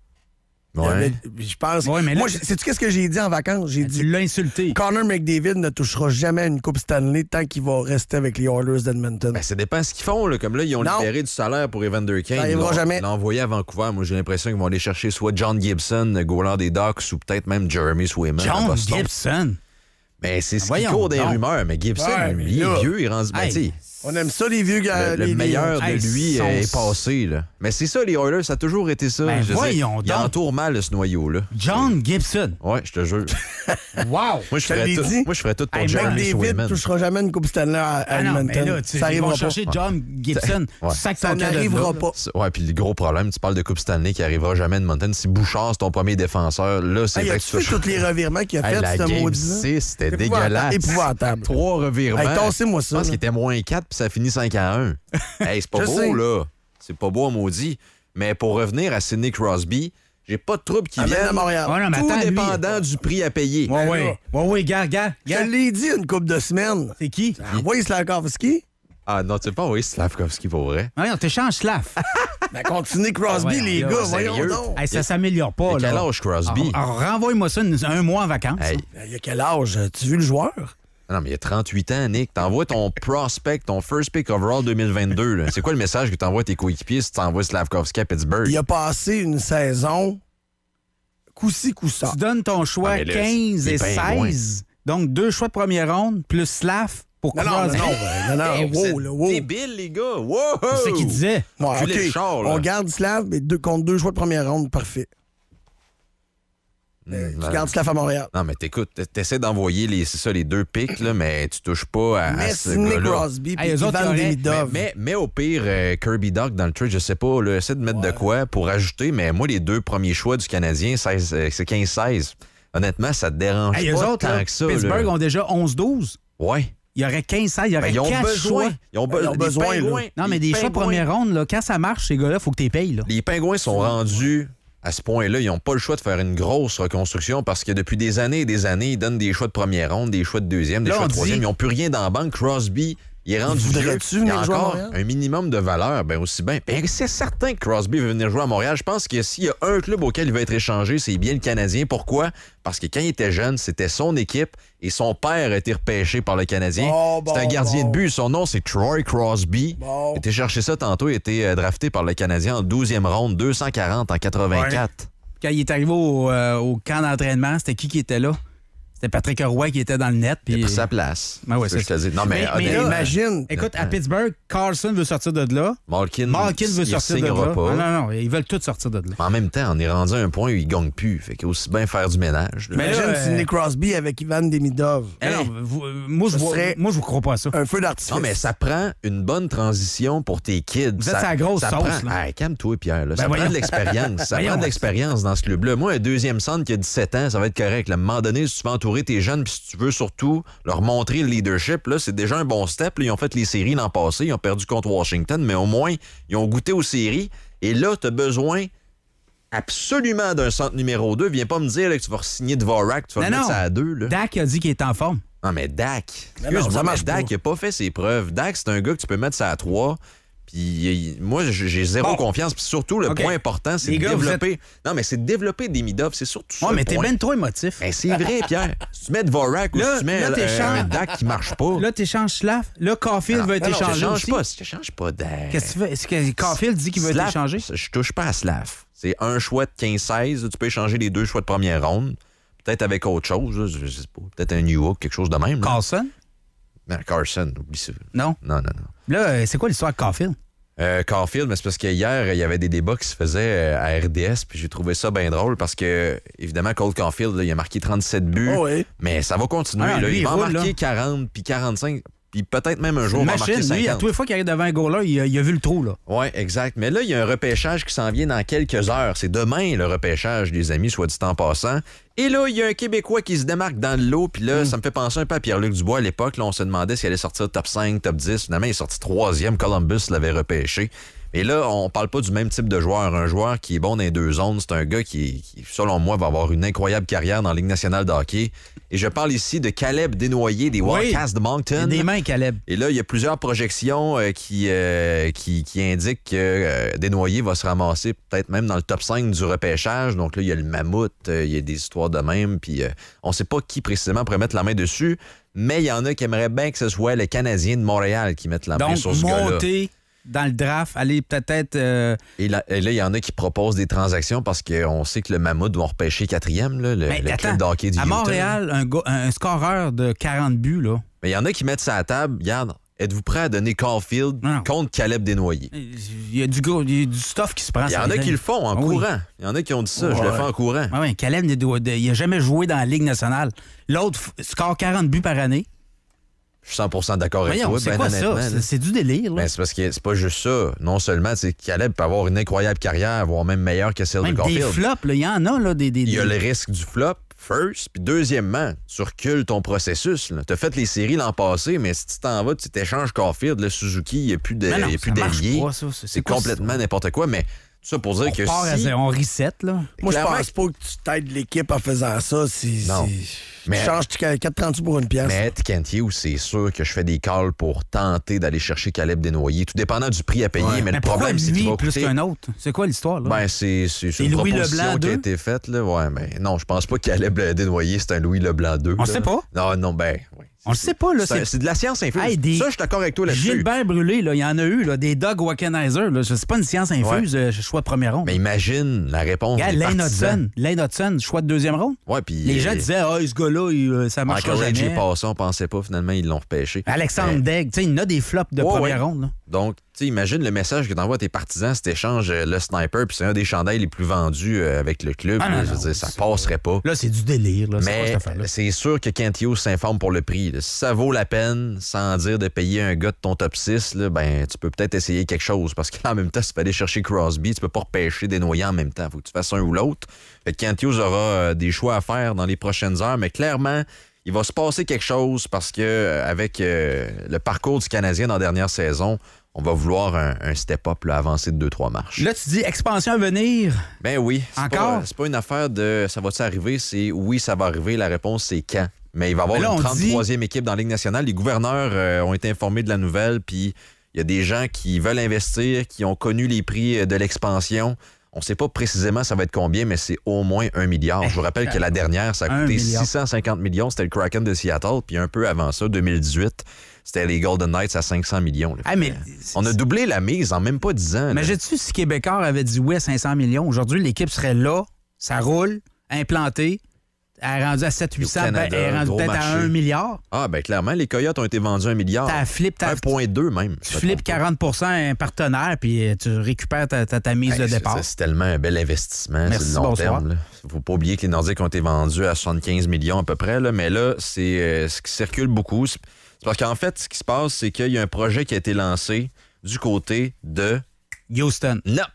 Ouais. Je pense. Ouais, mais là, moi, sais-tu qu'est-ce que j'ai dit en vacances? J'ai dit. Tu l'as insulté. Connor McDavid ne touchera jamais à une Coupe Stanley tant qu'il va rester avec les Oilers d'Edmonton. Ben, ça dépend de ce qu'ils font. Là. Comme là, ils ont non. libéré du salaire pour Evander Kane. Ça Ils l'ont, jamais. l'ont envoyé à Vancouver. Moi, j'ai l'impression qu'ils vont aller chercher soit John Gibson, goaler des Ducks, ou peut-être même Jeremy Swayman. John Gibson? Mais c'est ce Voyons, qui court des non. rumeurs. Mais Gibson, ouais, mais il est là, vieux, il rend hey, on aime ça, les vieux gars. Le, le les, meilleur les... de lui hey, est passé. Là. Mais c'est ça, les Oilers, ça a toujours été ça. Ben, je voyons sais, il entoure mal ce noyau-là. John Gibson. Ouais, je te jure. Wow! Moi, je ferais tout, moi, je ferais tout pour hey, Jeremy Swayman. David touchera jamais une Coupe Stanley à, à ah non, Edmonton. mais là, tu ça arrivera pas. chercher John Gibson. Ouais. Tu sais que ça n'arrivera pas. Ouais, puis le gros problème, tu parles de Coupe Stanley qui arrivera jamais à Edmonton. Si Bouchard, c'est ton premier défenseur, là, c'est hey, vrai que tu fais tous les revirements qu'il a hey, fait, la ce game maudit-là. six, c'était épouvantable, dégueulasse. Épouvantable. Trois revirements. Hey, tassez-moi ça. Je pense qu'il était moins quatre, puis ça finit cinq à un. Hey, c'est pas Je beau, sais. là. C'est pas beau à maudit. Mais pour revenir à Sidney Crosby, j'ai pas de trouble qui Amène viennent. à Montréal. Ouais, non, mais Tout attends, lui, dépendant du prix à payer. Ouais, Ben ouais. là. Ouais, ouais, gars, gars, Je gars. l'ai dit une couple de semaines. C'est qui? Envoyez Slavkovski. Ah non, tu sais pas envoyer Slavkovski pour vrai. Ouais, on t'échange Slav. Ben, continuez Crosby, Ouais, les là, gars, sérieux? voyons donc. Hey, ça s'améliore pas, Il là. a quel âge, Crosby? Alors, alors, renvoie-moi ça une- un mois en vacances. Hey. Ben, il a quel âge? Tu vu le joueur? Non, mais il y a trente-huit ans, Nick. T'envoies ton prospect, ton first pick overall deux mille vingt-deux. Là. C'est quoi le message que t'envoies à tes coéquipiers si t'envoies Slavkovski à Pittsburgh? Il a passé une saison coup-ci, coup-ça. Tu donnes ton choix Ah, mais là, quinze c'est et bien seize. Donc, deux choix de première ronde, plus Slav pour Non, non, Crosby. non, non, non, Hey, non, vous êtes wow, là, wow. débiles, les gars. Wow! C'est ce qu'il disait. Ouais, Culez ok. le char, là. On garde Slav, mais deux, contre deux choix de première ronde, parfait. Tu gardes Slav à Montréal. Non, mais t'écoutes, t'essaies d'envoyer les, c'est ça, les deux pics, là, mais tu touches pas à, mais à ce Sidney gars-là. Crosby puis Ivan Demidov. Mais, mais, mais au pire, euh, Kirby Dach dans le trade, je sais pas, là, essaie de mettre ouais. de quoi pour ajouter, mais moi, les deux premiers choix du Canadien, seize, euh, c'est quinze seize. Honnêtement, ça te dérange hey, pas eux autres, tant là, que ça. Pittsburgh là. ont déjà onze douze. Ouais. Il y aurait quinze seize, il y aurait ben, ils ont quatre besoin. choix. Ils ont, be- ils ont besoin. Pingouins, non, mais des choix de première ronde, là, quand ça marche, ces gars-là, il faut que tu les payes. Là. Les Pingouins sont rendus à ce point-là. Ils n'ont pas le choix de faire une grosse reconstruction parce que depuis des années et des années, ils donnent des choix de première ronde, des choix de deuxième, des là, choix de dit... troisième. Ils n'ont plus rien dans la banque. Crosby, il est rendu vieux. Il y a encore un minimum de valeur. Ben aussi bien. Ben, c'est certain que Crosby veut venir jouer à Montréal. Je pense que s'il y a un club auquel il va être échangé, c'est bien le Canadien. Pourquoi? Parce que quand il était jeune, c'était son équipe et son père a été repêché par le Canadien. Bon, bon, c'est un gardien bon. de but. Son nom, c'est Troy Crosby. Bon. Il était cherché ça tantôt. Il a été drafté par le Canadien en douzième ronde, deux cent quarante en quatre-vingt-quatre. Ouais. Quand il est arrivé au, euh, au camp d'entraînement, c'était qui qui était là? C'était Patrick Roy qui était dans le net. Puis... Il a pris sa place. Ben ouais, c'est c'est ce que je te dis. Non, mais, mais, mais là, imagine. Écoute, à Pittsburgh, Carlson veut sortir de là. Malkin, Malkin veut sortir de là. Pas. Non, non, non, ils veulent tous sortir de là. En même temps, on est rendu à un point où ils ne gagnent plus. Fait qu'il faut aussi bien faire du ménage. Là. Mais imagine là, euh... Sidney Crosby avec Ivan Demidov. Hey, non, vous, euh, moi, je ne vous crois pas à ça. Un feu d'artifice. Non, mais ça prend une bonne transition pour tes kids. Vous ça, êtes à la grosse ça sauce. Prend... Là. Hey, calme-toi, Pierre. Là. Ben ça voyons. prend de l'expérience. Ça Voyons. prend de l'expérience dans ce club-là. Moi, un deuxième centre qui a dix-sept ans, ça va être correct. Là, à un moment donné, si tu veux entourer tes jeunes, puis si tu veux surtout leur montrer le leadership, là, c'est déjà un bon step. Là, ils ont fait les séries l'an passé, ils ont perdu contre Washington, mais au moins, ils ont goûté aux séries. Et là, tu as besoin absolument d'un centre numéro deux. Viens pas me dire là, que tu vas signer Dvorak, tu vas non, le mettre non. ça à deux. Là. Dak a dit qu'il est en forme. Non, mais Dak. Non, non, ça marche Dak, pas. il n'a pas fait ses preuves. Dak, c'est un gars que tu peux mettre ça à trois. Puis il- moi, j'ai zéro Bon. confiance. Puis surtout, le Okay. point important, c'est Les de gars, vous développer. Non, mais c'est de développer des mid-off. C'est surtout ça. Ouais, le mais t'es point. bien trop émotif. Ben, c'est vrai, Pierre. Si tu mets Dvorak ou Là, si tu mets là, euh, t'échanges. un Dak qui marche pas. Là, t'échanges Slav. Là, Caulfield Non, va être non, non, échangé je change aussi. pas. Je change pas Dak. Qu'est-ce que tu fais? Est-ce que Caulfield dit qu'il va être Slav, échangé? Je touche pas à Slav. C'est un choix de quinze seize. Tu peux échanger les deux choix de première ronde. Peut-être avec autre chose. Là, je sais pas. Peut-être un New Hook, quelque chose de même. Là. Carlson? Ben, Carson, oublie ça. Non. Non, non, non. Là, euh, c'est quoi l'histoire de Caulfield? Euh, Caulfield, mais c'est parce qu'hier, il y avait des débats qui se faisaient euh, à R D S, puis j'ai trouvé ça bien drôle parce que, évidemment, Cole Caulfield, là, il a marqué trente-sept buts, Oh oui. mais ça va continuer. Ah, là. lui, il va il en roule, marquer là. quarante, puis quarante-cinq, puis peut-être même un jour, Une il va en machine, marquer lui, à cinquante. tous les fois qu'il arrive devant un goaler, il, a- il a vu le trou, là. Oui, exact. Mais là, il y a un repêchage qui s'en vient dans quelques heures. C'est demain, le repêchage, les amis, soit dit en passant. Et là, il y a un Québécois qui se démarque dans le lot. Puis là, Mm. ça me fait penser un peu à Pierre-Luc Dubois à l'époque. Là, on se demandait s'il allait sortir top cinq, top dix. Finalement, il est sorti troisième. Columbus l'avait repêché. Et là, on parle pas du même type de joueur. Un joueur qui est bon dans les deux zones, c'est un gars qui, qui, selon moi, va avoir une incroyable carrière dans la Ligue nationale de hockey. Et je parle ici de Caleb Desnoyers des Wildcats de Moncton. Il y a des mains, Caleb. Et là, il y a plusieurs projections euh, qui, euh, qui, qui indiquent que euh, Desnoyers va se ramasser peut-être même dans le top cinq du repêchage. Donc là, il y a le mammouth, euh, il y a des histoires de même. Puis euh, on ne sait pas qui précisément pourrait mettre la main dessus. Mais il y en a qui aimeraient bien que ce soit les Canadiens de Montréal qui mettent la main Donc, sur ce gars-là. monter dans le draft, aller peut-être... euh, Et là, et là, il y en a qui proposent des transactions parce qu'on sait que le Mammouth va repêcher quatrième, là, le, Mais le attends, club de hockey du à Utah. Montréal, un, gars- un scoreur de quarante buts, là. Mais il y en a qui mettent ça à la table. Regarde, êtes-vous prêt à donner Caulfield contre Caleb Desnoyers? Il y a du, gros- il y a du stuff qui se prend. Il y en sur a les qui lignes. le font en Ah oui. courant. Il y en a qui ont dit ça. Je Ouais. le fais en courant. Ah oui, Caleb, il n'a jamais joué dans la Ligue nationale. L'autre f- score quarante buts par année. Je suis cent pour cent d'accord avec Voyons, toi. c'est ben quoi honnêtement, ça? là. C'est- C'est du délire, là. Ben, c'est parce que c'est pas juste ça. Non seulement, c'est que Caleb peut avoir une incroyable carrière, voire même meilleure que celle Même de des Caulfield. flops, là, il y en a, là, des... des, Il y a des- le risque du flop, first. Puis deuxièmement, tu recules ton processus. Tu as fait les séries l'an passé, mais si tu t'en vas, tu t'échanges Caulfield, le Suzuki, il n'y a plus de- Mais non, il y a plus ça marche d'alliés. pas, ça. C'est- c'est C'est quoi, complètement n'importe quoi. Mais tout ça pour dire On que part à si... zéro, on reset, là. Moi, je Clairement- pense pas que tu t'aides l'équipe en faisant ça. Si, Non. si- Mais- Tu changes quatre trente pour une pièce. Mais Ed Kent c'est sûr que je fais des calls pour tenter d'aller chercher Caleb Desnoyers, tout dépendant du prix à payer. Ouais. Mais, Mais le pourquoi problème, c'est qu'il lui va plus coûter... qu'un autre? C'est quoi l'histoire, là? Ben, c'est c'est- c'est C'est une Louis proposition Leblanc qui a deux? été faite. Là. Ouais, mais non, je pense pas que Caleb Desnoyers, c'est un Louis Leblanc deux. On là. sait pas. Non, non, ben... ouais. On le sait pas, là. C'est c'est de la science infuse. Hey, des- Ça, je suis d'accord avec toi là-dessus. Gilbert Brûlé, là, il y en a eu, là, des Doug Wackenheiser, là. C'est pas une science infuse, euh, choix de première ronde. Mais imagine la réponse Regarde, des Lane partisans. Hudson, Lane Hudson, choix de deuxième ronde. Ouais, puis... Les gens disaient, ah, ce gars-là, il, euh, ça marche Michael Ridge jamais. est passé, on pensait pas, finalement, ils l'ont repêché. Alexandre Mais- Degg, tu sais, il y en a des flops de Ouais, première ouais. ronde, là. Donc, sais, imagine le message que t'envoies à tes partisans si t'échanges euh, le sniper, puis c'est un des chandails les plus vendus euh, avec le club. Ah, là, non, je veux non, dire, ça passerait pas. Là, c'est du délire. Là. Mais c'est, c'est sûr que Kent Hughes s'informe pour le prix. Là. Si ça vaut la peine, sans dire de payer un gars de ton top six, là, ben, tu peux peut-être essayer quelque chose. Parce qu'en même temps, si tu peux aller chercher Crosby, tu peux pas repêcher des noyants en même temps. Faut que tu fasses un ou l'autre. Fait que Kent Hughes aura euh, des choix à faire dans les prochaines heures, mais clairement, il va se passer quelque chose parce que euh, avec euh, le parcours du Canadien dans la dernière saison, on va vouloir un, un step-up, là, avancer de deux trois marches. Là, tu dis expansion à venir. Ben oui. C'est Encore? Pas, c'est pas une affaire de ça va-tu arriver, c'est oui, ça va arriver. La réponse, c'est quand. Mais il va y avoir là, une on trente-troisième dit... équipe dans la Ligue nationale. Les gouverneurs euh, ont été informés de la nouvelle, puis il y a des gens qui veulent investir, qui ont connu les prix de l'expansion. On ne sait pas précisément ça va être combien, mais c'est au moins un milliard. Je vous rappelle que la dernière, ça a coûté six cent cinquante millions. C'était le Kraken de Seattle. Puis un peu avant ça, deux mille dix-huit, c'était les Golden Knights à cinq cents millions. Ah, mais on a doublé la mise en même pas dix ans. Imagine-tu si Québécois avait dit oui à cinq cents millions? Aujourd'hui, l'équipe serait là, ça roule, implantée. Elle est rendue à sept cents huit cents, ben, elle est rendue peut-être marché. À un milliard. Ah, ben clairement, les Coyotes ont été vendus à un milliard. T'as flip, t'as... un virgule deux même. Tu flippes quarante pour cent à un partenaire, puis tu récupères ta, ta, ta mise hey, de c'est, départ. C'est, c'est tellement un bel investissement. Merci, c'est le long bonsoir. terme. Il ne faut pas oublier que les Nordiques ont été vendus à soixante-quinze millions à peu près. Là, mais là, c'est euh, ce qui circule beaucoup. C'est, c'est parce qu'en fait, ce qui se passe, c'est qu'il y a un projet qui a été lancé du côté de... Houston. Nope.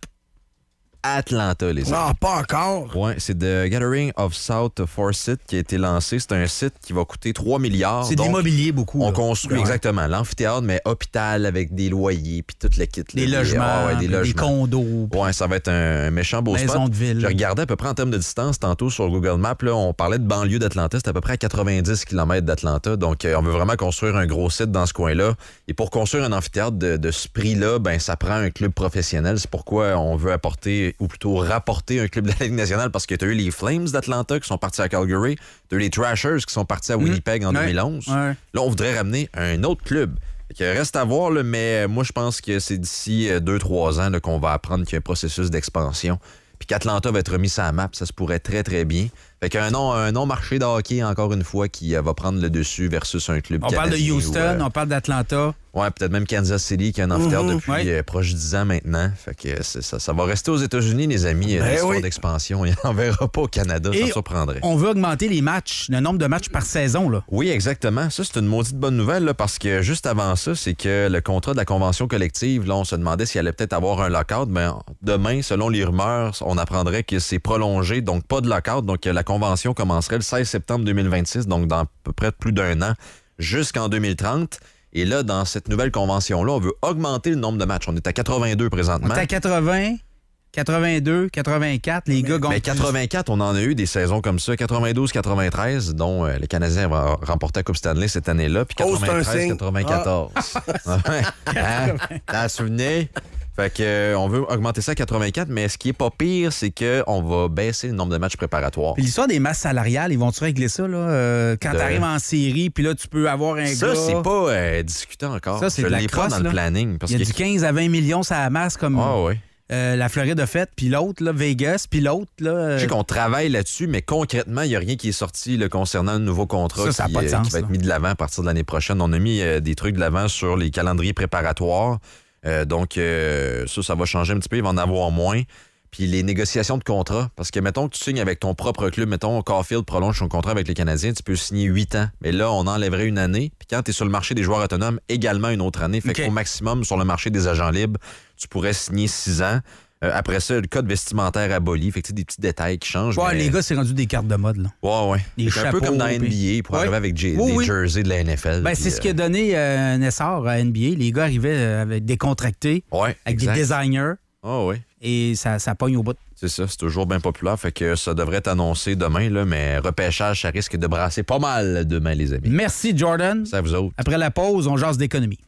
Atlanta, les amis. Non, pas encore. Oui, c'est The Gathering of South Forsyth qui a été lancé. C'est un site qui va coûter trois milliards. C'est de l'immobilier beaucoup. On là. construit ouais. exactement l'amphithéâtre, mais hôpital avec des loyers, puis tout le kit. Des là, logements, ah ouais, des, des logements. condos. Oui, ça va être un méchant beau maison spot. de ville. Je regardais à peu près en termes de distance tantôt sur Google Maps. Là, on parlait de banlieue d'Atlanta. C'est à peu près à quatre-vingt-dix kilomètres d'Atlanta. Donc, euh, on veut vraiment construire un gros site dans ce coin-là. Et pour construire un amphithéâtre de, de ce prix-là, ben, ça prend un club professionnel. C'est pourquoi on veut apporter, ou plutôt rapporter un club de la Ligue nationale, parce que tu as eu les Flames d'Atlanta qui sont partis à Calgary, tu as eu les Thrashers qui sont partis à Winnipeg mmh. en ouais. deux mille onze. Ouais. Là, on voudrait ramener un autre club. Fait que reste à voir, là, mais moi, je pense que c'est d'ici deux trois ans là, qu'on va apprendre qu'il y a un processus d'expansion. Puis qu'Atlanta va être remis sur la map, ça se pourrait très, très bien. Fait qu'un non, un non-marché de hockey, encore une fois, qui euh, va prendre le dessus versus un club on canadien. On parle de Houston, ou, euh, on parle d'Atlanta. Ouais, peut-être même Kansas City, qui a un amphithéâtre mmh, depuis ouais. euh, proche de dix ans maintenant. Fait que c'est, ça, ça va rester aux États-Unis, les amis. Ben l'histoire oui. d'expansion, il n'en verra pas au Canada, Et ça surprendrait. On veut augmenter les matchs, le nombre de matchs par saison. Là. Oui, exactement. Ça, c'est une maudite bonne nouvelle, là, parce que juste avant ça, c'est que le contrat de la convention collective, là, on se demandait s'il allait peut-être avoir un lockout. Mais demain, selon les rumeurs, on apprendrait que c'est prolongé, donc pas de lockout. Donc la convention commencerait le seize septembre deux mille vingt-six, donc dans à peu près plus d'un an, jusqu'en deux mille trente. Et là, dans cette nouvelle convention-là, on veut augmenter le nombre de matchs. On est à quatre-vingt-deux présentement. On est à quatre-vingts, quatre-vingt-deux, quatre-vingt-quatre. Les gars gagnent. Mais quatre-vingt-quatre, on en a eu des saisons comme ça. quatre-vingt-douze, quatre-vingt-treize, dont euh, les Canadiens vont remporter la Coupe Stanley cette année-là. Puis quatre-vingt-treize, quatre-vingt-quatorze. Ah. hein? T'en souvenez? Fait que, euh, on veut augmenter ça à quatre-vingt-quatre, mais ce qui est pas pire, c'est qu'on va baisser le nombre de matchs préparatoires. Puis l'histoire des masses salariales, ils vont-tu régler ça, là? Euh, quand de... t'arrives en série, puis là, tu peux avoir un ça, gars... Ça, c'est pas euh, discuté encore. Ça, c'est Je de la l'ai crosse, pas dans là. le planning. Parce Il y a que... du quinze à vingt millions sur la masse, comme ah, oui. euh, la Floride a fait, puis l'autre, là, Vegas, puis l'autre, là... Euh... Je sais qu'on travaille là-dessus, mais concrètement, il n'y a rien qui est sorti là, concernant le nouveau contrat ça, ça qui, a pas de sens, qui va être là. mis de l'avant à partir de l'année prochaine. On a mis euh, des trucs de l'avant sur les calendriers préparatoires. Euh, donc, euh, ça, ça va changer un petit peu. Il va en avoir moins. Puis les négociations de contrat, parce que, mettons que tu signes avec ton propre club, mettons, Caulfield prolonge son contrat avec les Canadiens, tu peux signer huit ans. Mais là, on enlèverait une année. Puis quand tu es sur le marché des joueurs autonomes, également une autre année. Fait okay. qu'au maximum, sur le marché des agents libres, tu pourrais signer six ans. Euh, après ça, le code vestimentaire aboli. Fait que tu sais, des petits détails qui changent. Ouais, mais... les gars, c'est rendu des cartes de mode, là. Ouais, ouais. Des c'est un peu comme dans N B A puis... pour ouais. arriver avec J- oui, des oui. jerseys de la N F L. Ben, puis, c'est euh... ce qui a donné euh, un essor à N B A. Les gars arrivaient euh, avec décontractés, ouais, avec exact. des designers. Oh, oui. Et ça, ça pogne au bout. C'est ça, c'est toujours bien populaire. Fait que ça devrait être annoncé demain, là, mais repêchage, ça risque de brasser pas mal demain, les amis. Merci, Jordan. C'est à vous autres. Après la pause, on jase d'économie.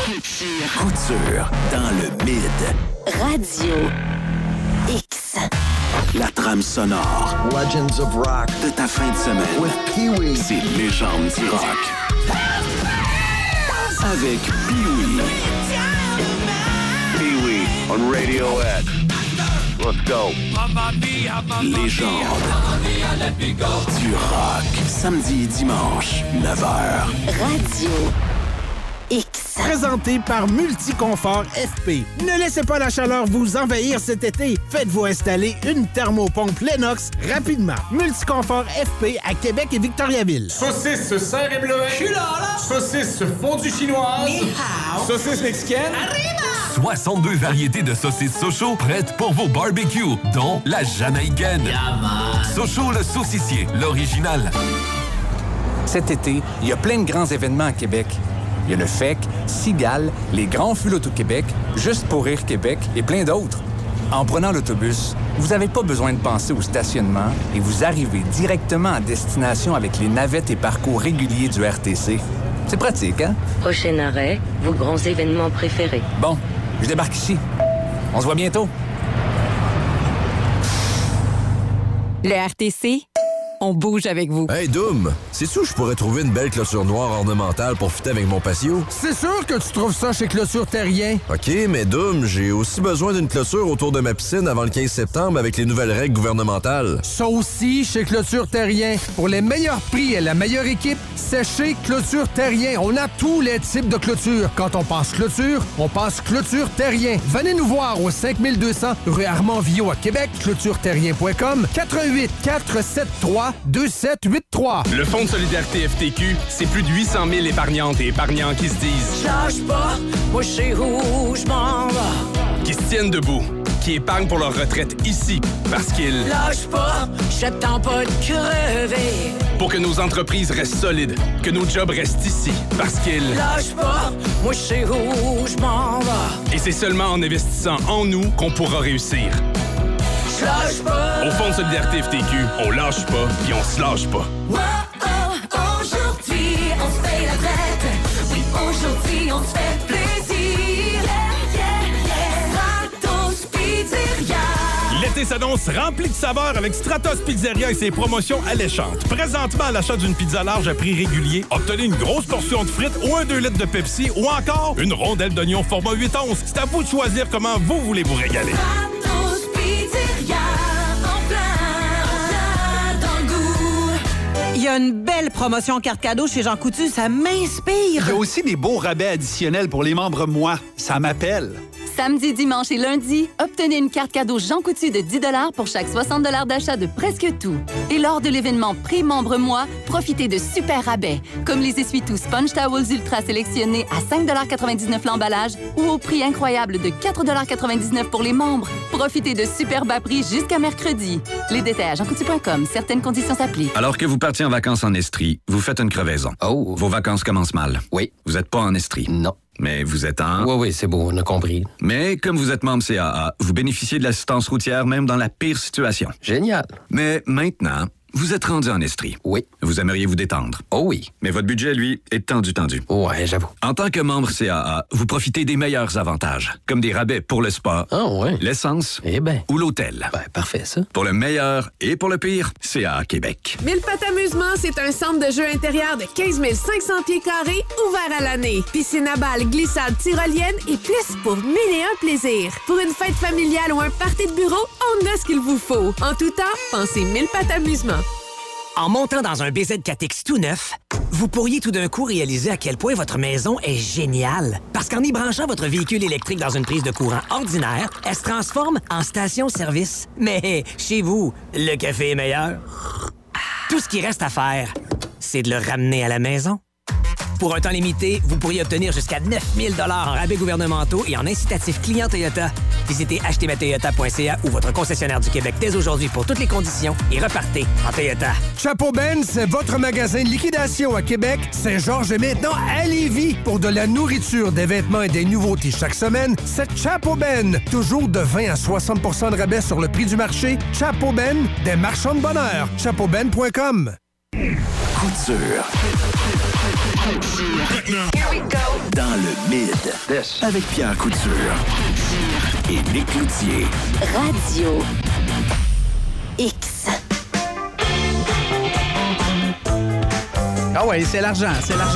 Couture dans le mid. Radio X. La trame sonore. Legends of Rock. De ta fin de semaine. With Pee-wee. C'est Légende du rock. Avec Pee-wee. Pee-wee on Radiohead. Let's go. Légende du rock. Samedi et dimanche, neuf heures. Radio X. Présenté par Multiconfort F P. Ne laissez pas la chaleur vous envahir cet été. Faites-vous installer une thermopompe Lennox rapidement. Multiconfort F P à Québec et Victoriaville. Saucisse serre et bleuet. Je suis là, là. Saucisse fondue chinoise. Ni hao. Saucisse mexicaine. Arriba! soixante-deux variétés de saucisses Sochaux prêtes pour vos barbecues, dont la jamaïcaine. Sochaux le saucissier, l'original. Cet été, il y a plein de grands événements à Québec. Il y a le F E C, Cigale, les Grands Fûts Auto-Québec, Juste pour rire Québec et plein d'autres. En prenant l'autobus, vous n'avez pas besoin de penser au stationnement et vous arrivez directement à destination avec les navettes et parcours réguliers du R T C. C'est pratique, hein? Prochain arrêt, vos grands événements préférés. Bon, je débarque ici. On se voit bientôt. Le R T C, on bouge avec vous. Hey, Doom, sais-tu où je pourrais trouver une belle clôture noire ornementale pour fitter avec mon patio? C'est sûr que tu trouves ça chez Clôture Terrien. OK, mais Doom, j'ai aussi besoin d'une clôture autour de ma piscine avant le quinze septembre avec les nouvelles règles gouvernementales. Ça aussi, chez Clôture Terrien. Pour les meilleurs prix et la meilleure équipe, c'est chez Clôture Terrien. On a tous les types de clôtures. Quand on pense clôture, on pense Clôture Terrien. Venez nous voir au cinq mille deux cents rue Armand-Villot à Québec, clôture terrien point com, quatre un huit, quatre sept trois, deux sept huit trois. Le Fonds de solidarité F T Q, c'est plus de huit cent mille épargnantes et épargnants qui se disent « Lâche pas, moi chez Rouge m'en va. » Qui se tiennent debout, qui épargnent pour leur retraite ici parce qu'ils... Lâche pas, j'attends pas de crever. Pour que nos entreprises restent solides, que nos jobs restent ici parce qu'ils... Lâche pas, moi chez Rouge m'en va. Et c'est seulement en investissant en nous qu'on pourra réussir. Lâche pas. Au Fonds de solidarité F T Q, on lâche pas puis on se lâche pas. Oh, oh, aujourd'hui, on se paye la traite. Oui, aujourd'hui, on se fait plaisir. Yeah, yeah, yeah. Stratos Pizzeria. L'été s'annonce rempli de saveurs avec Stratos Pizzeria et ses promotions alléchantes. Présentement, à l'achat d'une pizza large à prix régulier, obtenez une grosse portion de frites ou un deux litres de Pepsi ou encore une rondelle d'oignon format huit onces. C'est à vous de choisir comment vous voulez vous régaler. Il y a une belle promotion carte cadeau chez Jean Coutu, ça m'inspire. Il y a aussi des beaux rabais additionnels pour les membres moi. Ça m'appelle. Samedi, dimanche et lundi, obtenez une carte cadeau Jean Coutu de dix pour chaque soixante d'achat de presque tout. Et lors de l'événement Prix Membre Moi, profitez de super rabais, comme les essuie-tout Sponge Towels Ultra sélectionnés à cinq quatre-vingt-dix-neuf l'emballage ou au prix incroyable de quatre quatre-vingt-dix-neuf pour les membres. Profitez de super bas prix jusqu'à mercredi. Les détails à jean coutu point com. Certaines conditions s'appliquent. Alors que vous partiez en vacances en Estrie, vous faites une crevaison. Oh. Vos vacances commencent mal. Oui. Vous n'êtes pas en Estrie. Non. Mais vous êtes en... Oui, oui, c'est beau, on a compris. Mais comme vous êtes membre C A A, vous bénéficiez de l'assistance routière même dans la pire situation. Génial. Mais maintenant, vous êtes rendu en Estrie. Oui. Vous aimeriez vous détendre. Oh oui. Mais votre budget, lui, est tendu, tendu. Ouais, j'avoue. En tant que membre C A A, vous profitez des meilleurs avantages, comme des rabais pour le spa, ah, ouais. l'essence eh ben. ou l'hôtel. Ben, parfait, ça. Pour le meilleur et pour le pire, C A A Québec. Mille Pattes Amusement, c'est un centre de jeux intérieur de quinze mille cinq cents pieds carrés, ouvert à l'année. Piscine à balles, glissade tyrolienne et plus pour mille et un plaisirs. Pour une fête familiale ou un party de bureau, on a ce qu'il vous faut. En tout temps, pensez Mille Pattes Amusement. En montant dans un B Z quatre X tout neuf, vous pourriez tout d'un coup réaliser à quel point votre maison est géniale. Parce qu'en y branchant votre véhicule électrique dans une prise de courant ordinaire, elle se transforme en station-service. Mais chez vous, le café est meilleur. Tout ce qui reste à faire, c'est de le ramener à la maison. Pour un temps limité, vous pourriez obtenir jusqu'à neuf mille dollars en rabais gouvernementaux et en incitatifs clients Toyota. Visitez acheter ma toyota point c a ou votre concessionnaire du Québec dès aujourd'hui pour toutes les conditions et repartez en Toyota. Chapeau Ben, c'est votre magasin de liquidation à Québec. Saint-Georges est maintenant à Lévis. Pour de la nourriture, des vêtements et des nouveautés chaque semaine, c'est Chapeau Ben. Toujours de vingt à soixante pour cent de rabais sur le prix du marché. Chapeau Ben, des marchands de bonheur. chapeau ben point com. Couture. Dans le mid. This. Avec Pierre Couture. Et Nick Cloutier. Radio X. Ah ouais, c'est l'argent, c'est l'argent.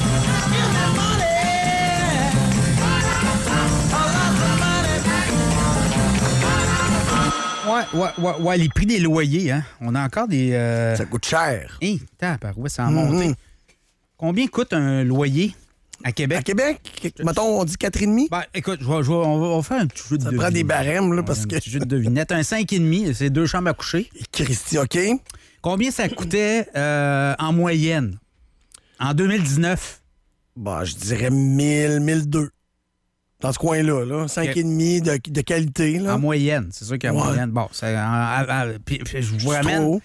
Ouais, ouais, ouais, ouais, les prix des loyers, hein. On a encore des... Euh... Ça coûte cher. Hé, hey, tabarouette, ça a monté. Mm-hmm. Combien coûte un loyer? À Québec. À Québec? Mettons, on dit quatre virgule cinq? Ben, écoute, je vais, je vais- on, va, on va faire un petit jeu de Ça devinette. prend des barèmes, là, Ouais, parce un que... petit jeu de devinette. Un cinq virgule cinq, c'est deux chambres à coucher. Christy, OK. Combien ça coûtait euh, en moyenne en deux mille dix-neuf? Bah, je dirais mille, mille deux. Dans ce coin-là, là. cinq virgule cinq de, de qualité, là. En moyenne, c'est sûr qu'en Ouais. moyenne. Bon, c'est, en- en- en- puis, puis je vous C'est ramène. trop.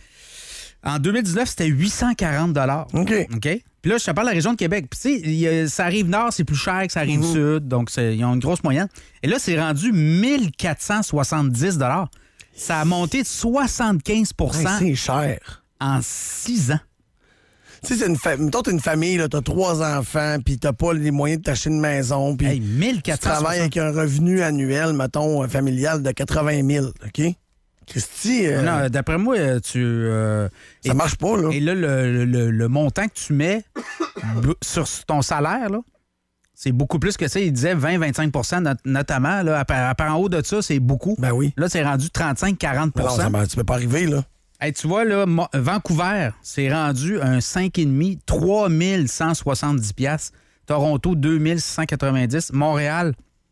En deux mille dix-neuf, c'était huit cent quarante OK. OK? Puis là, je te parle de la région de Québec. Puis tu sais, il y a- ça arrive nord, c'est plus cher que ça arrive Mhm. sud. Donc, c'est- ils ont une grosse moyenne. Et là, c'est rendu mille quatre cent soixante-dix Ça a monté de soixante-quinze Ouais, c'est cher. en six ans. Tu sais, c'est une fa... mettons, t'as une famille, là, t'as trois enfants, puis t'as pas les moyens de t'acheter une maison, puis Hey, tu mille quatre cent soixante travailles avec un revenu annuel, mettons, euh, familial de quatre-vingt mille, OK? Christy, euh, Non, d'après moi, euh, tu. euh, ça et- marche pas, là. Et là, le, le- le montant que tu mets b- sur ton salaire, là, c'est beaucoup plus que ça. Il disait vingt à vingt-cinq not- notamment. Là, à, part- à part en haut de ça, c'est beaucoup. Ben oui. Là, c'est rendu trente-cinq à quarante Ben non, ça, ben, tu peux pas arriver, là. Hey, tu vois, là, Mo- Vancouver, c'est rendu un cinq virgule cinq, trois mille cent soixante-dix piastres. Toronto, deux mille six cent quatre-vingt-dix. Montréal,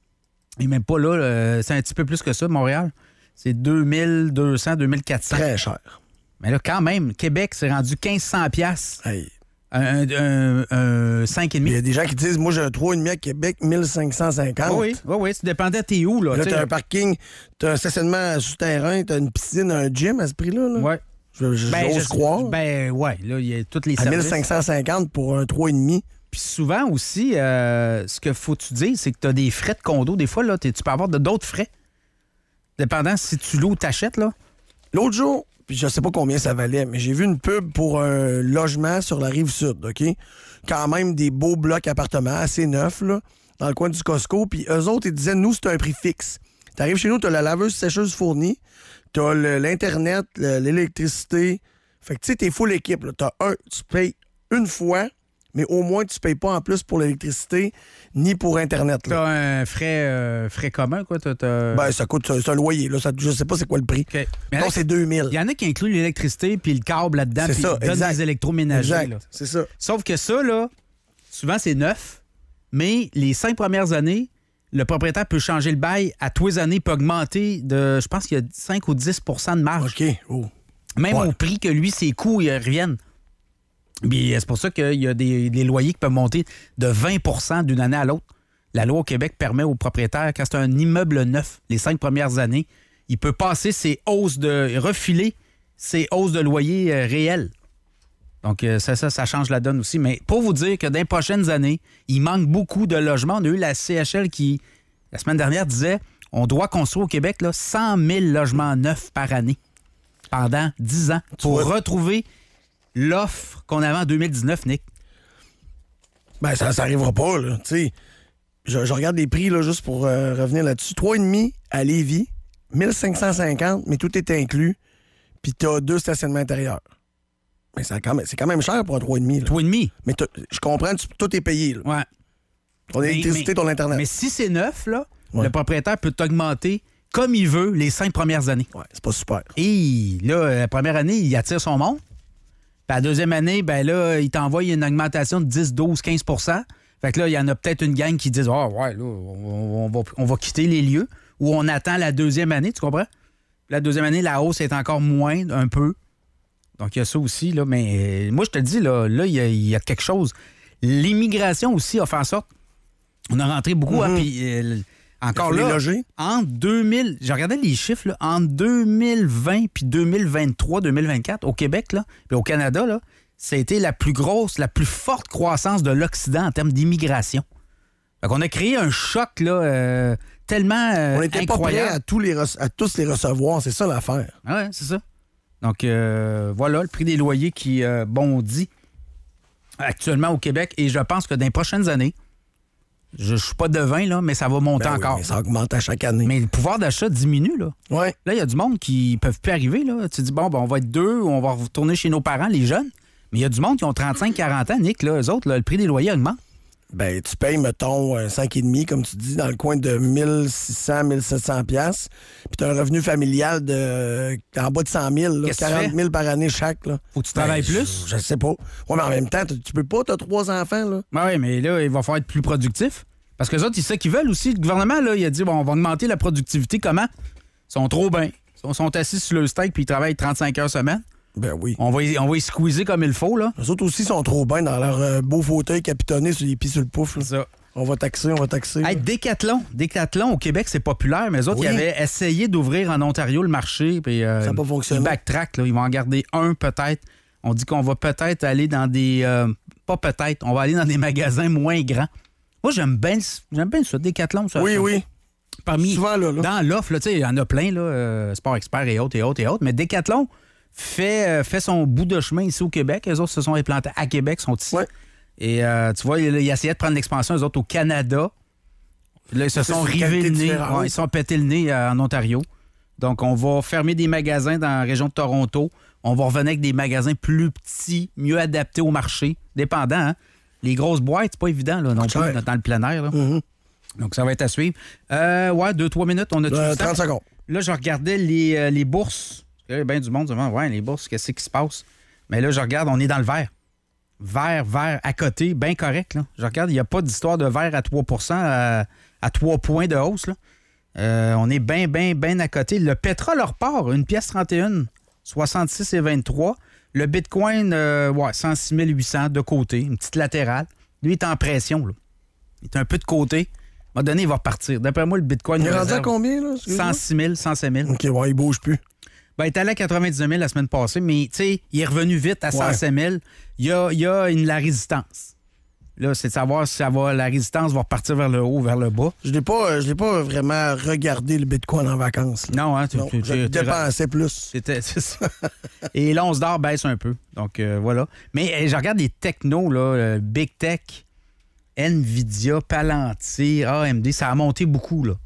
et même pas là, euh, c'est un petit peu plus que ça, Montréal. C'est deux mille deux cents, deux mille quatre cents. Très cher. Mais là, quand même, Québec, c'est rendu quinze cents piastres. Hey. Un, un, un, un cinq Il y virgule cinq. a des gens qui disent, moi, j'ai un trois virgule cinq à Québec, mille cinq cent cinquante. Oui, oui, oui. Ça dépendait t'es où, là. Là, tu sais. t'as un parking, t'as un stationnement souterrain, t'as une piscine, un gym à ce prix-là, là. Ouais. Je- je- Ben, J'ose je- croire. Ben, ouais. Là, il y a tous les À services. mille cinq cent cinquante pour un trois virgule cinq. Puis souvent aussi, euh, ce que faut que tu dises, c'est que tu as des frais de condo. Des fois, là, t'es- tu peux avoir de- d'autres frais. Dépendant si tu loues ou t'achètes, là. L'autre jour, puis je sais pas combien ça valait, mais j'ai vu une pub pour un logement sur la rive sud, OK? Quand même des beaux blocs appartements assez neufs, là, dans le coin du Costco. Puis eux autres, ils disaient, nous, c'est un prix fixe. T'arrives chez nous, t'as la laveuse sécheuse fournie, t'as le- l'Internet, le- l'électricité. Fait que, tu sais, t'es full équipe, là. T'as un, tu payes une fois, mais au moins, tu payes pas en plus pour l'électricité ni pour Internet, là. T'as un frais, euh, frais commun, quoi. T'as, t'as- Ben, ça coûte, c'est un loyer, là. Ça, je sais pas c'est quoi le prix. OK. Mais Non, là, c'est deux mille. il y en a qui incluent l'électricité puis le câble là-dedans, C'est puis ça, ils donnent exact. des électroménagers. Exact, là. c'est ça. Sauf que ça, là, souvent, c'est neuf, mais les cinq premières années, le propriétaire peut changer le bail à tous les années, peut augmenter de, je pense qu'il y a cinq ou dix de marge. OK. Oh. Même Ouais. au prix que lui, ses coûts ils reviennent. Puis c'est pour ça qu'il y a des, des loyers qui peuvent monter de vingt d'une année à l'autre. La loi au Québec permet aux propriétaires, quand c'est un immeuble neuf, les cinq premières années, il peut passer ses hausses de... refiler ses hausses de loyer euh, réelles. Donc, euh, ça, ça, ça change la donne aussi. Mais pour vous dire que dans les prochaines années, il manque beaucoup de logements. On a eu la C H L qui, la semaine dernière, disait on doit construire au Québec là, cent mille logements neufs par année pendant dix ans pour vois- retrouver l'offre qu'on avait en deux mille dix-neuf, Nick. Ben, ça n'arrivera pas, là. Tu sais, je, je regarde les prix, là, juste pour euh, revenir là-dessus. trois virgule cinq à Lévis, mille cinq cent cinquante, mais tout est inclus. Puis t'as deux stationnements intérieurs. Mais c'est quand, même- c'est quand même cher pour un trois virgule cinq. trois virgule cinq. Mais t'as- je comprends, tu- tout est payé, là. Ouais. Ton Mais- électricité, mais- ton Internet. Mais si c'est neuf, là, Ouais. le propriétaire peut t'augmenter comme il veut les cinq premières années. Ouais, c'est pas super. Et là, la première année, il attire son monde. Puis la deuxième année, ben là, il t'envoie une augmentation de dix, douze, quinze. Fait que là, il y en a peut-être une gang qui disent ah ouais, là, on, on va, on va quitter les lieux. Ou on attend la deuxième année, tu comprends? La deuxième année, la hausse est encore moins, un peu. Donc, il y a ça aussi, là. Mais euh, moi, je te le dis, là, là, il y, a- il y a quelque chose. L'immigration aussi a fait en sorte. On a rentré beaucoup, hein, Mhm. puis euh, encore Il faut les là. loger. En deux mille, je regardais les chiffres, là, en deux mille vingt puis deux mille vingt-trois, deux mille vingt-quatre, au Québec, là, puis au Canada, là, ça a été la plus grosse, la plus forte croissance de l'Occident en termes d'immigration. Fait qu'on a créé un choc, là, euh, tellement euh, On n'était pas prêt incroyable. à, tous les rece- à tous les recevoir, c'est ça l'affaire. Ah ouais, c'est ça. Donc, euh, voilà, le prix des loyers qui euh, bondit actuellement au Québec. Et je pense que dans les prochaines années, je ne suis pas devin, là, mais ça va monter Ben oui, encore. mais ça augmente à chaque année. Mais le pouvoir d'achat diminue, là. Ouais. Là, il y a du monde qui ne peuvent plus arriver, là. Tu te dis, bon, ben, on va être deux, on va retourner chez nos parents, les jeunes. Mais il y a du monde qui ont trente-cinq quarante ans, Nick, là. Eux autres, là, le prix des loyers augmente. ben tu payes, mettons, un cinq virgule cinq, comme tu dis, dans le coin de mille six cents, mille sept cents piastres. Puis tu as un revenu familial de en bas de cent mille, là, quarante mille par année chaque. Là. Faut que tu travailles ben, plus? Je, je sais pas. Ouais, mais en même temps, tu, tu peux pas, tu as trois enfants. Là. Oui, mais là, il va falloir être plus productif. Parce que les autres, ils savent qu'ils veulent aussi. Le gouvernement, là, il a dit, bon, on va augmenter la productivité. Comment? Ils sont trop bien. Ils sont assis sur le steak puis ils travaillent trente-cinq heures semaine. Ben oui. On va, y, on va y squeezer comme il faut, là. Les autres aussi sont trop bien dans leur euh, beau fauteuil capitonné sur les pieds sur le pouf. Là. Ça. On va taxer, on va taxer. Hey, Décathlon. Décathlon, au Québec, c'est populaire, mais les autres, oui. Ils avaient essayé d'ouvrir en Ontario le marché. Puis, euh, ça n'a pas fonctionné. Ils backtrack, là. Ils vont en garder un, peut-être. On dit qu'on va peut-être aller dans des... Euh, pas peut-être, on va aller dans des magasins moins grands. Moi, j'aime bien, j'aime bien ça, Décathlon. Ça, oui, ça. oui. Parmi, souvent, là, là. Dans l'offre, il y en a plein, là, euh, Sport Expert et autres, et autres, et autres. Mais Décathlon fait, euh, fait son bout de chemin ici au Québec. Les autres se sont implantés à Québec, sont ici. Ouais. Et euh, tu vois, ils essayaient de prendre l'expansion, les autres, au Canada. Là, ils se sont rivés le nez. Ouais, ils se sont pété le nez euh, en Ontario. Donc, on va fermer des magasins dans la région de Toronto. On va revenir avec des magasins plus petits, mieux adaptés au marché. Dépendant, hein? Les grosses boîtes, c'est pas évident, là, non plus, ouais. Dans le plein air. Là. Mm-hmm. Donc, ça va être à suivre. Euh, ouais, deux, trois minutes, on a tout euh, le temps. trente secondes. Là, je regardais les, euh, les bourses. Il y a bien du monde, ouais, les bourses, qu'est-ce qui se passe? Mais là, je regarde, on est dans le vert. Vert, vert, à côté, bien correct. Là. Je regarde, il n'y a pas d'histoire de vert à trois pour cent, à, à trois points de hausse. Là. Euh, on est bien, bien, bien à côté. Le pétrole repart, une pièce trente et un, soixante-six et vingt-trois. Le Bitcoin, euh, ouais, cent six mille huit cents de côté, une petite latérale. Lui, il est en pression. Là. Il est un peu de côté. À un moment donné, il va repartir. D'après moi, le Bitcoin... Il est rendu à combien, là? cent six mille, cent sept mille. OK, ouais, il bouge plus. Ben, il est allé à quatre-vingt-dix mille la semaine passée, mais tu sais, il est revenu vite à cent sept mille. Il y a, il y a une, la résistance. Là, c'est de savoir si ça va, la résistance va repartir vers le haut ou vers le bas. Je n'ai pas, je l'ai pas vraiment regardé le Bitcoin en vacances. Là. Non, hein? Tu, non, tu, je tu, dépensais tu, plus. C'était, c'est ça. Et l'once d'or baisse un peu. Donc, euh, voilà. Mais hey, je regarde les technos, là, euh, Big Tech, Nvidia, Palantir, A M D, ça a monté beaucoup, là.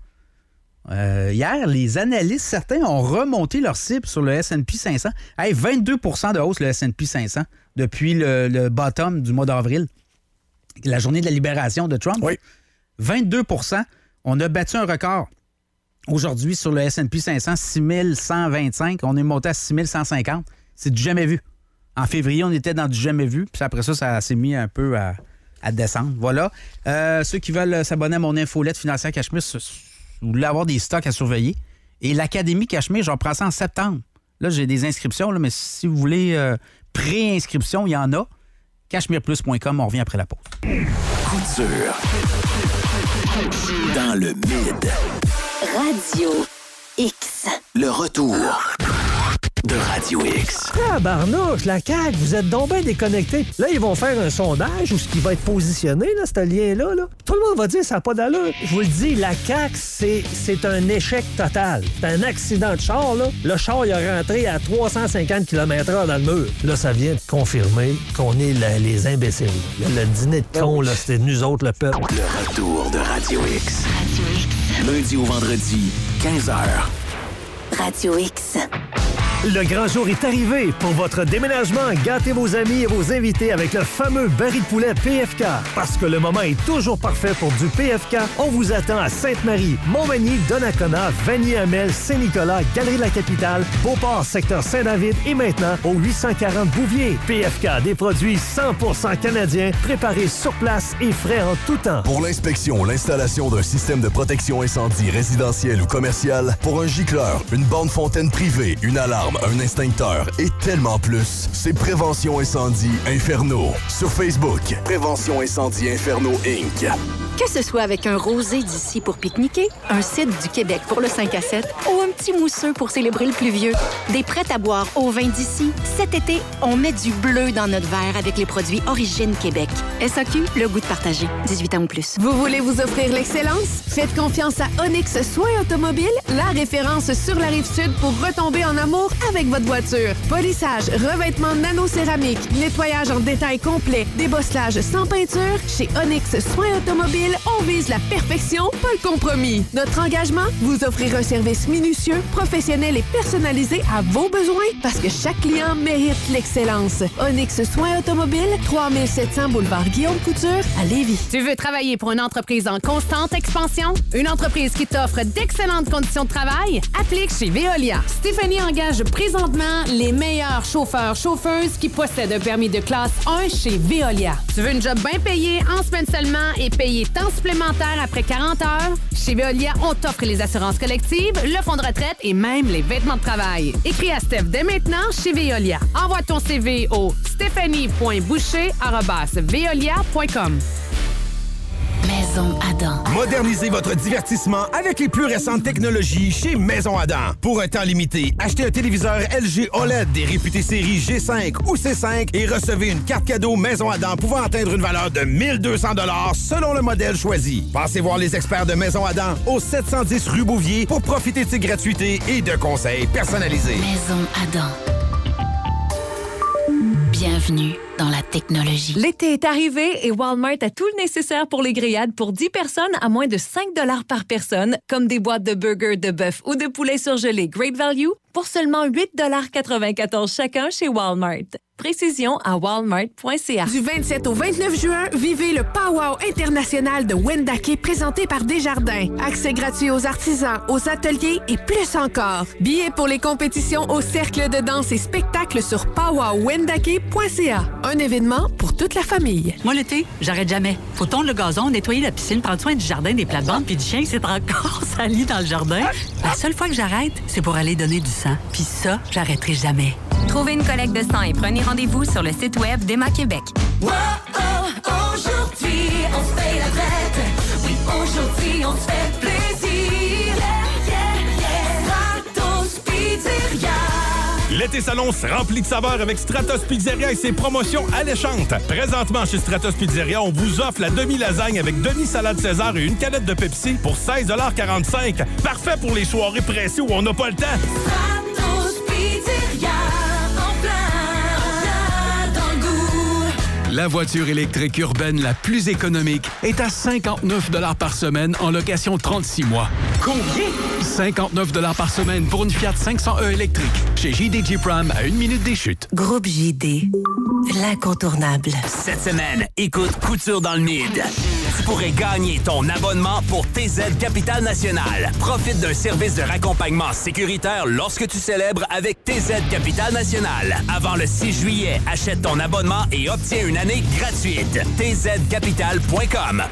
Euh, hier, les analystes, certains, ont remonté leur cible sur le S and P cinq cents. Hey, vingt-deux pour cent de hausse, le S and P cinq cents, depuis le, le bottom du mois d'avril, la journée de la libération de Trump. Oui. vingt-deux pour cent. On a battu un record. Aujourd'hui, sur le S and P cinq cents, six mille cent vingt-cinq. On est monté à six mille cent cinquante. C'est du jamais vu. En février, on était dans du jamais vu. Puis après ça, ça s'est mis un peu à, à descendre. Voilà. Euh, ceux qui veulent s'abonner à mon infolette financière Cachemire, vous voulez avoir des stocks à surveiller. Et l'Académie Cachemire, j'en prends ça en septembre. Là, j'ai des inscriptions, là, mais si vous voulez euh, pré-inscription, il y en a. cachemire plus point com, on revient après la pause. Couture. Dans le mid. Radio X. Le retour de Radio X. Ah, barnouche, la C A Q, vous êtes donc bien déconnectés. Là, ils vont faire un sondage où ce qui va être positionné, là, ce lien-là. Là. Tout le monde va dire ça n'a pas d'allure. Je vous le dis, la C A Q, c'est, c'est un échec total. C'est un accident de char, là. Le char, il a rentré à trois cent cinquante kilomètres heure dans le mur. Là, ça vient de confirmer qu'on est la, les imbéciles. Le, le dîner de con, là, c'était nous autres, le peuple. Le retour de Radio X. Radio X. Lundi au vendredi, quinze heures. Radio X. Le grand jour est arrivé. Pour votre déménagement, gâtez vos amis et vos invités avec le fameux baril de poulet P F K. Parce que le moment est toujours parfait pour du P F K, on vous attend à Sainte-Marie, Montmagny, Donnacona, Vanier-Hamel, Saint-Nicolas, Galerie de la Capitale, Beauport, secteur Saint-David et maintenant au huit cent quarante Bouvier. P F K, des produits cent pour cent canadiens, préparés sur place et frais en tout temps. Pour l'inspection, l'installation d'un système de protection incendie résidentiel ou commercial, pour un gicleur, une borne fontaine privée, une alarme, un extincteur et tellement plus. C'est Prévention Incendie Inferno. Sur Facebook, Prévention Incendie Inferno Incorporated. Que ce soit avec un rosé d'ici pour pique-niquer, un cidre du Québec pour le cinq à sept ou un petit mousseux pour célébrer le pluvieux, des prêts à boire au vin d'ici, cet été, on met du bleu dans notre verre avec les produits Origine Québec. S A Q, le goût de partager. dix-huit ans ou plus. Vous voulez vous offrir l'excellence? Faites confiance à Onyx Soins Automobiles, la référence sur la Rive-Sud pour retomber en amour avec votre voiture. Polissage, revêtement nano-céramique, nettoyage en détail complet, débosselage sans peinture, chez Onyx Soins Automobiles, Automobile, on vise la perfection, pas le compromis. Notre engagement, vous offrir un service minutieux, professionnel et personnalisé à vos besoins parce que chaque client mérite l'excellence. Onyx Soins Automobiles, trois mille sept cents boulevard Guillaume Couture à Lévis. Tu veux travailler pour une entreprise en constante expansion? Une entreprise qui t'offre d'excellentes conditions de travail? Applique chez Veolia. Stéphanie engage présentement les meilleurs chauffeurs, chauffeuses qui possèdent un permis de classe un chez Veolia. Tu veux une job bien payée en semaine seulement et payée temps supplémentaire après quarante heures? Chez Veolia, on t'offre les assurances collectives, le fonds de retraite et même les vêtements de travail. Écris à Steph dès maintenant chez Veolia. Envoie ton C V au stéphanie point boucher arobase veolia point com. Maison Adam. Modernisez votre divertissement avec les plus récentes technologies chez Maison Adam. Pour un temps limité, achetez un téléviseur L G O L E D des réputées séries G cinq ou C cinq et recevez une carte cadeau Maison Adam pouvant atteindre une valeur de mille deux cents dollars selon le modèle choisi. Passez voir les experts de Maison Adam au sept cent dix rue Bouvier pour profiter de ces gratuités et de conseils personnalisés. Maison Adam. Bienvenue dans la technologie. L'été est arrivé et Walmart a tout le nécessaire pour les grillades pour dix personnes à moins de cinq dollars par personne, comme des boîtes de burgers de bœuf ou de poulet surgelé Great Value pour seulement huit dollars quatre-vingt-quatorze chacun chez Walmart. Précision à walmart point c a. Du vingt-sept au vingt-neuf juin, vivez le Powwow international de Wendake présenté par Desjardins. Accès gratuit aux artisans, aux ateliers et plus encore. Billets pour les compétitions au cercle de danse et spectacles sur powwow wendake point c a. Un événement pour toute la famille. Moi, l'été, j'arrête jamais. Faut tondre le gazon, nettoyer la piscine, prendre soin du jardin, des plates-bandes, puis du chien qui s'est encore sali dans le jardin. La seule fois que j'arrête, c'est pour aller donner du sang. Puis ça, j'arrêterai jamais. Trouvez une collecte de sang et prenez rendez-vous sur le site web d'Emma Québec. Wow, oh, aujourd'hui, on se paye la traite. Oui, aujourd'hui, on se fait plaisir. Yeah, yeah, yeah. Stratos Pizzeria. L'été s'annonce rempli de saveurs avec Stratos Pizzeria et ses promotions alléchantes. Présentement, chez Stratos Pizzeria, on vous offre la demi-lasagne avec demi-salade César et une canette de Pepsi pour seize dollars quarante-cinq. Parfait pour les soirées pressées où on n'a pas le temps. Stratos Pizzeria, en plein, dans le goût. La voiture électrique urbaine la plus économique est à cinquante-neuf dollars par semaine en location trente-six mois. Combien? cinquante-neuf dollars par semaine pour une Fiat cinq cents E électrique. Chez J D Jeep Ram à une minute des chutes. Groupe J D, l'incontournable. Cette semaine, écoute Couture dans le Mid. Tu pourrais gagner ton abonnement pour T Z Capital National. Profite d'un service de raccompagnement sécuritaire lorsque tu célèbres avec T Z Capital National. Avant le six juillet, achète ton abonnement et obtiens une année gratuite. T Z capital point com.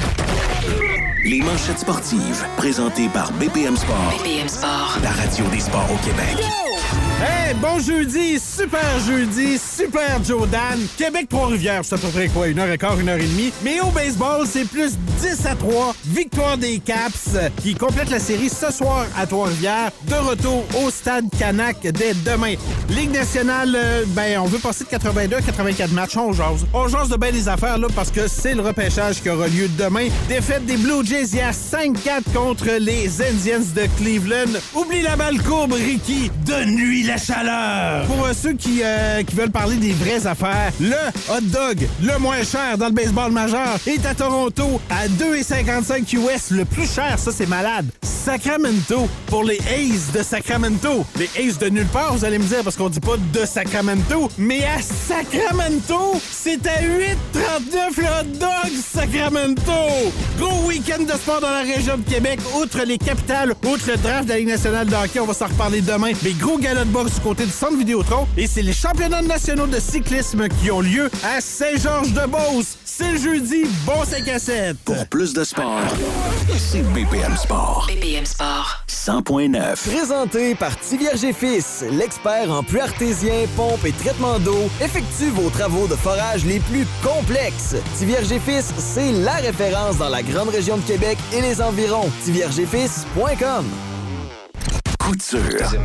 Les manchettes sportives, présentées par B P M Sport. B P M Sport. La radio des sports au Québec. Hey, bon jeudi, super jeudi, super Jordan. Québec Trois-Rivières, c'est à peu près quoi, une heure et quart, une heure et demie. Mais au baseball, c'est plus dix à trois. Victoire des Caps qui complète la série ce soir à Trois-Rivières. De retour au stade Canac dès demain. Ligue nationale, euh, ben, on veut passer de quatre-vingt-deux à quatre-vingt-quatre matchs. On jase. On jase de bien des affaires là parce que c'est le repêchage qui aura lieu demain. Défaite des Blue Jays il y a cinq quatre contre les Indians de Cleveland. Oublie la balle courbe, Ricky. Donne-lui la chaleur. Pour euh, ceux qui, euh, qui veulent parler des vraies affaires, le hot dog le moins cher dans le baseball majeur est à Toronto à deux virgule cinquante-cinq U S. Le plus cher, ça c'est malade. Sacramento pour les A's de Sacramento. Les A's de nulle part, vous allez me dire, parce qu'on dit pas de Sacramento, mais à Sacramento, c'est à huit trente-neuf le hot dog Sacramento. Gros week-end de sport dans la région de Québec, outre les capitales, outre le draft de la Ligue nationale de hockey, on va s'en reparler demain. Mais gros gala de boxe du côté du centre Vidéotron, et c'est les championnats nationaux de cyclisme qui ont lieu à Saint-Georges-de-Beauce. C'est le jeudi, bon cinq à sept. Pour plus de sport, c'est B P M Sport. B P M Sport. cent point neuf. Présenté par Tivierge et Fils, l'expert en puits artésien, pompe et traitement d'eau, effectue vos travaux de forage les plus complexes. Tivierge et Fils, c'est la référence dans la grande région de Québec et les environs. tivierge et fils point com. Couture.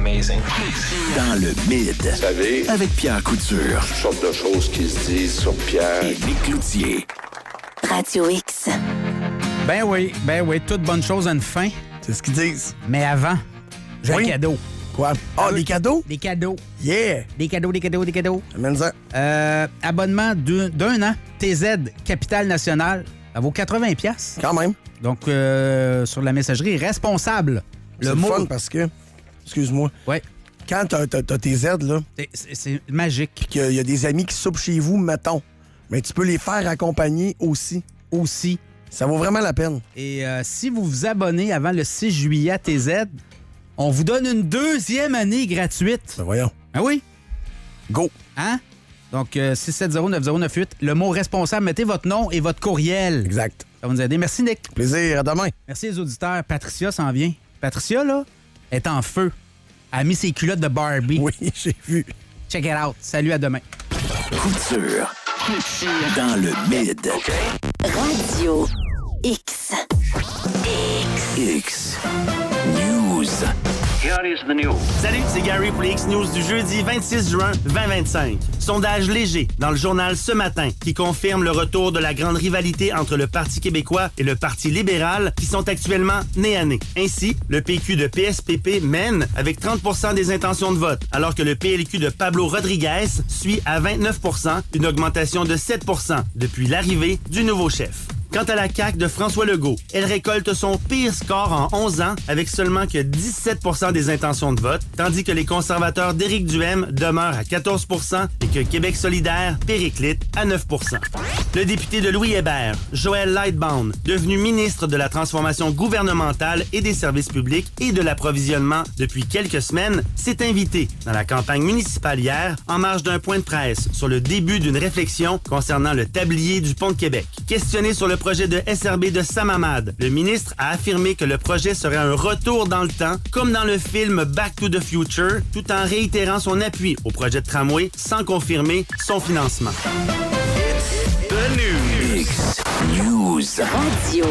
Dans le Mid. Vous savez, avec Pierre Couture. Toutes sortes de choses qui se disent sur Pierre. Et Nick Cloutier. Radio X. Ben oui, ben oui, toute bonne chose a une fin. C'est ce qu'ils disent. Mais avant, j'ai oui. un cadeau. Quoi? Ah, oh, des cadeaux? Des cadeaux. Yeah! Des cadeaux, des cadeaux, des cadeaux. Amène ça. Euh, abonnement d'un, d'un an, T Z Capital National. Ça vaut quatre-vingts piastres. Quand même. Donc, euh, sur la messagerie responsable. C'est le, le mot... fun parce que, excuse-moi, ouais. quand t'as, t'as, t'as tes aides, là, c'est, c'est, c'est magique. Puis qu'il y a des amis qui soupent chez vous, mettons, mais tu peux les faire accompagner aussi. Aussi. Ça vaut vraiment la peine. Et euh, si vous vous abonnez avant le six juillet à T Z, on vous donne une deuxième année gratuite. Ben voyons. Ah oui? Go. Hein? Donc, euh, six sept zéro neuf zéro neuf huit, le mot responsable, mettez votre nom et votre courriel. Exact. Ça va nous aider. Merci, Nick. Plaisir, à demain. Merci les auditeurs. Patricia s'en vient. Patricia, là, est en feu. Elle a mis ses culottes de Barbie. Oui, j'ai vu. Check it out. Salut, à demain. Couture. Dans le mid. Okay. Radio X. X. X. News. Here is the news. Salut, c'est Gary pour les X-News du jeudi vingt-six juin vingt vingt-cinq. Sondage léger dans le journal Ce Matin qui confirme le retour de la grande rivalité entre le Parti québécois et le Parti libéral qui sont actuellement nez à nez. Ainsi, le P Q de P S P P mène avec trente pour cent des intentions de vote, alors que le P L Q de Pablo Rodriguez suit à vingt-neuf pour cent, une augmentation de sept pour cent depuis l'arrivée du nouveau chef. Quant à la C A Q de François Legault, elle récolte son pire score en onze ans avec seulement que dix-sept pour cent des intentions de vote, tandis que les conservateurs d'Éric Duhaime demeurent à quatorze pour cent et que Québec solidaire périclite à neuf pour cent. Le député de Louis Hébert, Joël Lightbound, devenu ministre de la Transformation gouvernementale et des services publics et de l'approvisionnement depuis quelques semaines, s'est invité dans la campagne municipale hier en marge d'un point de presse sur le début d'une réflexion concernant le tablier du Pont de Québec. Questionné sur le projet de S R B de Sam Hamad, le ministre a affirmé que le projet serait un retour dans le temps, comme dans le film Back to the Future, tout en réitérant son appui au projet de tramway sans confirmer son financement. It's the news. X News. Radio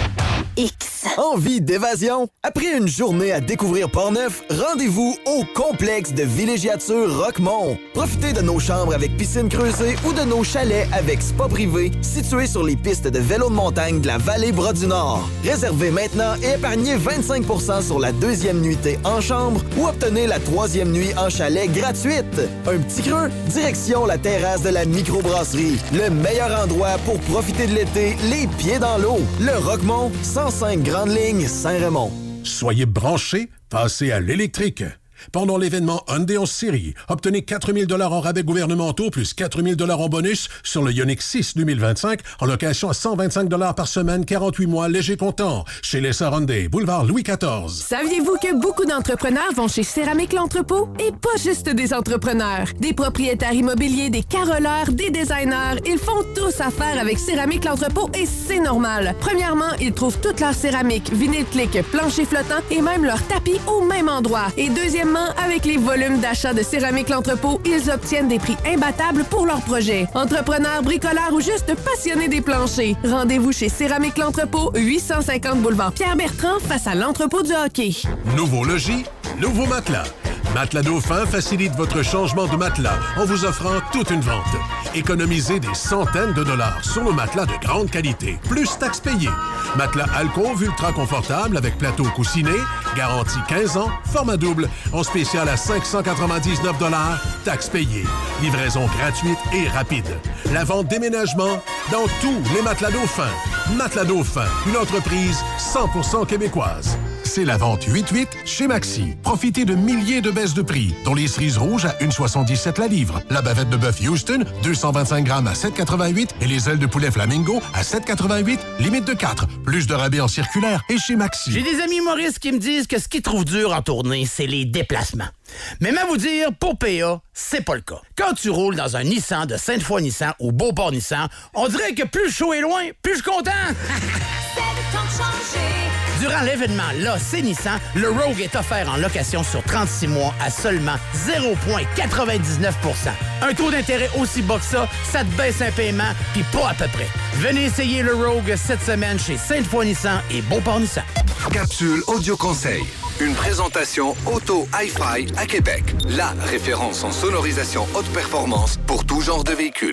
X. Envie d'évasion? Après une journée à découvrir Port-Neuf, rendez-vous au complexe de villégiature Roquemont. Profitez de nos chambres avec piscine creusée ou de nos chalets avec spa privé situés sur les pistes de vélo de montagne de la vallée Bras-du-Nord. Réservez maintenant et épargnez vingt-cinq pour cent sur la deuxième nuitée en chambre ou obtenez la troisième nuit en chalet gratuite. Un petit creux? Direction la terrasse de la microbrasserie. Le meilleur endroit pour profiter de l'été, les pieds dans l'eau. Le Roquemont, cent cinq Grande Ligne, Saint-Raymond. Soyez branchés, passez à l'électrique. Pendant l'événement Hyundai onze série, obtenez quatre mille dollars en rabais gouvernementaux plus quatre mille dollars en bonus sur le Ioniq six deux mille vingt-cinq en location à cent vingt-cinq dollars par semaine, quarante-huit mois, léger comptant. Chez les Hyundai, boulevard Louis quatorze. Saviez-vous que beaucoup d'entrepreneurs vont chez Céramique L'Entrepôt? Et pas juste des entrepreneurs. Des propriétaires immobiliers, des caroleurs, des designers, ils font tous affaire avec Céramique L'Entrepôt et c'est normal. Premièrement, ils trouvent toute leur céramique, vinyle click, plancher flottant et même leur tapis au même endroit. Et deuxièmement, avec les volumes d'achat de Céramique L'Entrepôt, ils obtiennent des prix imbattables pour leurs projets. Entrepreneurs, bricoleurs ou juste passionnés des planchers. Rendez-vous chez Céramique L'Entrepôt, huit cent cinquante boulevard Pierre-Bertrand, face à l'entrepôt du hockey. Nouveau logis, nouveau matelas. Matelas Dauphin facilite votre changement de matelas en vous offrant toute une vente. Économisez des centaines de dollars sur nos matelas de grande qualité, plus taxes payées. Matelas Alcove ultra confortable avec plateau coussiné, garantie quinze ans, format double, en spécial à cinq cent quatre-vingt-dix-neuf dollars, taxes payées. Livraison gratuite et rapide. La vente déménagement dans tous les matelas Dauphin. Matelas Dauphin, une entreprise cent pour cent québécoise. C'est la vente huit huit chez Maxi. Profitez de milliers de baisses de prix, dont les cerises rouges à un virgule soixante-dix-sept la livre, la bavette de bœuf Houston, deux cent vingt-cinq grammes à sept quatre-vingt-huit et les ailes de poulet Flamingo à sept quatre-vingt-huit, limite de quatre. Plus de rabais en circulaire et chez Maxi. J'ai des amis humoristes qui me disent que ce qu'ils trouvent dur en tournée, c'est les déplacements. Mais même vous dire, pour P A, c'est pas le cas. Quand tu roules dans un Nissan de Sainte-Foy-Nissan ou Beauport Nissan, on dirait que plus le show est loin, plus je suis content. C'est le temps de changer. Durant l'événement Là, c'est Nissan, le Rogue est offert en location sur trente-six mois à seulement zéro virgule quatre-vingt-dix-neuf pour cent. Un taux d'intérêt aussi bas que ça, ça te baisse un paiement, puis pas à peu près. Venez essayer le Rogue cette semaine chez Sainte-Foy Nissan et Beauport Nissan. Capsule Audio Conseil. Une présentation Auto Hi-Fi à Québec. La référence en sonorisation haute performance pour tout genre de véhicule.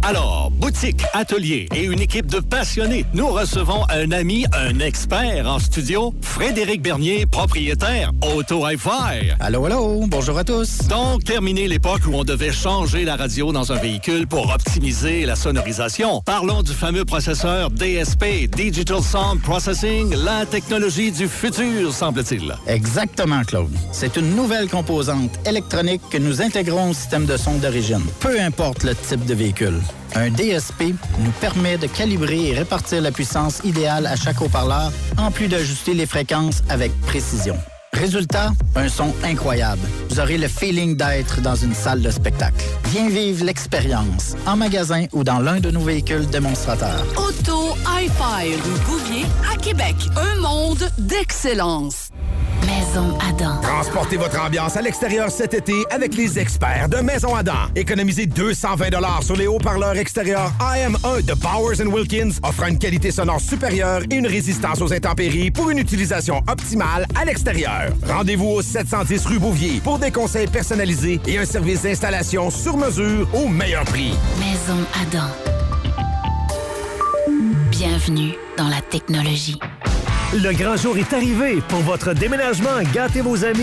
Alors, boutique, atelier et une équipe de passionnés. Nous recevons un ami, un expert en studio, Frédéric Bernier, propriétaire Auto Hi-Fi. Allô, allô, bonjour à tous. Donc, terminé l'époque où on devait changer la radio dans un véhicule pour optimiser la sonorisation. Parlons du fameux processeur D S P, Digital Sound Processing, la technologie du futur, semble-t-il. Exactement, Claude. C'est une nouvelle composante électronique que nous intégrons au système de son d'origine, peu importe le type de véhicule. Un D S P nous permet de calibrer et répartir la puissance idéale à chaque haut-parleur, en plus d'ajuster les fréquences avec précision. Résultat, un son incroyable. Vous aurez le feeling d'être dans une salle de spectacle. Viens vivre l'expérience, en magasin ou dans l'un de nos véhicules démonstrateurs. Auto Hi-Fi, rue Bouvier, à Québec. Un monde d'excellence. Maison Adam. Transportez votre ambiance à l'extérieur cet été avec les experts de Maison Adam. Économisez deux cent vingt dollars sur les haut-parleurs extérieurs A M un de Bowers and Wilkins, offrant une qualité sonore supérieure et une résistance aux intempéries pour une utilisation optimale à l'extérieur. Rendez-vous au sept cent dix rue Bouvier pour des conseils personnalisés et un service d'installation sur mesure au meilleur prix. Maison Adam. Bienvenue dans la technologie. Le grand jour est arrivé. Pour votre déménagement, gâtez vos amis